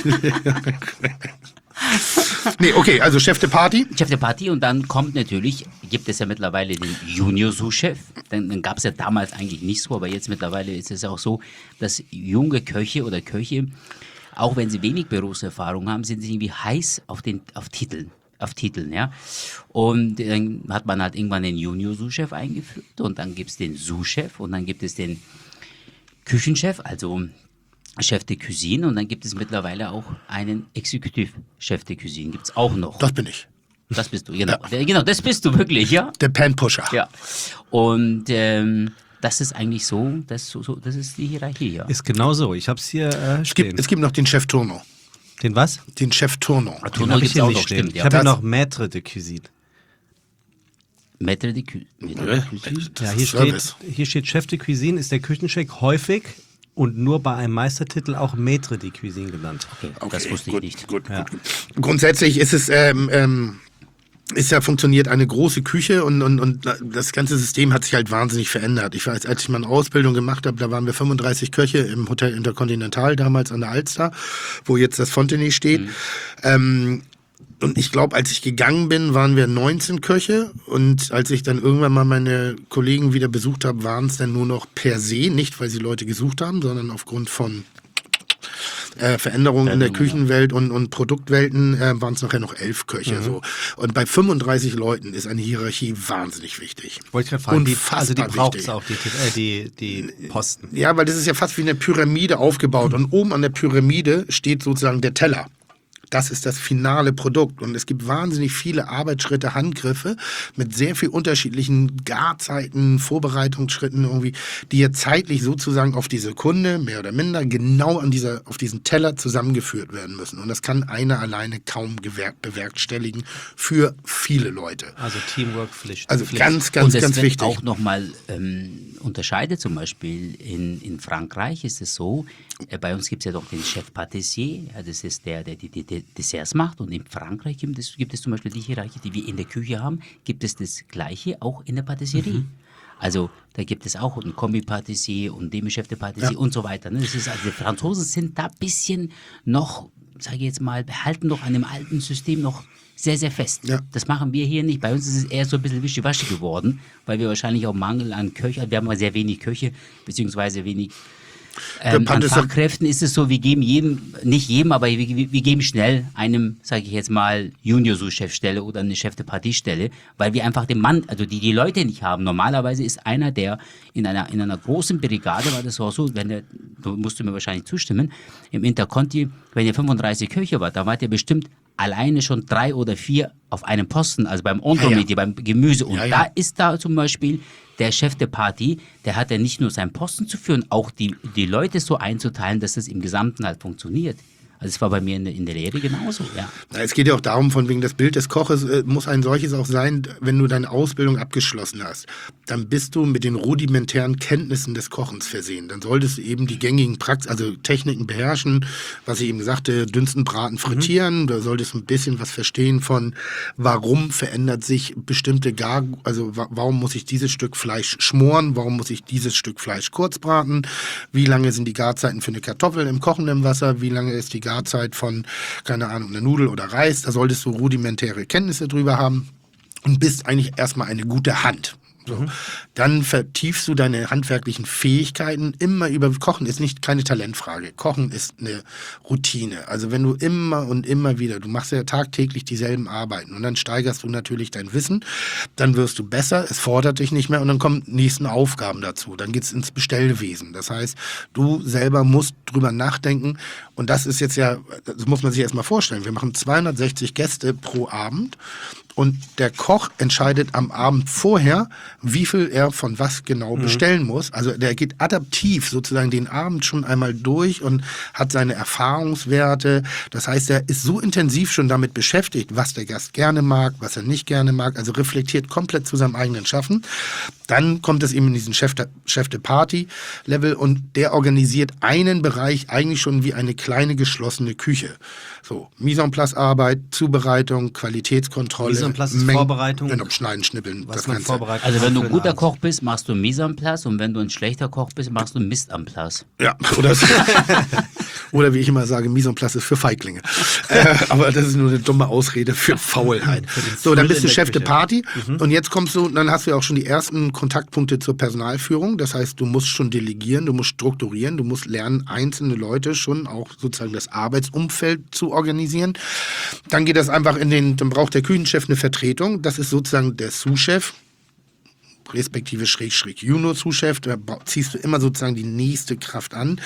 Nee, okay, also Chef de Partie. Chef de Partie und dann gibt es ja mittlerweile den Junior-Sous-Chef. Dann gab es ja damals eigentlich nicht so, aber jetzt mittlerweile ist es auch so, dass junge Köche oder Köche, auch wenn sie wenig Berufserfahrung haben, sind sie irgendwie heiß auf Titeln, ja. Und dann hat man halt irgendwann den Junior-Sous-Chef eingeführt und dann gibt es den Sous-Chef und dann gibt es den Küchenchef, also Chef de Cuisine und dann gibt es mittlerweile auch einen Executive-Chef de Cuisine, gibt es auch noch. Das bin ich. Das bist du, genau. Ja. Genau, das bist du wirklich, ja. Der Pan-Pusher. Ja. Und das ist eigentlich so, das ist die Hierarchie, ja. Ist genau so, ich hab's hier stehen. Es gibt noch den Chef Tourneau. Den was? Den Chef Tourneau. Den habe ich hier nicht stehen. Ich habe hier noch Maître de Cuisine. Maître de Cuisine? Ja, hier steht Chef de Cuisine, ist der Küchenchef häufig und nur bei einem Meistertitel auch Maître de Cuisine genannt. Okay, das wusste ich nicht. Gut. Grundsätzlich ist es funktioniert eine große Küche und das ganze System hat sich halt wahnsinnig verändert. Ich weiß, als ich meine Ausbildung gemacht habe, da waren wir 35 Köche im Hotel Intercontinental, damals an der Alster, wo jetzt das Fontenay steht. Und ich glaube, als ich gegangen bin, waren wir 19 Köche und als ich dann irgendwann mal meine Kollegen wieder besucht habe, waren es dann nur noch per se, nicht weil sie Leute gesucht haben, sondern aufgrund von Veränderungen in der Küchenwelt und Produktwelten waren es nachher noch 11 Köche. So. Und bei 35 Leuten ist eine Hierarchie wahnsinnig wichtig. Wollte ich gerade fragen, die braucht es auch, die Posten. Ja, weil das ist ja fast wie eine Pyramide aufgebaut und oben an der Pyramide steht sozusagen der Teller. Das ist das finale Produkt und es gibt wahnsinnig viele Arbeitsschritte, Handgriffe mit sehr viel unterschiedlichen Garzeiten, Vorbereitungsschritten irgendwie, die ja zeitlich sozusagen auf die Sekunde, mehr oder minder, genau auf diesen Teller zusammengeführt werden müssen. Und das kann einer alleine kaum bewerkstelligen für viele Leute. Also Teamwork-Pflicht. Also ganz wichtig. Und das wird auch nochmal unterscheidet, zum Beispiel in Frankreich ist es so, bei uns gibt es ja doch den Chef Patissier, ja, das ist der die Desserts macht und in Frankreich gibt es zum Beispiel die Hierarchie, die wir in der Küche haben, gibt es das Gleiche auch in der Patisserie. Also da gibt es auch einen Commis-Patissier und Demi-Chef de Patissier und so weiter. Ne? Das ist, also die Franzosen sind da ein bisschen noch, sage ich jetzt mal, behalten noch an dem alten System noch sehr, sehr fest. Ja. Das machen wir hier nicht. Bei uns ist es eher so ein bisschen wischiwaschi geworden, weil wir wahrscheinlich auch Mangel an Köche, wir haben aber sehr wenig Köche, beziehungsweise wenig An Fachkräften ist es so, wir geben nicht jedem, aber wir geben schnell einem, sage ich jetzt mal, Junior-Sous-Chef-Stelle oder eine Chef de Partie-Stelle, weil wir einfach den Mann, also die Leute nicht haben. Normalerweise ist einer, der in einer großen Brigade, war das auch so, du musst mir wahrscheinlich zustimmen, im Interconti, wenn ihr 35 Köche wart, da wart ihr bestimmt alleine schon 3 oder 4 auf einem Posten, also beim Entremetier, beim Gemüse. Und da ist da zum Beispiel der Chef de Partie, der hat ja nicht nur seinen Posten zu führen, auch die Leute so einzuteilen, dass es im Gesamten halt funktioniert. Also es war bei mir in der Lehre genauso, ja. Es geht ja auch darum, von wegen das Bild des Koches muss ein solches auch sein, wenn du deine Ausbildung abgeschlossen hast. Dann bist du mit den rudimentären Kenntnissen des Kochens versehen. Dann solltest du eben die gängigen Techniken beherrschen, was ich eben sagte, dünsten, braten, frittieren. Da solltest du ein bisschen was verstehen von, warum verändert sich bestimmte warum muss ich dieses Stück Fleisch schmoren, warum muss ich dieses Stück Fleisch kurz braten, wie lange sind die Garzeiten für eine Kartoffel im kochenden Wasser, wie lange ist die Garzeit von, keine Ahnung, einer Nudel oder Reis, da solltest du rudimentäre Kenntnisse drüber haben und bist eigentlich erstmal eine gute Hand. So. Dann vertiefst du deine handwerklichen Fähigkeiten immer über Kochen ist keine Talentfrage. Kochen ist eine Routine. Also wenn du immer und immer wieder, du machst ja tagtäglich dieselben Arbeiten und dann steigerst du natürlich dein Wissen, dann wirst du besser, es fordert dich nicht mehr und dann kommen nächsten Aufgaben dazu. Dann geht's ins Bestellwesen. Das heißt, du selber musst drüber nachdenken und das ist jetzt ja, das muss man sich erstmal vorstellen. Wir machen 260 Gäste pro Abend. Und der Koch entscheidet am Abend vorher, wie viel er von was genau bestellen muss. Also der geht adaptiv sozusagen den Abend schon einmal durch und hat seine Erfahrungswerte. Das heißt, er ist so intensiv schon damit beschäftigt, was der Gast gerne mag, was er nicht gerne mag. Also reflektiert komplett zu seinem eigenen Schaffen. Dann kommt es eben in diesen Chef de Party-Level und der organisiert einen Bereich eigentlich schon wie eine kleine geschlossene Küche. So, Mise en place Arbeit, Zubereitung, Qualitätskontrolle. Mise en place ist Vorbereitung. Genau, Schneiden, Schnippeln, was das man Ganze. vorbereitet. Also wenn du ein guter Koch bist, machst du Mise en place und wenn du ein schlechter Koch bist, machst du Mist en place. Ja, oder wie ich immer sage, Mise en place ist für Feiglinge. Aber das ist nur eine dumme Ausrede für Faulheit. So, dann bist du Chef de Party und jetzt kommst du, dann hast du ja auch schon die ersten Kontaktpunkte zur Personalführung. Das heißt, du musst schon delegieren, du musst strukturieren, du musst lernen, einzelne Leute schon auch sozusagen das Arbeitsumfeld zu organisieren. Dann geht das einfach dann braucht der Küchenchef eine Vertretung. Das ist sozusagen der Sous-Chef, respektive Schrägstrich Junior-Sous-Chef, da ziehst du immer sozusagen die nächste Kraft an.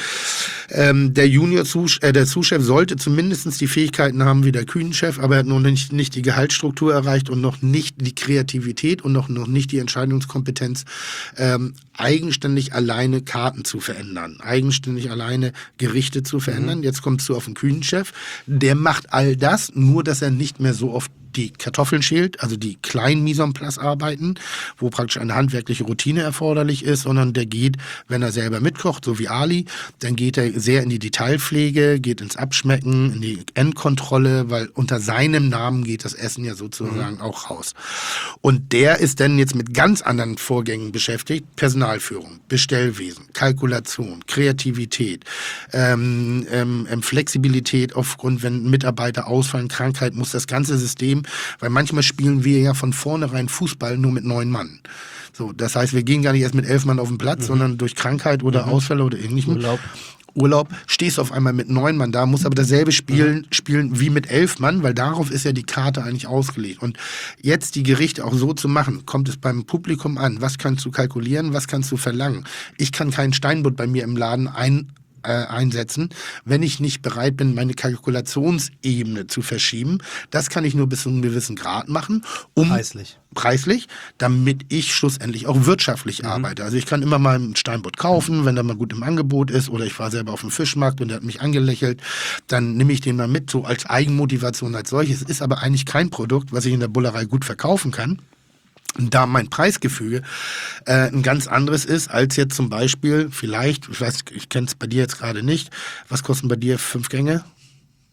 Der Sous-Chef sollte zumindest die Fähigkeiten haben wie der Küchenchef, aber er hat noch nicht die Gehaltsstruktur erreicht und noch nicht die Kreativität und noch nicht die Entscheidungskompetenz, eigenständig alleine Karten zu verändern, eigenständig alleine Gerichte zu verändern. Jetzt kommst du auf den Küchenchef, der macht all das, nur dass er nicht mehr so oft die Kartoffeln schält, also die kleinen Mise en place Arbeiten, wo praktisch eine handwerkliche Routine erforderlich ist, sondern der geht, wenn er selber mitkocht, so wie Ali, dann geht er sehr in die Detailpflege, geht ins Abschmecken, in die Endkontrolle, weil unter seinem Namen geht das Essen ja sozusagen auch raus. Und der ist dann jetzt mit ganz anderen Vorgängen beschäftigt, Personalführung, Bestellwesen, Kalkulation, Kreativität, Flexibilität aufgrund, wenn Mitarbeiter ausfallen, Krankheit, muss das ganze System, weil manchmal spielen wir ja von vornherein Fußball nur mit 9 Mann. So, das heißt, wir gehen gar nicht erst mit 11 Mann auf den Platz, sondern durch Krankheit oder Ausfälle oder ähnlichem. Urlaub, stehst du auf einmal mit 9 Mann da, musst aber dasselbe spielen wie mit 11 Mann, weil darauf ist ja die Karte eigentlich ausgelegt. Und jetzt die Gerichte auch so zu machen, kommt es beim Publikum an. Was kannst du kalkulieren, was kannst du verlangen? Ich kann keinen Steinbutt bei mir im Laden einsetzen, wenn ich nicht bereit bin, meine Kalkulationsebene zu verschieben. Das kann ich nur bis zu einem gewissen Grad machen, preislich, damit ich schlussendlich auch wirtschaftlich arbeite. Also ich kann immer mal einen Steinbutt kaufen, wenn der mal gut im Angebot ist, oder ich war selber auf dem Fischmarkt und der hat mich angelächelt, dann nehme ich den mal mit, so als Eigenmotivation als solches. Ist aber eigentlich kein Produkt, was ich in der Bullerei gut verkaufen kann. Da mein Preisgefüge ein ganz anderes ist, als jetzt zum Beispiel vielleicht, ich kenne es bei dir jetzt gerade nicht, was kosten bei dir 5 Gänge?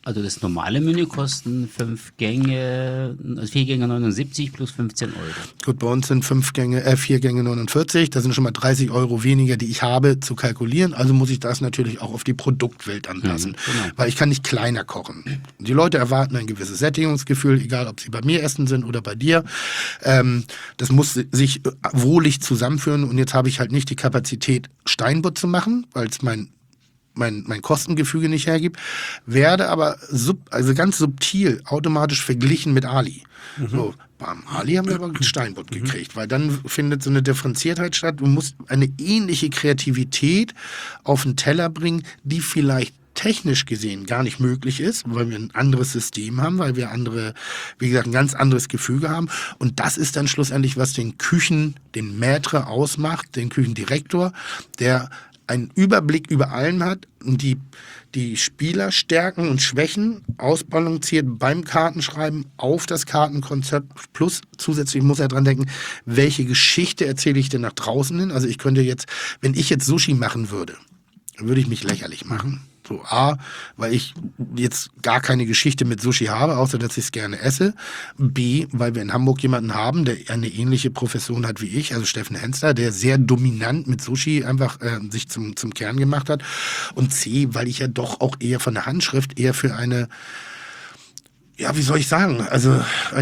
Also das normale Menü kosten 4 Gänge 79 plus 15 Euro. Gut, bei uns sind 4 Gänge 49. Das sind schon mal 30 Euro weniger, die ich habe, zu kalkulieren. Also muss ich das natürlich auch auf die Produktwelt anpassen. Genau. Weil ich kann nicht kleiner kochen. Die Leute erwarten ein gewisses Sättigungsgefühl, egal ob sie bei mir essen sind oder bei dir. Das muss sich wohlig zusammenführen. Und jetzt habe ich halt nicht die Kapazität, Steinbutt zu machen, weil es mein Kostengefüge nicht hergibt, werde aber ganz subtil automatisch verglichen mit Ali. So, beim Ali haben wir aber Steinbutt gekriegt, weil dann findet so eine Differenziertheit statt. Du musst eine ähnliche Kreativität auf den Teller bringen, die vielleicht technisch gesehen gar nicht möglich ist, weil wir ein anderes System haben, weil wir wie gesagt, ein ganz anderes Gefüge haben. Und das ist dann schlussendlich, was den Maître ausmacht, den Küchendirektor, der einen Überblick über allen hat und die Spielerstärken und Schwächen ausbalanciert beim Kartenschreiben auf das Kartenkonzept. Plus zusätzlich muss er dran denken, welche Geschichte erzähle ich denn nach draußen hin? Also ich könnte jetzt, wenn ich jetzt Sushi machen würde ich mich lächerlich machen. So A, weil ich jetzt gar keine Geschichte mit Sushi habe, außer dass ich es gerne esse. B, weil wir in Hamburg jemanden haben, der eine ähnliche Profession hat wie ich, also Steffen Hensler, der sehr dominant mit Sushi einfach sich zum Kern gemacht hat. Und C, weil ich ja doch auch eher von der Handschrift eher für eine, ja, wie soll ich sagen, also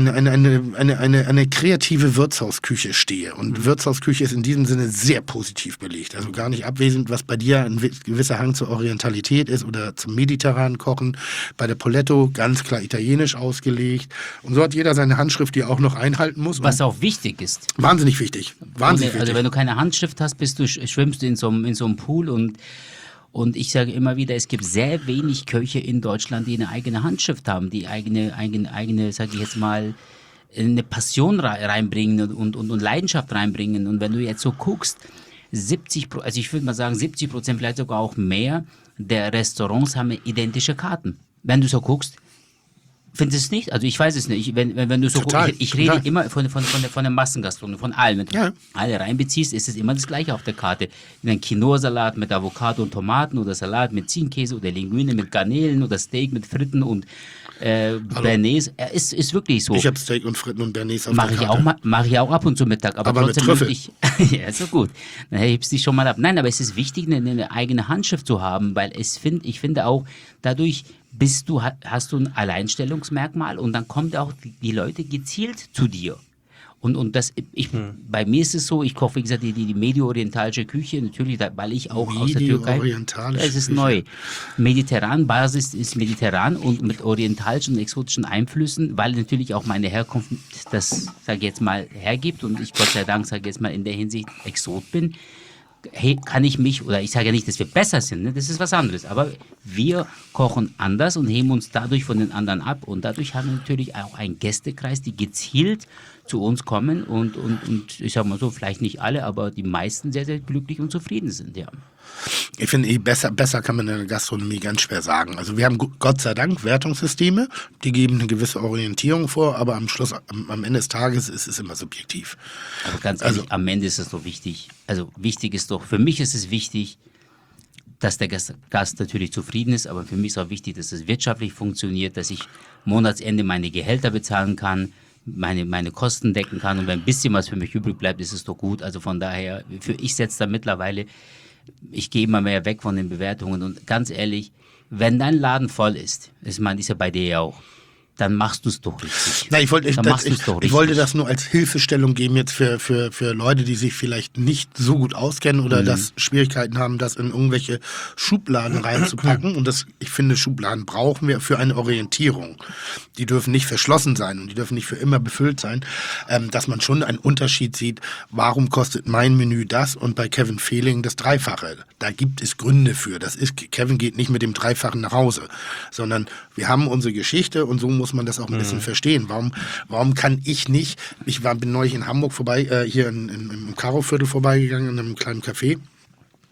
eine kreative Wirtshausküche stehe. Und Wirtshausküche ist in diesem Sinne sehr positiv belegt. Also gar nicht abwesend, was bei dir ein gewisser Hang zur Orientalität ist oder zum mediterranen Kochen. Bei der Poletto ganz klar italienisch ausgelegt. Und so hat jeder seine Handschrift, die er auch noch einhalten muss. Was auch wichtig ist. Wahnsinnig wichtig. Wahnsinnig Also wichtig. wenn du keine Handschrift hast, schwimmst du in so einem Pool und ich sage immer wieder, es gibt sehr wenig Köche in Deutschland, die eine eigene Handschrift haben, die eigene, sage ich jetzt mal, eine Passion reinbringen und Leidenschaft reinbringen. Und wenn du jetzt so guckst, also ich würde mal sagen 70%, vielleicht sogar auch mehr, der Restaurants haben identische Karten. Wenn du so guckst, findest du es nicht? Also ich weiß es nicht. Wenn du so guckst, ich rede immer von der Massengastronomie, von allem. Wenn du alle reinbeziehst, ist es immer das Gleiche auf der Karte. Ein Quinoa-Salat mit Avocado und Tomaten oder Salat mit Ziegenkäse oder Linguine mit Garnelen oder Steak mit Fritten und Bernays. Ist wirklich so. Ich habe Steak und Fritten und Bernays auf der Karte. Mache ich auch ab und zu Mittag. Aber trotzdem mit Trüffel. Ja, ist so gut. Dann hebst du dich schon mal ab. Nein, aber es ist wichtig, eine eigene Handschrift zu haben, weil ich finde auch, dadurch hast du ein Alleinstellungsmerkmal und dann kommen auch die Leute gezielt zu dir. Und bei mir ist es so, ich koche, wie gesagt, die medio-orientalische Küche, natürlich, weil ich auch aus der Türkei. Medio-orientalische Es ist Küche. neu. Mediterran, Basis ist mediterran und mit orientalischen und exotischen Einflüssen, weil natürlich auch meine Herkunft das, sage ich jetzt mal, hergibt und ich Gott sei Dank, sage ich jetzt mal, in der Hinsicht Exot bin. Kann ich mich, oder ich sage ja nicht, dass wir besser sind, ne? Das ist was anderes, aber wir kochen anders und heben uns dadurch von den anderen ab und dadurch haben wir natürlich auch einen Gästekreis, die gezielt zu uns kommen und ich sage mal so, vielleicht nicht alle, aber die meisten sehr, sehr glücklich und zufrieden sind, ja. Ich finde, besser kann man in der Gastronomie ganz schwer sagen. Also wir haben Gott sei Dank Wertungssysteme, die geben eine gewisse Orientierung vor, aber am Schluss, am Ende des Tages ist es immer subjektiv. Aber ganz ehrlich, am Ende ist es doch wichtig. Also wichtig ist doch, für mich ist es wichtig, dass der Gast natürlich zufrieden ist, aber für mich ist auch wichtig, dass es wirtschaftlich funktioniert, dass ich Monatsende meine Gehälter bezahlen kann, meine Kosten decken kann und wenn ein bisschen was für mich übrig bleibt, ist es doch gut. Also von daher, ich setze da mittlerweile, ich gehe immer mehr weg von den Bewertungen und ganz ehrlich, wenn dein Laden voll ist, ich meine, ist ja bei dir ja auch, dann machst du es doch richtig. Na, ich wollte das nur als Hilfestellung geben jetzt für Leute, die sich vielleicht nicht so gut auskennen oder das Schwierigkeiten haben, das in irgendwelche Schubladen reinzupacken. Und ich finde, Schubladen brauchen wir für eine Orientierung. Die dürfen nicht verschlossen sein und die dürfen nicht für immer befüllt sein. Dass man schon einen Unterschied sieht, warum kostet mein Menü das und bei Kevin Fehling das Dreifache. Da gibt es Gründe für. Kevin geht nicht mit dem Dreifachen nach Hause, sondern wir haben unsere Geschichte und so muss man das auch ein bisschen verstehen. Warum kann ich nicht, bin neulich in Hamburg vorbei, hier im Karo-Viertel vorbeigegangen, in einem kleinen Café.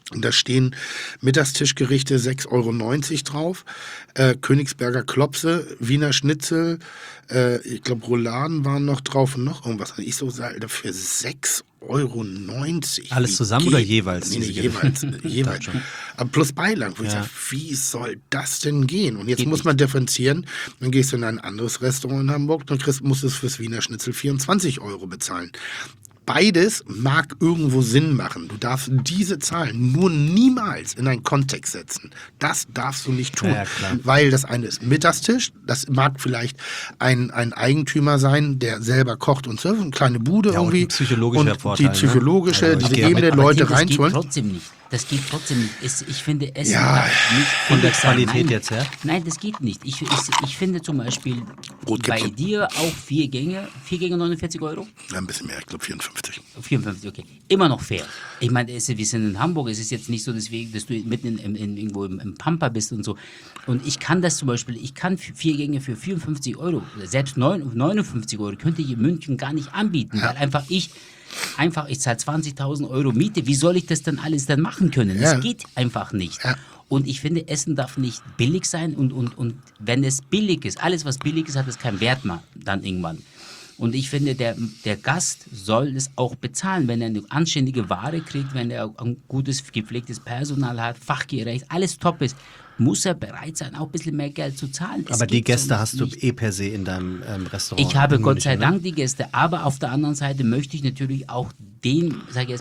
Und da stehen Mittagstischgerichte 6,90 Euro drauf, Königsberger Klopse, Wiener Schnitzel, ich glaube Rouladen waren noch drauf und noch irgendwas. Und ich so sage, dafür 6,90 Euro. Alles zusammen oder jeweils? Nee, jeweils. Aber plus Beilagen. Wo ich sage, wie soll das denn gehen? Und jetzt muss man differenzieren. Dann gehst du in ein anderes Restaurant in Hamburg, dann musst du fürs Wiener Schnitzel 24 Euro bezahlen. Beides mag irgendwo Sinn machen. Du darfst diese Zahlen nur niemals in einen Kontext setzen. Das darfst du nicht tun. Ja, klar. Weil das eine ist Mittagstisch, das mag vielleicht ein Eigentümer sein, der selber kocht und surft, eine kleine Bude irgendwie. Und psychologischer Vorteil, die psychologische, ne? diese Ebene, Leute Tim, reinzuholen. Das geht trotzdem nicht. Ich finde, Essen Ja, darf nicht von der sein. Qualität Nein, jetzt, ja? Nein, das geht nicht. Ich finde zum Beispiel Brotkäppchen. bei dir auch 4 Gänge 49 Euro? Ja, ein bisschen mehr, ich glaube 54. 54, okay. Immer noch fair. Ich meine, wir sind in Hamburg, es ist jetzt nicht so deswegen, dass du mitten irgendwo im Pampa bist und so. Und ich kann das zum Beispiel, 4 Gänge für 54 Euro, selbst 59 Euro könnte ich in München gar nicht anbieten, weil ich zahle 20.000 Euro Miete. Wie soll ich das dann alles dann machen können? Ja. Das geht einfach nicht. Ja. Und ich finde, Essen darf nicht billig sein und wenn es billig ist, alles was billig ist, hat es keinen Wert mehr dann irgendwann. Und ich finde, der Gast soll es auch bezahlen, wenn er eine anständige Ware kriegt, wenn er ein gutes, gepflegtes Personal hat, fachgerecht, alles top ist, muss er bereit sein, auch ein bisschen mehr Geld zu zahlen. Aber die Gäste hast du per se in deinem Restaurant. Ich habe in Gott sei München, ne? Dank die Gäste, aber auf der anderen Seite möchte ich natürlich auch den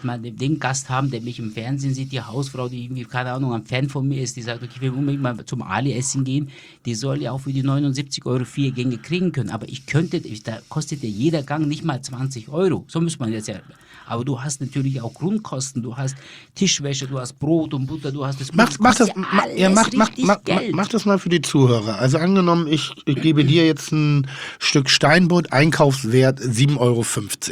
Gast haben, der mich im Fernsehen sieht, die Hausfrau, die irgendwie, keine Ahnung, ein Fan von mir ist, die sagt, okay, ich will unbedingt mal zum Ali essen gehen, die soll ja auch für die 79 Euro 4 Gänge kriegen können, aber da kostet ja jeder Gang nicht mal 20 Euro, so muss man jetzt ja, aber du hast natürlich auch Grundkosten, du hast Tischwäsche, du hast Brot und Butter, du hast das Mach Geld. das mal für die Zuhörer. Also angenommen, ich gebe dir jetzt ein Stück Steinbutt, Einkaufswert 7,50 Euro.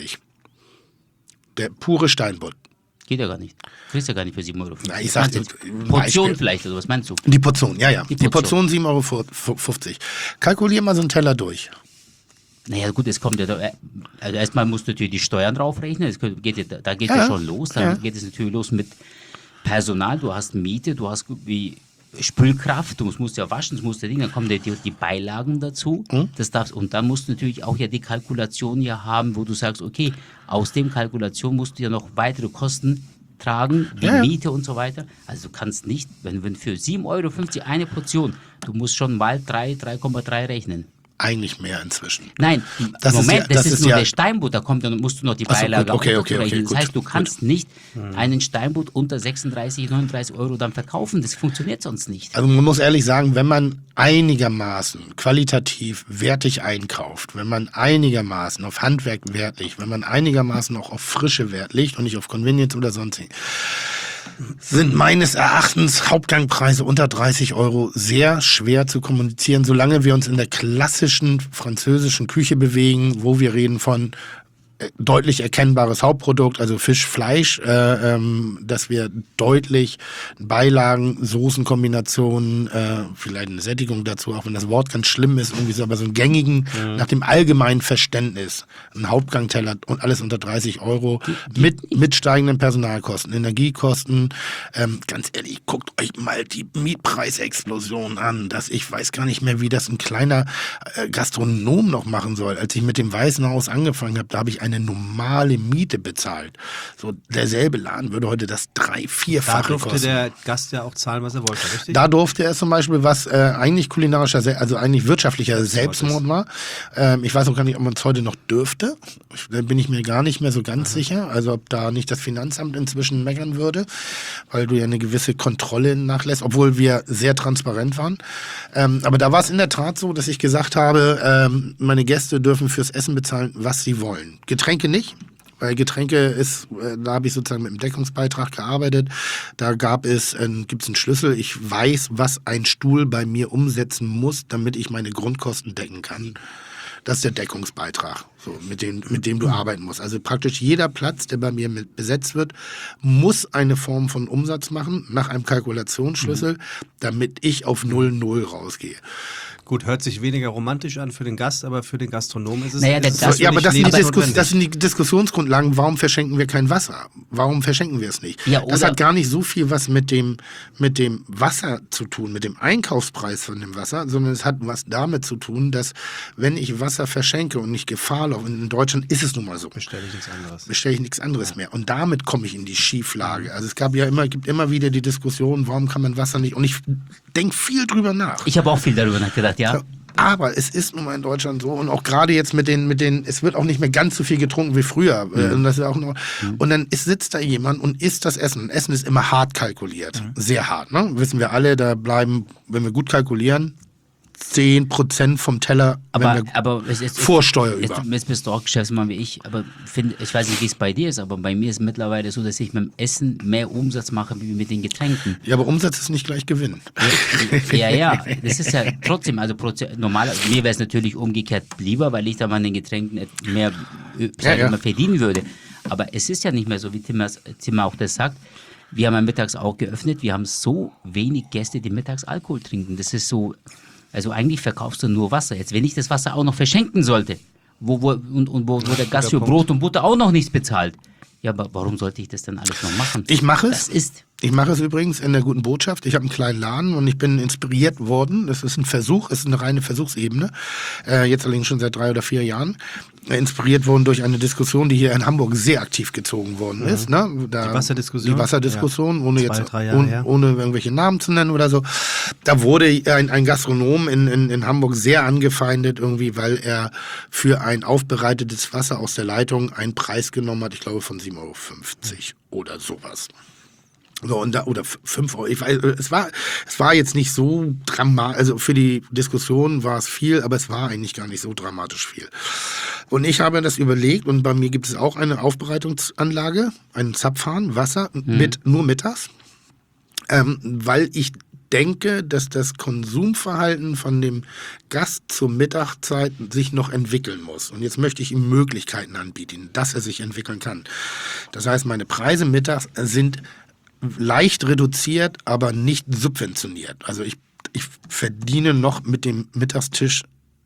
Der pure Steinbutt. Geht ja gar nicht. Du kriegst ja gar nicht für 7 Euro. Na, ich sag Portion Beispiel. vielleicht, oder was meinst du? Die Portion, ja. Die Die Portion Portion. 7,50 Euro. Kalkulier mal so einen Teller durch. Naja gut, es kommt ja, also erstmal musst du natürlich die Steuern draufrechnen, da geht ja schon los, dann geht es natürlich los mit Personal, du hast Miete, du hast wie Spülkraft, du musst ja waschen, dann kommen die Beilagen dazu, und dann musst du natürlich auch ja die Kalkulation ja haben, wo du sagst, okay, aus dem Kalkulation musst du ja noch weitere Kosten tragen, wie Miete und so weiter. Also du kannst nicht, wenn für 7,50 Euro eine Portion, du musst schon mal 3,3 rechnen. Eigentlich mehr inzwischen. Nein, Das ist nur ja- der Steinbutt, da kommt, dann musst du noch die Ach so, Beilage gut, okay, auch dazu rechnen. gut, Das heißt, du gut. kannst nicht einen Steinbutt unter 36, 39 Euro dann verkaufen. Das funktioniert sonst nicht. Also man muss ehrlich sagen, wenn man einigermaßen qualitativ wertig einkauft, wenn man einigermaßen auf Handwerk Wert legt, wenn man einigermaßen auch auf Frische Wert legt und nicht auf Convenience oder sonstiges, sind meines Erachtens Hauptgangpreise unter 30 Euro sehr schwer zu kommunizieren, solange wir uns in der klassischen französischen Küche bewegen, wo wir reden von deutlich erkennbares Hauptprodukt, also Fisch, Fleisch, dass wir deutlich Beilagen, Soßenkombinationen, vielleicht eine Sättigung dazu, auch wenn das Wort ganz schlimm ist, irgendwie so, aber so einen gängigen, nach dem allgemeinen Verständnis, ein Hauptgangteller und alles unter 30 Euro mit steigenden Personalkosten, Energiekosten. Ganz ehrlich, guckt euch mal die Mietpreisexplosion an, ich weiß gar nicht mehr, wie das ein kleiner Gastronom noch machen soll. Als ich mit dem Weißen Haus angefangen habe, da habe ich eine normale Miete bezahlt. So, derselbe Laden würde heute das 3-4-fache Da durfte kosten. der Gast ja auch zahlen, was er wollte, richtig? Da durfte er zum Beispiel, was eigentlich kulinarischer, also eigentlich wirtschaftlicher Selbstmord war. Ich weiß auch gar nicht, ob man es heute noch dürfte. Da bin ich mir gar nicht mehr so ganz sicher. Also ob da nicht das Finanzamt inzwischen meckern würde, weil du ja eine gewisse Kontrolle nachlässt, obwohl wir sehr transparent waren. Aber da war es in der Tat so, dass ich gesagt habe, meine Gäste dürfen fürs Essen bezahlen, was sie wollen. Getränke nicht. Weil Getränke da habe ich sozusagen mit dem Deckungsbeitrag gearbeitet. Da gibt es einen Schlüssel. Ich weiß, was ein Stuhl bei mir umsetzen muss, damit ich meine Grundkosten decken kann. Das ist der Deckungsbeitrag. so, mit dem du arbeiten musst. Also praktisch jeder Platz, der bei mir besetzt wird, muss eine Form von Umsatz machen, nach einem Kalkulationsschlüssel, damit ich auf 0,0 rausgehe. Gut, hört sich weniger romantisch an für den Gast, aber für den Gastronom ist es... Naja, ist es das- Ja, aber das lebensnotwendig. sind die Diskussionsgrundlagen. Warum verschenken wir kein Wasser? Warum verschenken wir es nicht? Ja, Das oder- hat gar nicht so viel was mit dem Wasser zu tun, mit dem Einkaufspreis von dem Wasser, sondern es hat was damit zu tun, dass wenn ich Wasser verschenke und nicht Gefahr laufe, und in Deutschland ist es nun mal so, Bestelle ich nichts anderes. bestelle ich nichts anderes mehr. Und damit komme ich in die Schieflage. Also es gibt immer wieder die Diskussion, warum kann man Wasser nicht? Und ich denke viel drüber nach. Ich habe auch viel darüber nachgedacht, ja. Aber es ist nun mal in Deutschland so und auch gerade jetzt mit den, es wird auch nicht mehr ganz so viel getrunken wie früher. Und das ist auch noch, und dann sitzt da jemand und isst das Essen. Und Essen ist immer hart kalkuliert. Sehr hart, ne? Wissen wir alle, da bleiben, wenn wir gut kalkulieren, 10% vom Teller, Aber es ist Vorsteuer über. Jetzt bist du auch Geschäftsmann wie ich, aber ich weiß nicht, wie es bei dir ist, aber bei mir ist mittlerweile so, dass ich mit dem Essen mehr Umsatz mache wie mit den Getränken. Ja, aber Umsatz ist nicht gleich Gewinn. Ja, das ist ja trotzdem, also normal, mir wäre es natürlich umgekehrt lieber, weil ich da mal an den Getränken mehr Ja. verdienen würde. Aber es ist ja nicht mehr so, wie Tim auch das sagt. Wir haben ja mittags auch geöffnet, wir haben so wenig Gäste, die mittags Alkohol trinken. Das ist so, also eigentlich verkaufst du nur Wasser. Jetzt, wenn ich das Wasser auch noch verschenken sollte, wo der Gast für Brot und Butter auch noch nichts bezahlt. Ja, aber warum sollte ich das dann alles noch machen? Ich mache es. Das ist... Ich mache es übrigens in der guten Botschaft. Ich habe einen kleinen Laden und ich bin inspiriert worden. Das ist ein Versuch, es ist eine reine Versuchsebene. Jetzt allerdings schon seit 3 oder 4 Jahren. Inspiriert worden durch eine Diskussion, die hier in Hamburg sehr aktiv gezogen worden ist. Ne? Die Wasserdiskussion? Die Wasserdiskussion, ohne 2, jetzt 3 Jahre her. ohne irgendwelche Namen zu nennen oder so. Da wurde ein Gastronom in Hamburg sehr angefeindet irgendwie, weil er für ein aufbereitetes Wasser aus der Leitung einen Preis genommen hat, ich glaube von 7,50 € oder sowas. So, oder 5 Euro. Ich weiß, es war jetzt nicht so dramatisch, also für die Diskussion war es viel, aber es war eigentlich gar nicht so dramatisch viel. Und ich habe das überlegt und bei mir gibt es auch eine Aufbereitungsanlage, einen Zapfhahn, Wasser, nur mittags, weil ich denke, dass das Konsumverhalten von dem Gast zur Mittagszeit sich noch entwickeln muss. Und jetzt möchte ich ihm Möglichkeiten anbieten, dass er sich entwickeln kann. Das heißt, meine Preise mittags sind leicht reduziert, aber nicht subventioniert. Also ich verdiene noch mit dem Mittagstisch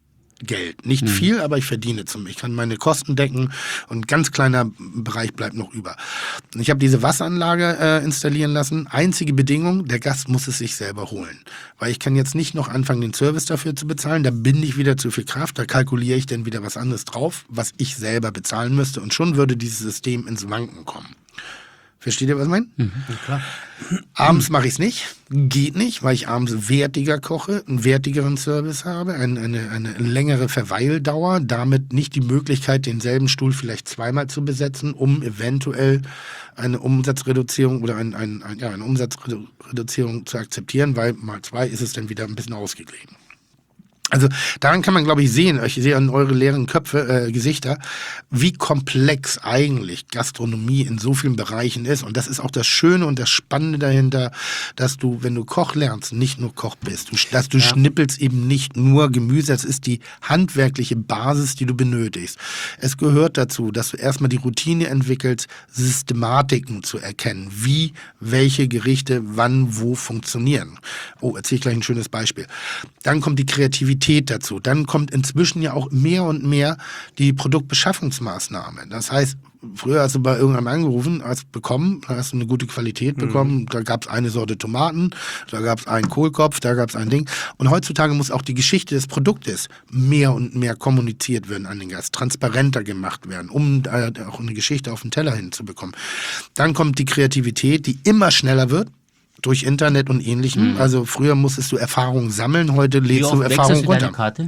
Geld. Nicht viel, aber ich verdiene ich kann meine Kosten decken und ein ganz kleiner Bereich bleibt noch über. Ich habe diese Wasseranlage installieren lassen. Einzige Bedingung, der Gast muss es sich selber holen. Weil ich kann jetzt nicht noch anfangen, den Service dafür zu bezahlen. Da binde ich wieder zu viel Kraft. Da kalkuliere ich dann wieder was anderes drauf, was ich selber bezahlen müsste. Und schon würde dieses System ins Wanken kommen. Versteht ihr, was ich meine? Ja, klar. Abends mache ich es nicht. Geht nicht, weil ich abends wertiger koche, einen wertigeren Service habe, eine längere Verweildauer, damit nicht die Möglichkeit, denselben Stuhl vielleicht zweimal zu besetzen, um eventuell eine Umsatzreduzierung oder eine Umsatzreduzierung zu akzeptieren, weil mal 2 ist es dann wieder ein bisschen ausgeglichen. Also daran kann man, glaube ich, sehen, ich sehe an eure leeren Gesichter, wie komplex eigentlich Gastronomie in so vielen Bereichen ist. Und das ist auch das Schöne und das Spannende dahinter, dass du, wenn du Koch lernst, nicht nur Koch bist. Dass du schnippelst eben nicht nur Gemüse, das ist die handwerkliche Basis, die du benötigst. Es gehört dazu, dass du erstmal die Routine entwickelst, Systematiken zu erkennen, wie welche Gerichte wann wo funktionieren. Oh, erzähle ich gleich ein schönes Beispiel. Dann kommt die Kreativität dazu. Dann kommt inzwischen ja auch mehr und mehr die Produktbeschaffungsmaßnahme. Das heißt, früher hast du bei irgendeinem angerufen, hast du eine gute Qualität bekommen, da gab es eine Sorte Tomaten, da gab es einen Kohlkopf, da gab es ein Ding. Und heutzutage muss auch die Geschichte des Produktes mehr und mehr kommuniziert werden an den Gast, transparenter gemacht werden, um auch eine Geschichte auf den Teller hinzubekommen. Dann kommt die Kreativität, die immer schneller wird. Durch Internet und Ähnlichem. Also früher musstest du Erfahrungen sammeln, heute lädst du Erfahrungen runter. Deine Karte?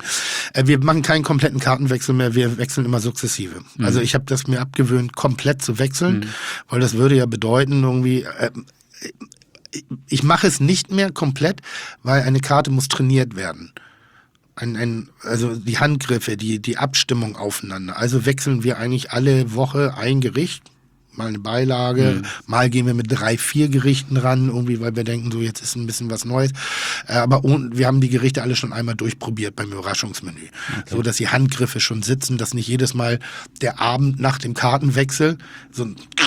Wir machen keinen kompletten Kartenwechsel mehr, wir wechseln immer sukzessive. Also ich habe das mir abgewöhnt, komplett zu wechseln, weil das würde ja bedeuten irgendwie, ich mache es nicht mehr komplett, weil eine Karte muss trainiert werden. Also die Handgriffe, die Abstimmung aufeinander. Also wechseln wir eigentlich alle Woche ein Gericht. mal eine Beilage, mal gehen wir mit 3-4 Gerichten ran, irgendwie, weil wir denken, so jetzt ist ein bisschen was Neues. Aber wir haben die Gerichte alle schon einmal durchprobiert beim Überraschungsmenü. Okay. So, dass die Handgriffe schon sitzen, dass nicht jedes Mal der Abend nach dem Kartenwechsel so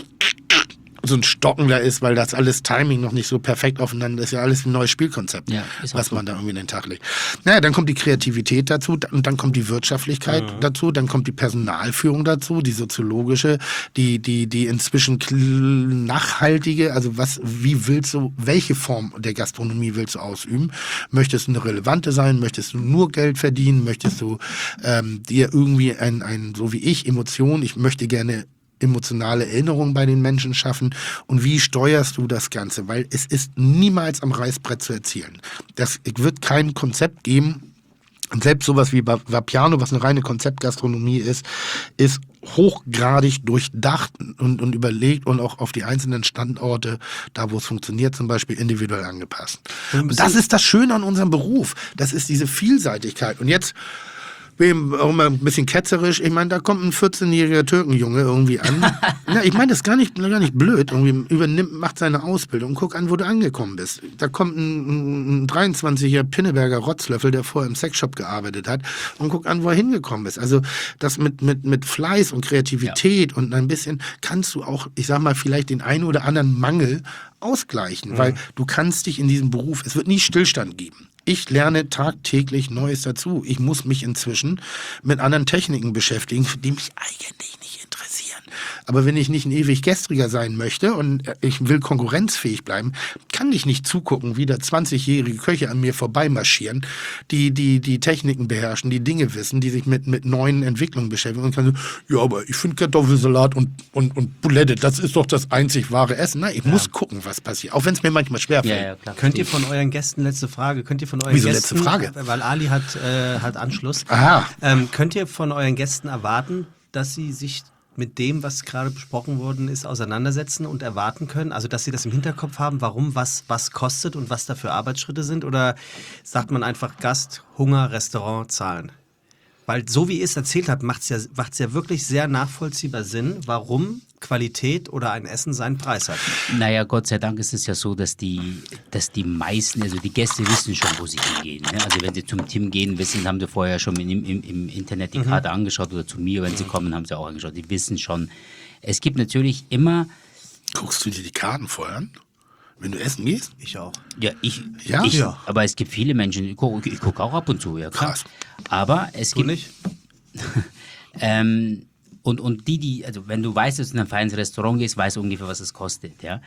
ein Stocken da ist, weil das alles Timing noch nicht so perfekt aufeinander ist. Ja, alles ein neues Spielkonzept, was man da irgendwie in den Tag legt. Naja, dann kommt die Kreativität dazu und dann kommt die Wirtschaftlichkeit dazu, dann kommt die Personalführung dazu, die soziologische, die inzwischen nachhaltige, also welche Form der Gastronomie willst du ausüben? Möchtest du eine relevante sein? Möchtest du nur Geld verdienen? Möchtest du dir irgendwie so wie ich, Emotionen, ich möchte gerne emotionale Erinnerungen bei den Menschen schaffen und wie steuerst du das Ganze? Weil es ist niemals am Reißbrett zu erzielen. Das wird kein Konzept geben. Und selbst sowas wie Vapiano, was eine reine Konzeptgastronomie ist hochgradig durchdacht und überlegt und auch auf die einzelnen Standorte, da wo es funktioniert, zum Beispiel individuell angepasst. Und das ist das Schöne an unserem Beruf. Das ist diese Vielseitigkeit. Und jetzt bin auch immer ein bisschen ketzerisch. Ich meine, da kommt ein 14-jähriger Türkenjunge irgendwie an. Ja, ich meine, das ist gar nicht blöd. Irgendwie macht seine Ausbildung und guck an, wo du angekommen bist. Da kommt ein 23-jähriger Pinneberger Rotzlöffel, der vorher im Sexshop gearbeitet hat und guck an, wo er hingekommen ist. Also das mit Fleiß und Kreativität und ein bisschen kannst du auch, ich sag mal, vielleicht den einen oder anderen Mangel ausgleichen, weil du kannst dich in diesem Beruf, es wird nie Stillstand geben. Ich lerne tagtäglich Neues dazu. Ich muss mich inzwischen mit anderen Techniken beschäftigen, die mich eigentlich nicht interessieren. Aber wenn ich nicht ein ewig Gestriger sein möchte und ich will konkurrenzfähig bleiben, kann ich nicht zugucken, wie da 20-jährige Köche an mir vorbeimarschieren, die Techniken beherrschen, die Dinge wissen, die sich mit neuen Entwicklungen beschäftigen und kann so, ja, aber ich finde Kartoffelsalat und Boulette, das ist doch das einzig wahre Essen. Nein, ich muss gucken, was passiert, auch wenn es mir manchmal schwerfällt. Ja, könnt ihr von euren Gästen, letzte Frage, Wieso letzte Frage? Weil Ali hat Anschluss. Aha. Könnt ihr von euren Gästen erwarten, dass sie sich mit dem, was gerade besprochen worden ist, auseinandersetzen und erwarten können? Also, dass sie das im Hinterkopf haben, warum was kostet und was da für Arbeitsschritte sind? Oder sagt man einfach Gast, Hunger, Restaurant, Zahlen? Weil so wie ihr es erzählt habt, macht's ja wirklich sehr nachvollziehbar Sinn, warum Qualität oder ein Essen seinen Preis hat. Naja, Gott sei Dank ist es ja so, dass die meisten, also die Gäste wissen schon, wo sie hingehen. Ne? Also wenn sie zum Tim gehen, haben sie vorher schon im Internet die Karte angeschaut oder zu mir, wenn sie kommen, haben sie auch angeschaut. Die wissen schon. Es gibt natürlich immer... Guckst du dir die Karten vorher an? Wenn du essen gehst? Ich auch. Ja, Ja? aber es gibt viele Menschen, ich gucke auch ab und zu, ja klar. Krass. Aber es gibt... nicht? Und also wenn du weißt, dass du in ein feines Restaurant gehst, weißt du ungefähr, was es kostet, ja.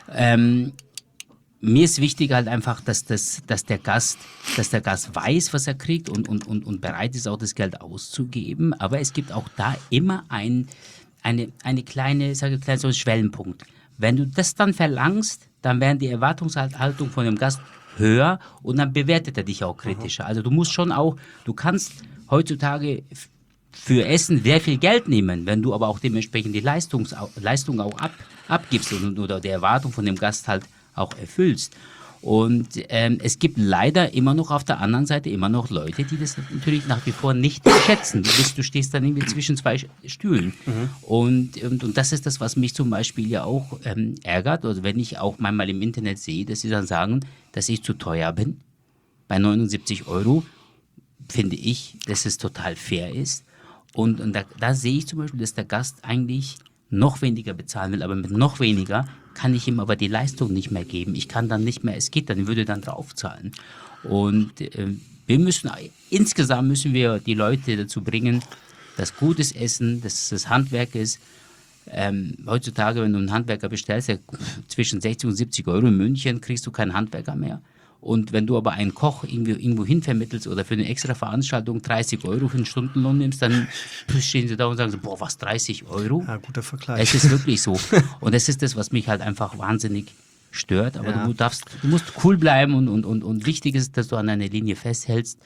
Mir ist wichtig halt einfach, dass der Gast weiß, was er kriegt und bereit ist, auch das Geld auszugeben. Aber es gibt auch da immer eine kleine, so einen Schwellenpunkt. Wenn du das dann verlangst, dann werden die Erwartungshaltung von dem Gast höher und dann bewertet er dich auch kritischer. Also du kannst heutzutage für Essen sehr viel Geld nehmen, wenn du aber auch dementsprechend die Leistung auch abgibst oder die Erwartung von dem Gast halt auch erfüllst. Und es gibt leider immer noch auf der anderen Seite immer noch Leute, die das natürlich nach wie vor nicht schätzen. Du stehst dann irgendwie zwischen zwei Stühlen. Und das ist das, was mich zum Beispiel ja auch ärgert. Oder wenn ich auch manchmal im Internet sehe, dass sie dann sagen, dass ich zu teuer bin. Bei 79 €, finde ich, dass es total fair ist. Und da sehe ich zum Beispiel, dass der Gast eigentlich noch weniger bezahlen will, aber mit noch weniger kann ich ihm aber die Leistung nicht mehr geben. Ich kann dann nicht mehr, es geht dann, ich würde dann draufzahlen. Und insgesamt müssen wir die Leute dazu bringen, dass gutes Essen, dass das Handwerk ist. Heutzutage, wenn du einen Handwerker bestellst, zwischen 60 und 70 € in München, kriegst du keinen Handwerker mehr. Und wenn du aber einen Koch irgendwo hin vermittelst oder für eine extra Veranstaltung 30 € für einen Stundenlohn nimmst, dann stehen sie da und sagen so, boah, was, 30 €? Ja, guter Vergleich. Es ist wirklich so. Und das ist das, was mich halt einfach wahnsinnig stört. Aber du musst cool bleiben und wichtig ist, dass du an deiner Linie festhältst.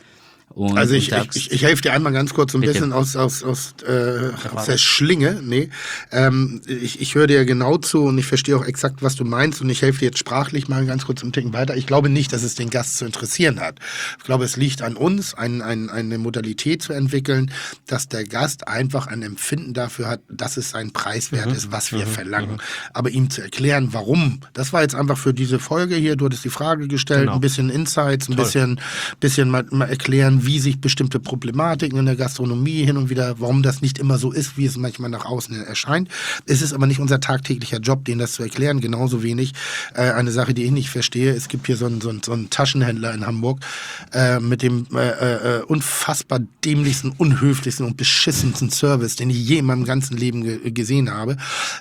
Und Also du ich sagst, helfe dir einmal ganz kurz so ein Bitte. bisschen aus der Schlinge. Nee. Ich höre dir genau zu und ich verstehe auch exakt, was du meinst und ich helfe dir jetzt sprachlich mal ganz kurz einen Ticken weiter. Ich glaube nicht, dass es den Gast zu interessieren hat. Ich glaube, es liegt an uns, eine Modalität zu entwickeln, dass der Gast einfach ein Empfinden dafür hat, dass es sein Preis wert ist, was wir verlangen. Aber ihm zu erklären, warum, das war jetzt einfach für diese Folge hier, du hattest die Frage gestellt, Genau. ein bisschen Insights, ein bisschen mal erklären, wie sich bestimmte Problematiken in der Gastronomie hin und wieder, warum das nicht immer so ist, wie es manchmal nach außen erscheint. Es ist aber nicht unser tagtäglicher Job, denen das zu erklären, genauso wenig. Eine Sache, die ich nicht verstehe, es gibt hier so einen Taschenhändler in Hamburg mit dem unfassbar dämlichsten, unhöflichsten und beschissensten Service, den ich je in meinem ganzen Leben gesehen habe.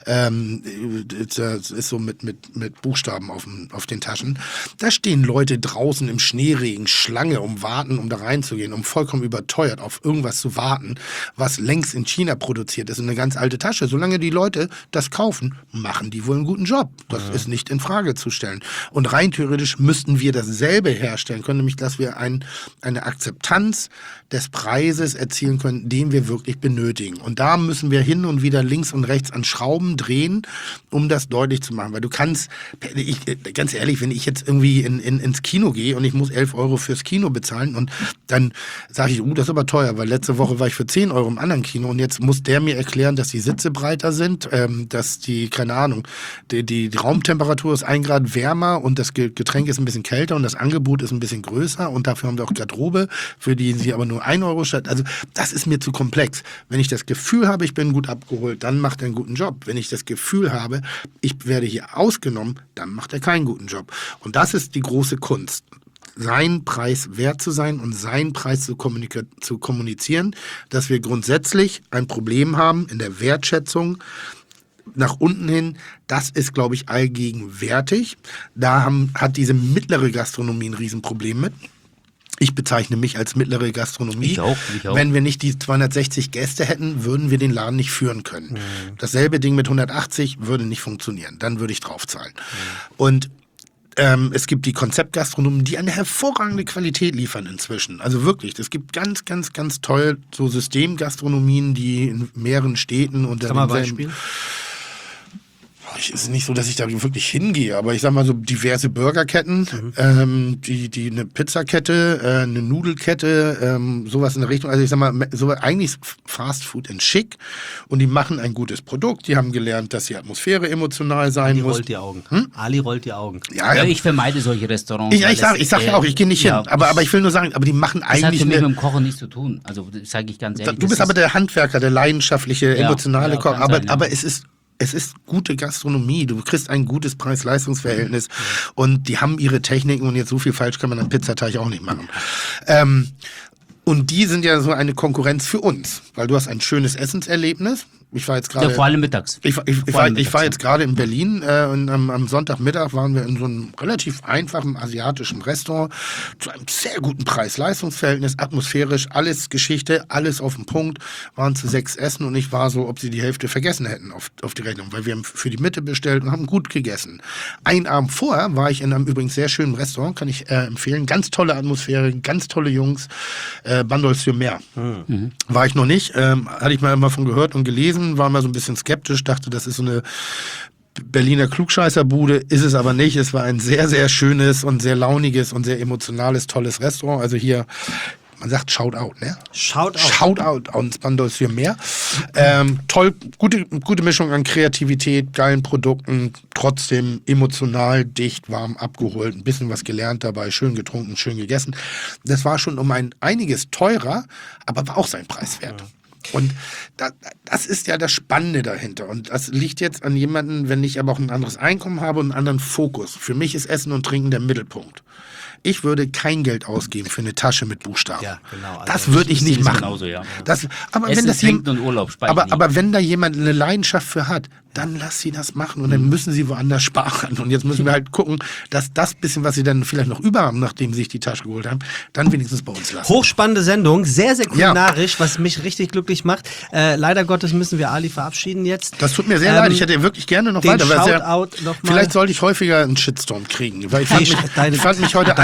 Das ist so mit Buchstaben auf den Taschen. Da stehen Leute draußen im Schneeregen, Schlange, um da reinzugehen, um vollkommen überteuert auf irgendwas zu warten, was längst in China produziert ist, eine ganz alte Tasche. Solange die Leute das kaufen, machen die wohl einen guten Job. Das ist nicht in Frage zu stellen. Und rein theoretisch müssten wir dasselbe herstellen können, nämlich dass wir eine Akzeptanz des Preises erzielen können, den wir wirklich benötigen. Und da müssen wir hin und wieder links und rechts an Schrauben drehen, um das deutlich zu machen. Weil du kannst, ganz ehrlich, wenn ich jetzt irgendwie ins Kino gehe und ich muss 11 Euro fürs Kino bezahlen und dann sage ich, das ist aber teuer, weil letzte Woche war ich für 10 Euro im anderen Kino und jetzt muss der mir erklären, dass die Sitze breiter sind, dass die, keine Ahnung, die Raumtemperatur ist 1 Grad wärmer und das Getränk ist ein bisschen kälter und das Angebot ist ein bisschen größer und dafür haben wir auch Garderobe, für die sie aber nur 1 Euro statt. Also das ist mir zu komplex. Wenn ich das Gefühl habe, ich bin gut abgeholt, dann macht er einen guten Job. Wenn ich das Gefühl habe, ich werde hier ausgenommen, dann macht er keinen guten Job. Und das ist die große Kunst. Seinen Preis wert zu sein und seinen Preis zu kommunizieren, dass wir grundsätzlich ein Problem haben in der Wertschätzung nach unten hin. Das ist, glaube ich, allgegenwärtig. Da hat diese mittlere Gastronomie ein Riesenproblem mit. Ich bezeichne mich als mittlere Gastronomie. Ich auch. Wenn wir nicht die 260 Gäste hätten, würden wir den Laden nicht führen können. Dasselbe Ding mit 180 würde nicht funktionieren. Dann würde ich draufzahlen. Und es gibt die Konzeptgastronomen, die eine hervorragende Qualität liefern inzwischen. Also wirklich, es gibt ganz, ganz, ganz toll so Systemgastronomien, die in mehreren Städten unter Sag mal Beispiel. Es ist nicht so, dass ich da wirklich hingehe, aber ich sag mal so diverse Burgerketten, die eine Pizzakette, eine Nudelkette, sowas in der Richtung. Also ich sag mal, so eigentlich Fast Food in schick und die machen ein gutes Produkt. Die haben gelernt, dass die Atmosphäre emotional sein Ali muss. rollt die Augen. Ali rollt die Augen. Ja, ich vermeide solche Restaurants. ich sag ja auch, ich gehe nicht hin. Aber ich will nur sagen, aber die machen das hat eigentlich für mich mit dem Kochen nichts zu tun. Also sage ich ganz ehrlich. Du bist aber der Handwerker, der leidenschaftliche, emotionale Koch. kann sein, ja. Aber es ist gute Gastronomie. Du kriegst ein gutes Preis-Leistungs-Verhältnis und die haben ihre Techniken und jetzt so viel falsch kann man am Pizzateig auch nicht machen. Und die sind ja so eine Konkurrenz für uns, weil du hast ein schönes Essenserlebnis. Ich war jetzt gerade. Ja, vor allem mittags. Ich war jetzt gerade in Berlin und am Sonntagmittag waren wir in so einem relativ einfachen asiatischen Restaurant zu einem sehr guten Preis-Leistungs-Verhältnis, atmosphärisch, alles Geschichte, alles auf den Punkt, waren zu 6 Essen und ich war so, ob sie die Hälfte vergessen hätten auf die Rechnung, weil wir haben für die Mitte bestellt und haben gut gegessen. Einen Abend vorher war ich in einem übrigens sehr schönen Restaurant, kann ich empfehlen, ganz tolle Atmosphäre, ganz tolle Jungs, Bandol-sur-Mer. War ich noch nicht, hatte ich mal immer von gehört und gelesen, war mal so ein bisschen skeptisch, dachte, das ist so eine Berliner Klugscheißerbude, ist es aber nicht. Es war ein sehr, sehr schönes und sehr launiges und sehr emotionales, tolles Restaurant. Also hier, man sagt Shoutout, ne? Shoutout ans Bandol-sur-Mer. Toll, gute Mischung an Kreativität, geilen Produkten, trotzdem emotional, dicht, warm, abgeholt, ein bisschen was gelernt dabei, schön getrunken, schön gegessen. Das war schon um einiges teurer, aber war auch sein Preis wert. Und das ist ja das Spannende dahinter. Und das liegt jetzt an jemanden, wenn ich aber auch ein anderes Einkommen habe und einen anderen Fokus. Für mich ist Essen und Trinken der Mittelpunkt. Ich würde kein Geld ausgeben für eine Tasche mit Buchstaben. Ja, genau. Das würde ich nicht machen. Genauso, ja. Aber Essen, wenn das Trinken und Urlaub sparen. aber wenn da jemand eine Leidenschaft für hat, dann lass sie das machen und dann müssen sie woanders sparen. Und jetzt müssen wir halt gucken, dass das bisschen, was sie dann vielleicht noch über haben, nachdem sie sich die Tasche geholt haben, dann wenigstens bei uns lassen. Hochspannende Sendung, sehr, sehr kulinarisch, was mich richtig glücklich macht. Leider Gottes müssen wir Ali verabschieden jetzt. Das tut mir sehr leid, ich hätte wirklich gerne noch den weiter. Shoutout noch mal. Vielleicht sollte ich häufiger einen Shitstorm kriegen, weil ich fand mich heute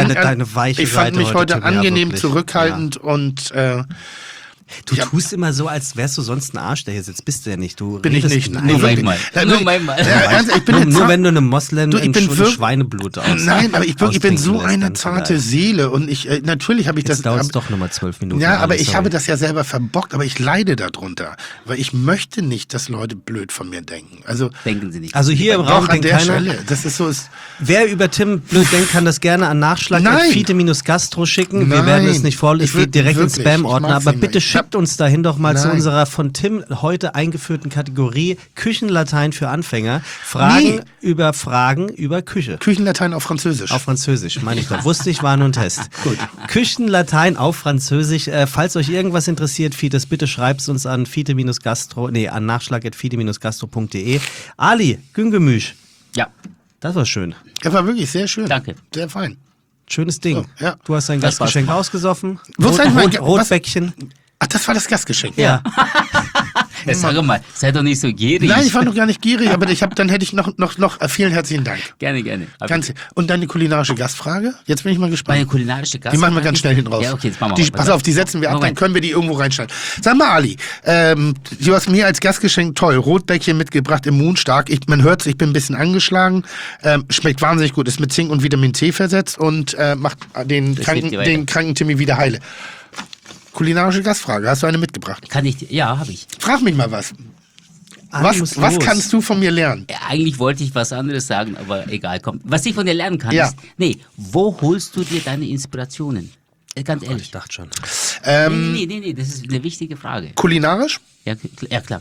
deine weiche ich fand Seite mich heute Tim, ja, angenehm wirklich. zurückhaltend und Du tust immer so, als wärst du sonst ein Arsch, der hier sitzt. Bist du ja nicht. Du bin ich redest- nicht. Nein, Nur wirklich. manchmal. Ja, Nur wirklich. manchmal. Ja, ernsthaft, ich bin nur, jetzt nur wenn du einem Moslem Du, ich bin ein wirklich- Schweineblut aus. Nein, aber ich bin austrinken so lässt, eine dann zarte vielleicht. Seele und ich natürlich habe ich Jetzt das. dauert es doch nochmal 12 Minuten. Ja, aber Ali, ich sorry. habe das ja selber verbockt, aber ich leide darunter, weil ich möchte nicht, dass Leute blöd von mir denken. Also Denken Sie nicht. Also hier im Raum doch an denkt der keiner. Stelle. Das ist so. Wer über Tim blöd denkt, kann das gerne an Nein. Nachschlag@fite-gastro schicken. Wir Nein. werden es nicht vorlesen. Es Ich will- geht direkt wirklich, ins Spam-Ordner. ich mag's Aber nicht bitte mehr. schickt uns dahin doch mal zu Nein. unserer von Tim heute eingeführten Kategorie Küchenlatein für Anfänger. Fragen über Küche. Küchenlatein auf Französisch. Auf Französisch, meine ich doch. Wusste ich, war nur ein Test. Gut. Küchenlatein auf Französisch. Falls euch irgendwas interessiert, Fites, bitte schreibt es uns an an nachschlag@fite-gastro.de. Ali, Güngemüsch, Ja, das war schön. Er war wirklich sehr schön. Danke. Sehr fein. Schönes Ding. So, ja. Du hast dein Das war's. Gastgeschenk ausgesoffen. Wo ist eigentlich mein Ga- Rotbäckchen. Ach, das war das Gastgeschenk. Ja. jetzt sag mal, sei doch nicht so gierig. Nein, ich war noch gar nicht gierig, aber dann hätte ich noch vielen herzlichen Dank. Gerne. Und deine kulinarische Gastfrage? Jetzt bin ich mal gespannt. Meine kulinarische Gast. Die machen wir ganz schnell hinten raus. Ja, okay, jetzt machen wir mal. Pass auf, die setzen wir ab, dann Moment. können wir die irgendwo reinstellen. Sag mal, Ali, du hast mir als Gastgeschenk toll Rotbäckchen mitgebracht, immunstark. Man hört ich bin ein bisschen angeschlagen. Schmeckt wahnsinnig gut, ist mit Zink und Vitamin C versetzt und macht den Das hilft dir weiter. kranken Timmy wieder heile. Kulinarische Gastfrage, hast du eine mitgebracht? Ja, habe ich. Frag mich mal was. Ali muss Was los. kannst du von mir lernen? Ja, eigentlich wollte ich was anderes sagen, aber egal, komm. Was ich von dir lernen kann, Ja. ist, wo holst du dir deine Inspirationen? Ganz ehrlich. Ich dachte schon. Nee, das ist eine wichtige Frage. Kulinarisch? Ja, klar.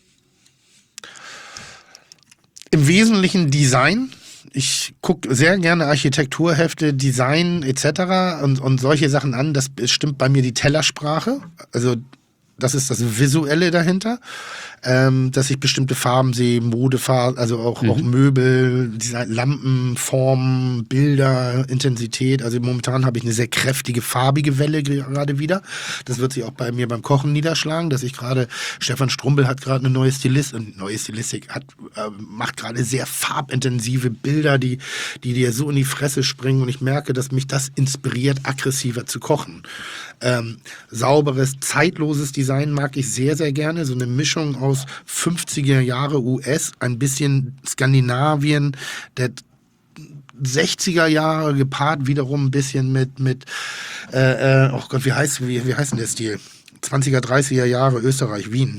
Im Wesentlichen Design. Ich gucke sehr gerne Architekturhefte, Design etc. und solche Sachen an. Das bestimmt bei mir die Tellersprache. Also das ist das Visuelle dahinter. Dass ich bestimmte Farben sehe, Modefarben, also auch Möbel, Design, Lampen, Formen, Bilder, Intensität. Also momentan habe ich eine sehr kräftige, farbige Welle gerade wieder. Das wird sich auch bei mir beim Kochen niederschlagen, dass ich gerade, Stefan Strumbel hat gerade eine neue Stilistik, macht gerade sehr farbintensive Bilder, die dir so in die Fresse springen und ich merke, dass mich das inspiriert, aggressiver zu kochen. Sauberes, zeitloses Design mag ich sehr, sehr gerne. So eine Mischung aus 50er Jahre US, ein bisschen Skandinavien, der 60er Jahre gepaart wiederum ein bisschen mit oh Gott, wie heißt denn der Stil? 20er, 30er Jahre Österreich, Wien.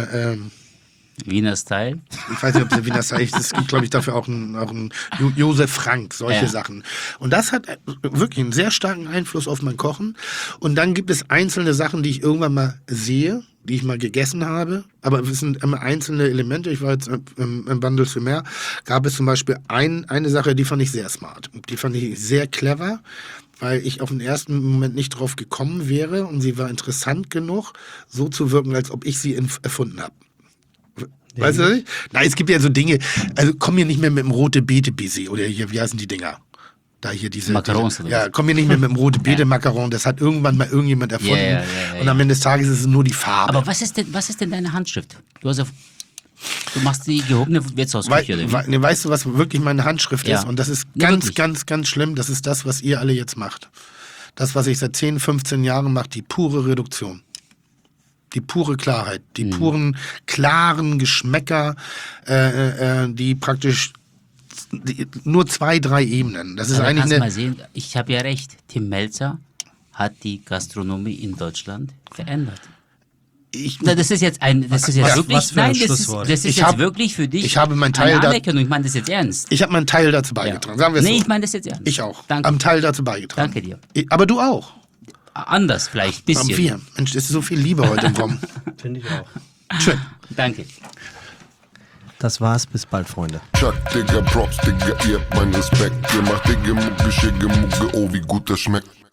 Wiener Style. Ich weiß nicht, ob es der Wiener Style ist. Es gibt, glaube ich, dafür auch einen Josef Frank, solche Sachen. Und das hat wirklich einen sehr starken Einfluss auf mein Kochen. Und dann gibt es einzelne Sachen, die ich irgendwann mal sehe, die ich mal gegessen habe. Aber es sind immer einzelne Elemente. Ich war jetzt im Bandel für mehr. Gab es zum Beispiel eine Sache, die fand ich sehr smart. Die fand ich sehr clever, weil ich auf den ersten Moment nicht drauf gekommen wäre. Und sie war interessant genug, so zu wirken, als ob ich sie erfunden habe. Weißt du? Nein, es gibt ja so Dinge, also komm hier nicht mehr mit dem rote Beete-Baiser oder hier, wie heißen die Dinger? Da hier diese Macarons. ja, komm hier nicht mehr mit dem rote Beete-Macaron, das hat irgendwann mal irgendjemand erfunden. Ja. Und am Ende des Tages ist es nur die Farbe. Aber was ist denn deine Handschrift? Du machst die gehobene Wirtshausküche, oder wie? Weißt du, was wirklich meine Handschrift Ja. ist? Und das ist Ja, ganz, wirklich. ganz, ganz schlimm. Das ist das, was ihr alle jetzt macht. Das, was ich seit 10, 15 Jahren mache, die pure Reduktion. Die pure Klarheit, die puren, klaren Geschmäcker, die praktisch nur 2, 3 Ebenen. Das ist Aber eigentlich kannst eine. mal sehen, ich habe ja recht. Tim Melzer hat die Gastronomie in Deutschland verändert. Das ist jetzt wirklich, was für ein nein, das Schlusswort. ist jetzt wirklich für dich ich habe meinen Teil eine da- Anerkennung. Ich meine das jetzt ernst. Ich habe meinen Teil dazu beigetragen. Sagen wir es Nee, so. ich meine das jetzt ernst. Ich auch. Danke. Am Teil dazu beigetragen. Danke dir. Aber du auch. Anders vielleicht, Am bisschen. 4. Mensch, es ist so viel Liebe heute im Raum. Finde ich auch. Schön. Danke. Das war's. Bis bald, Freunde. Chuck, Digga, Props, Digga, ihr habt meinen Respekt. Ihr macht Digga, Mucke, Schicke, Mucke, oh, wie gut das schmeckt.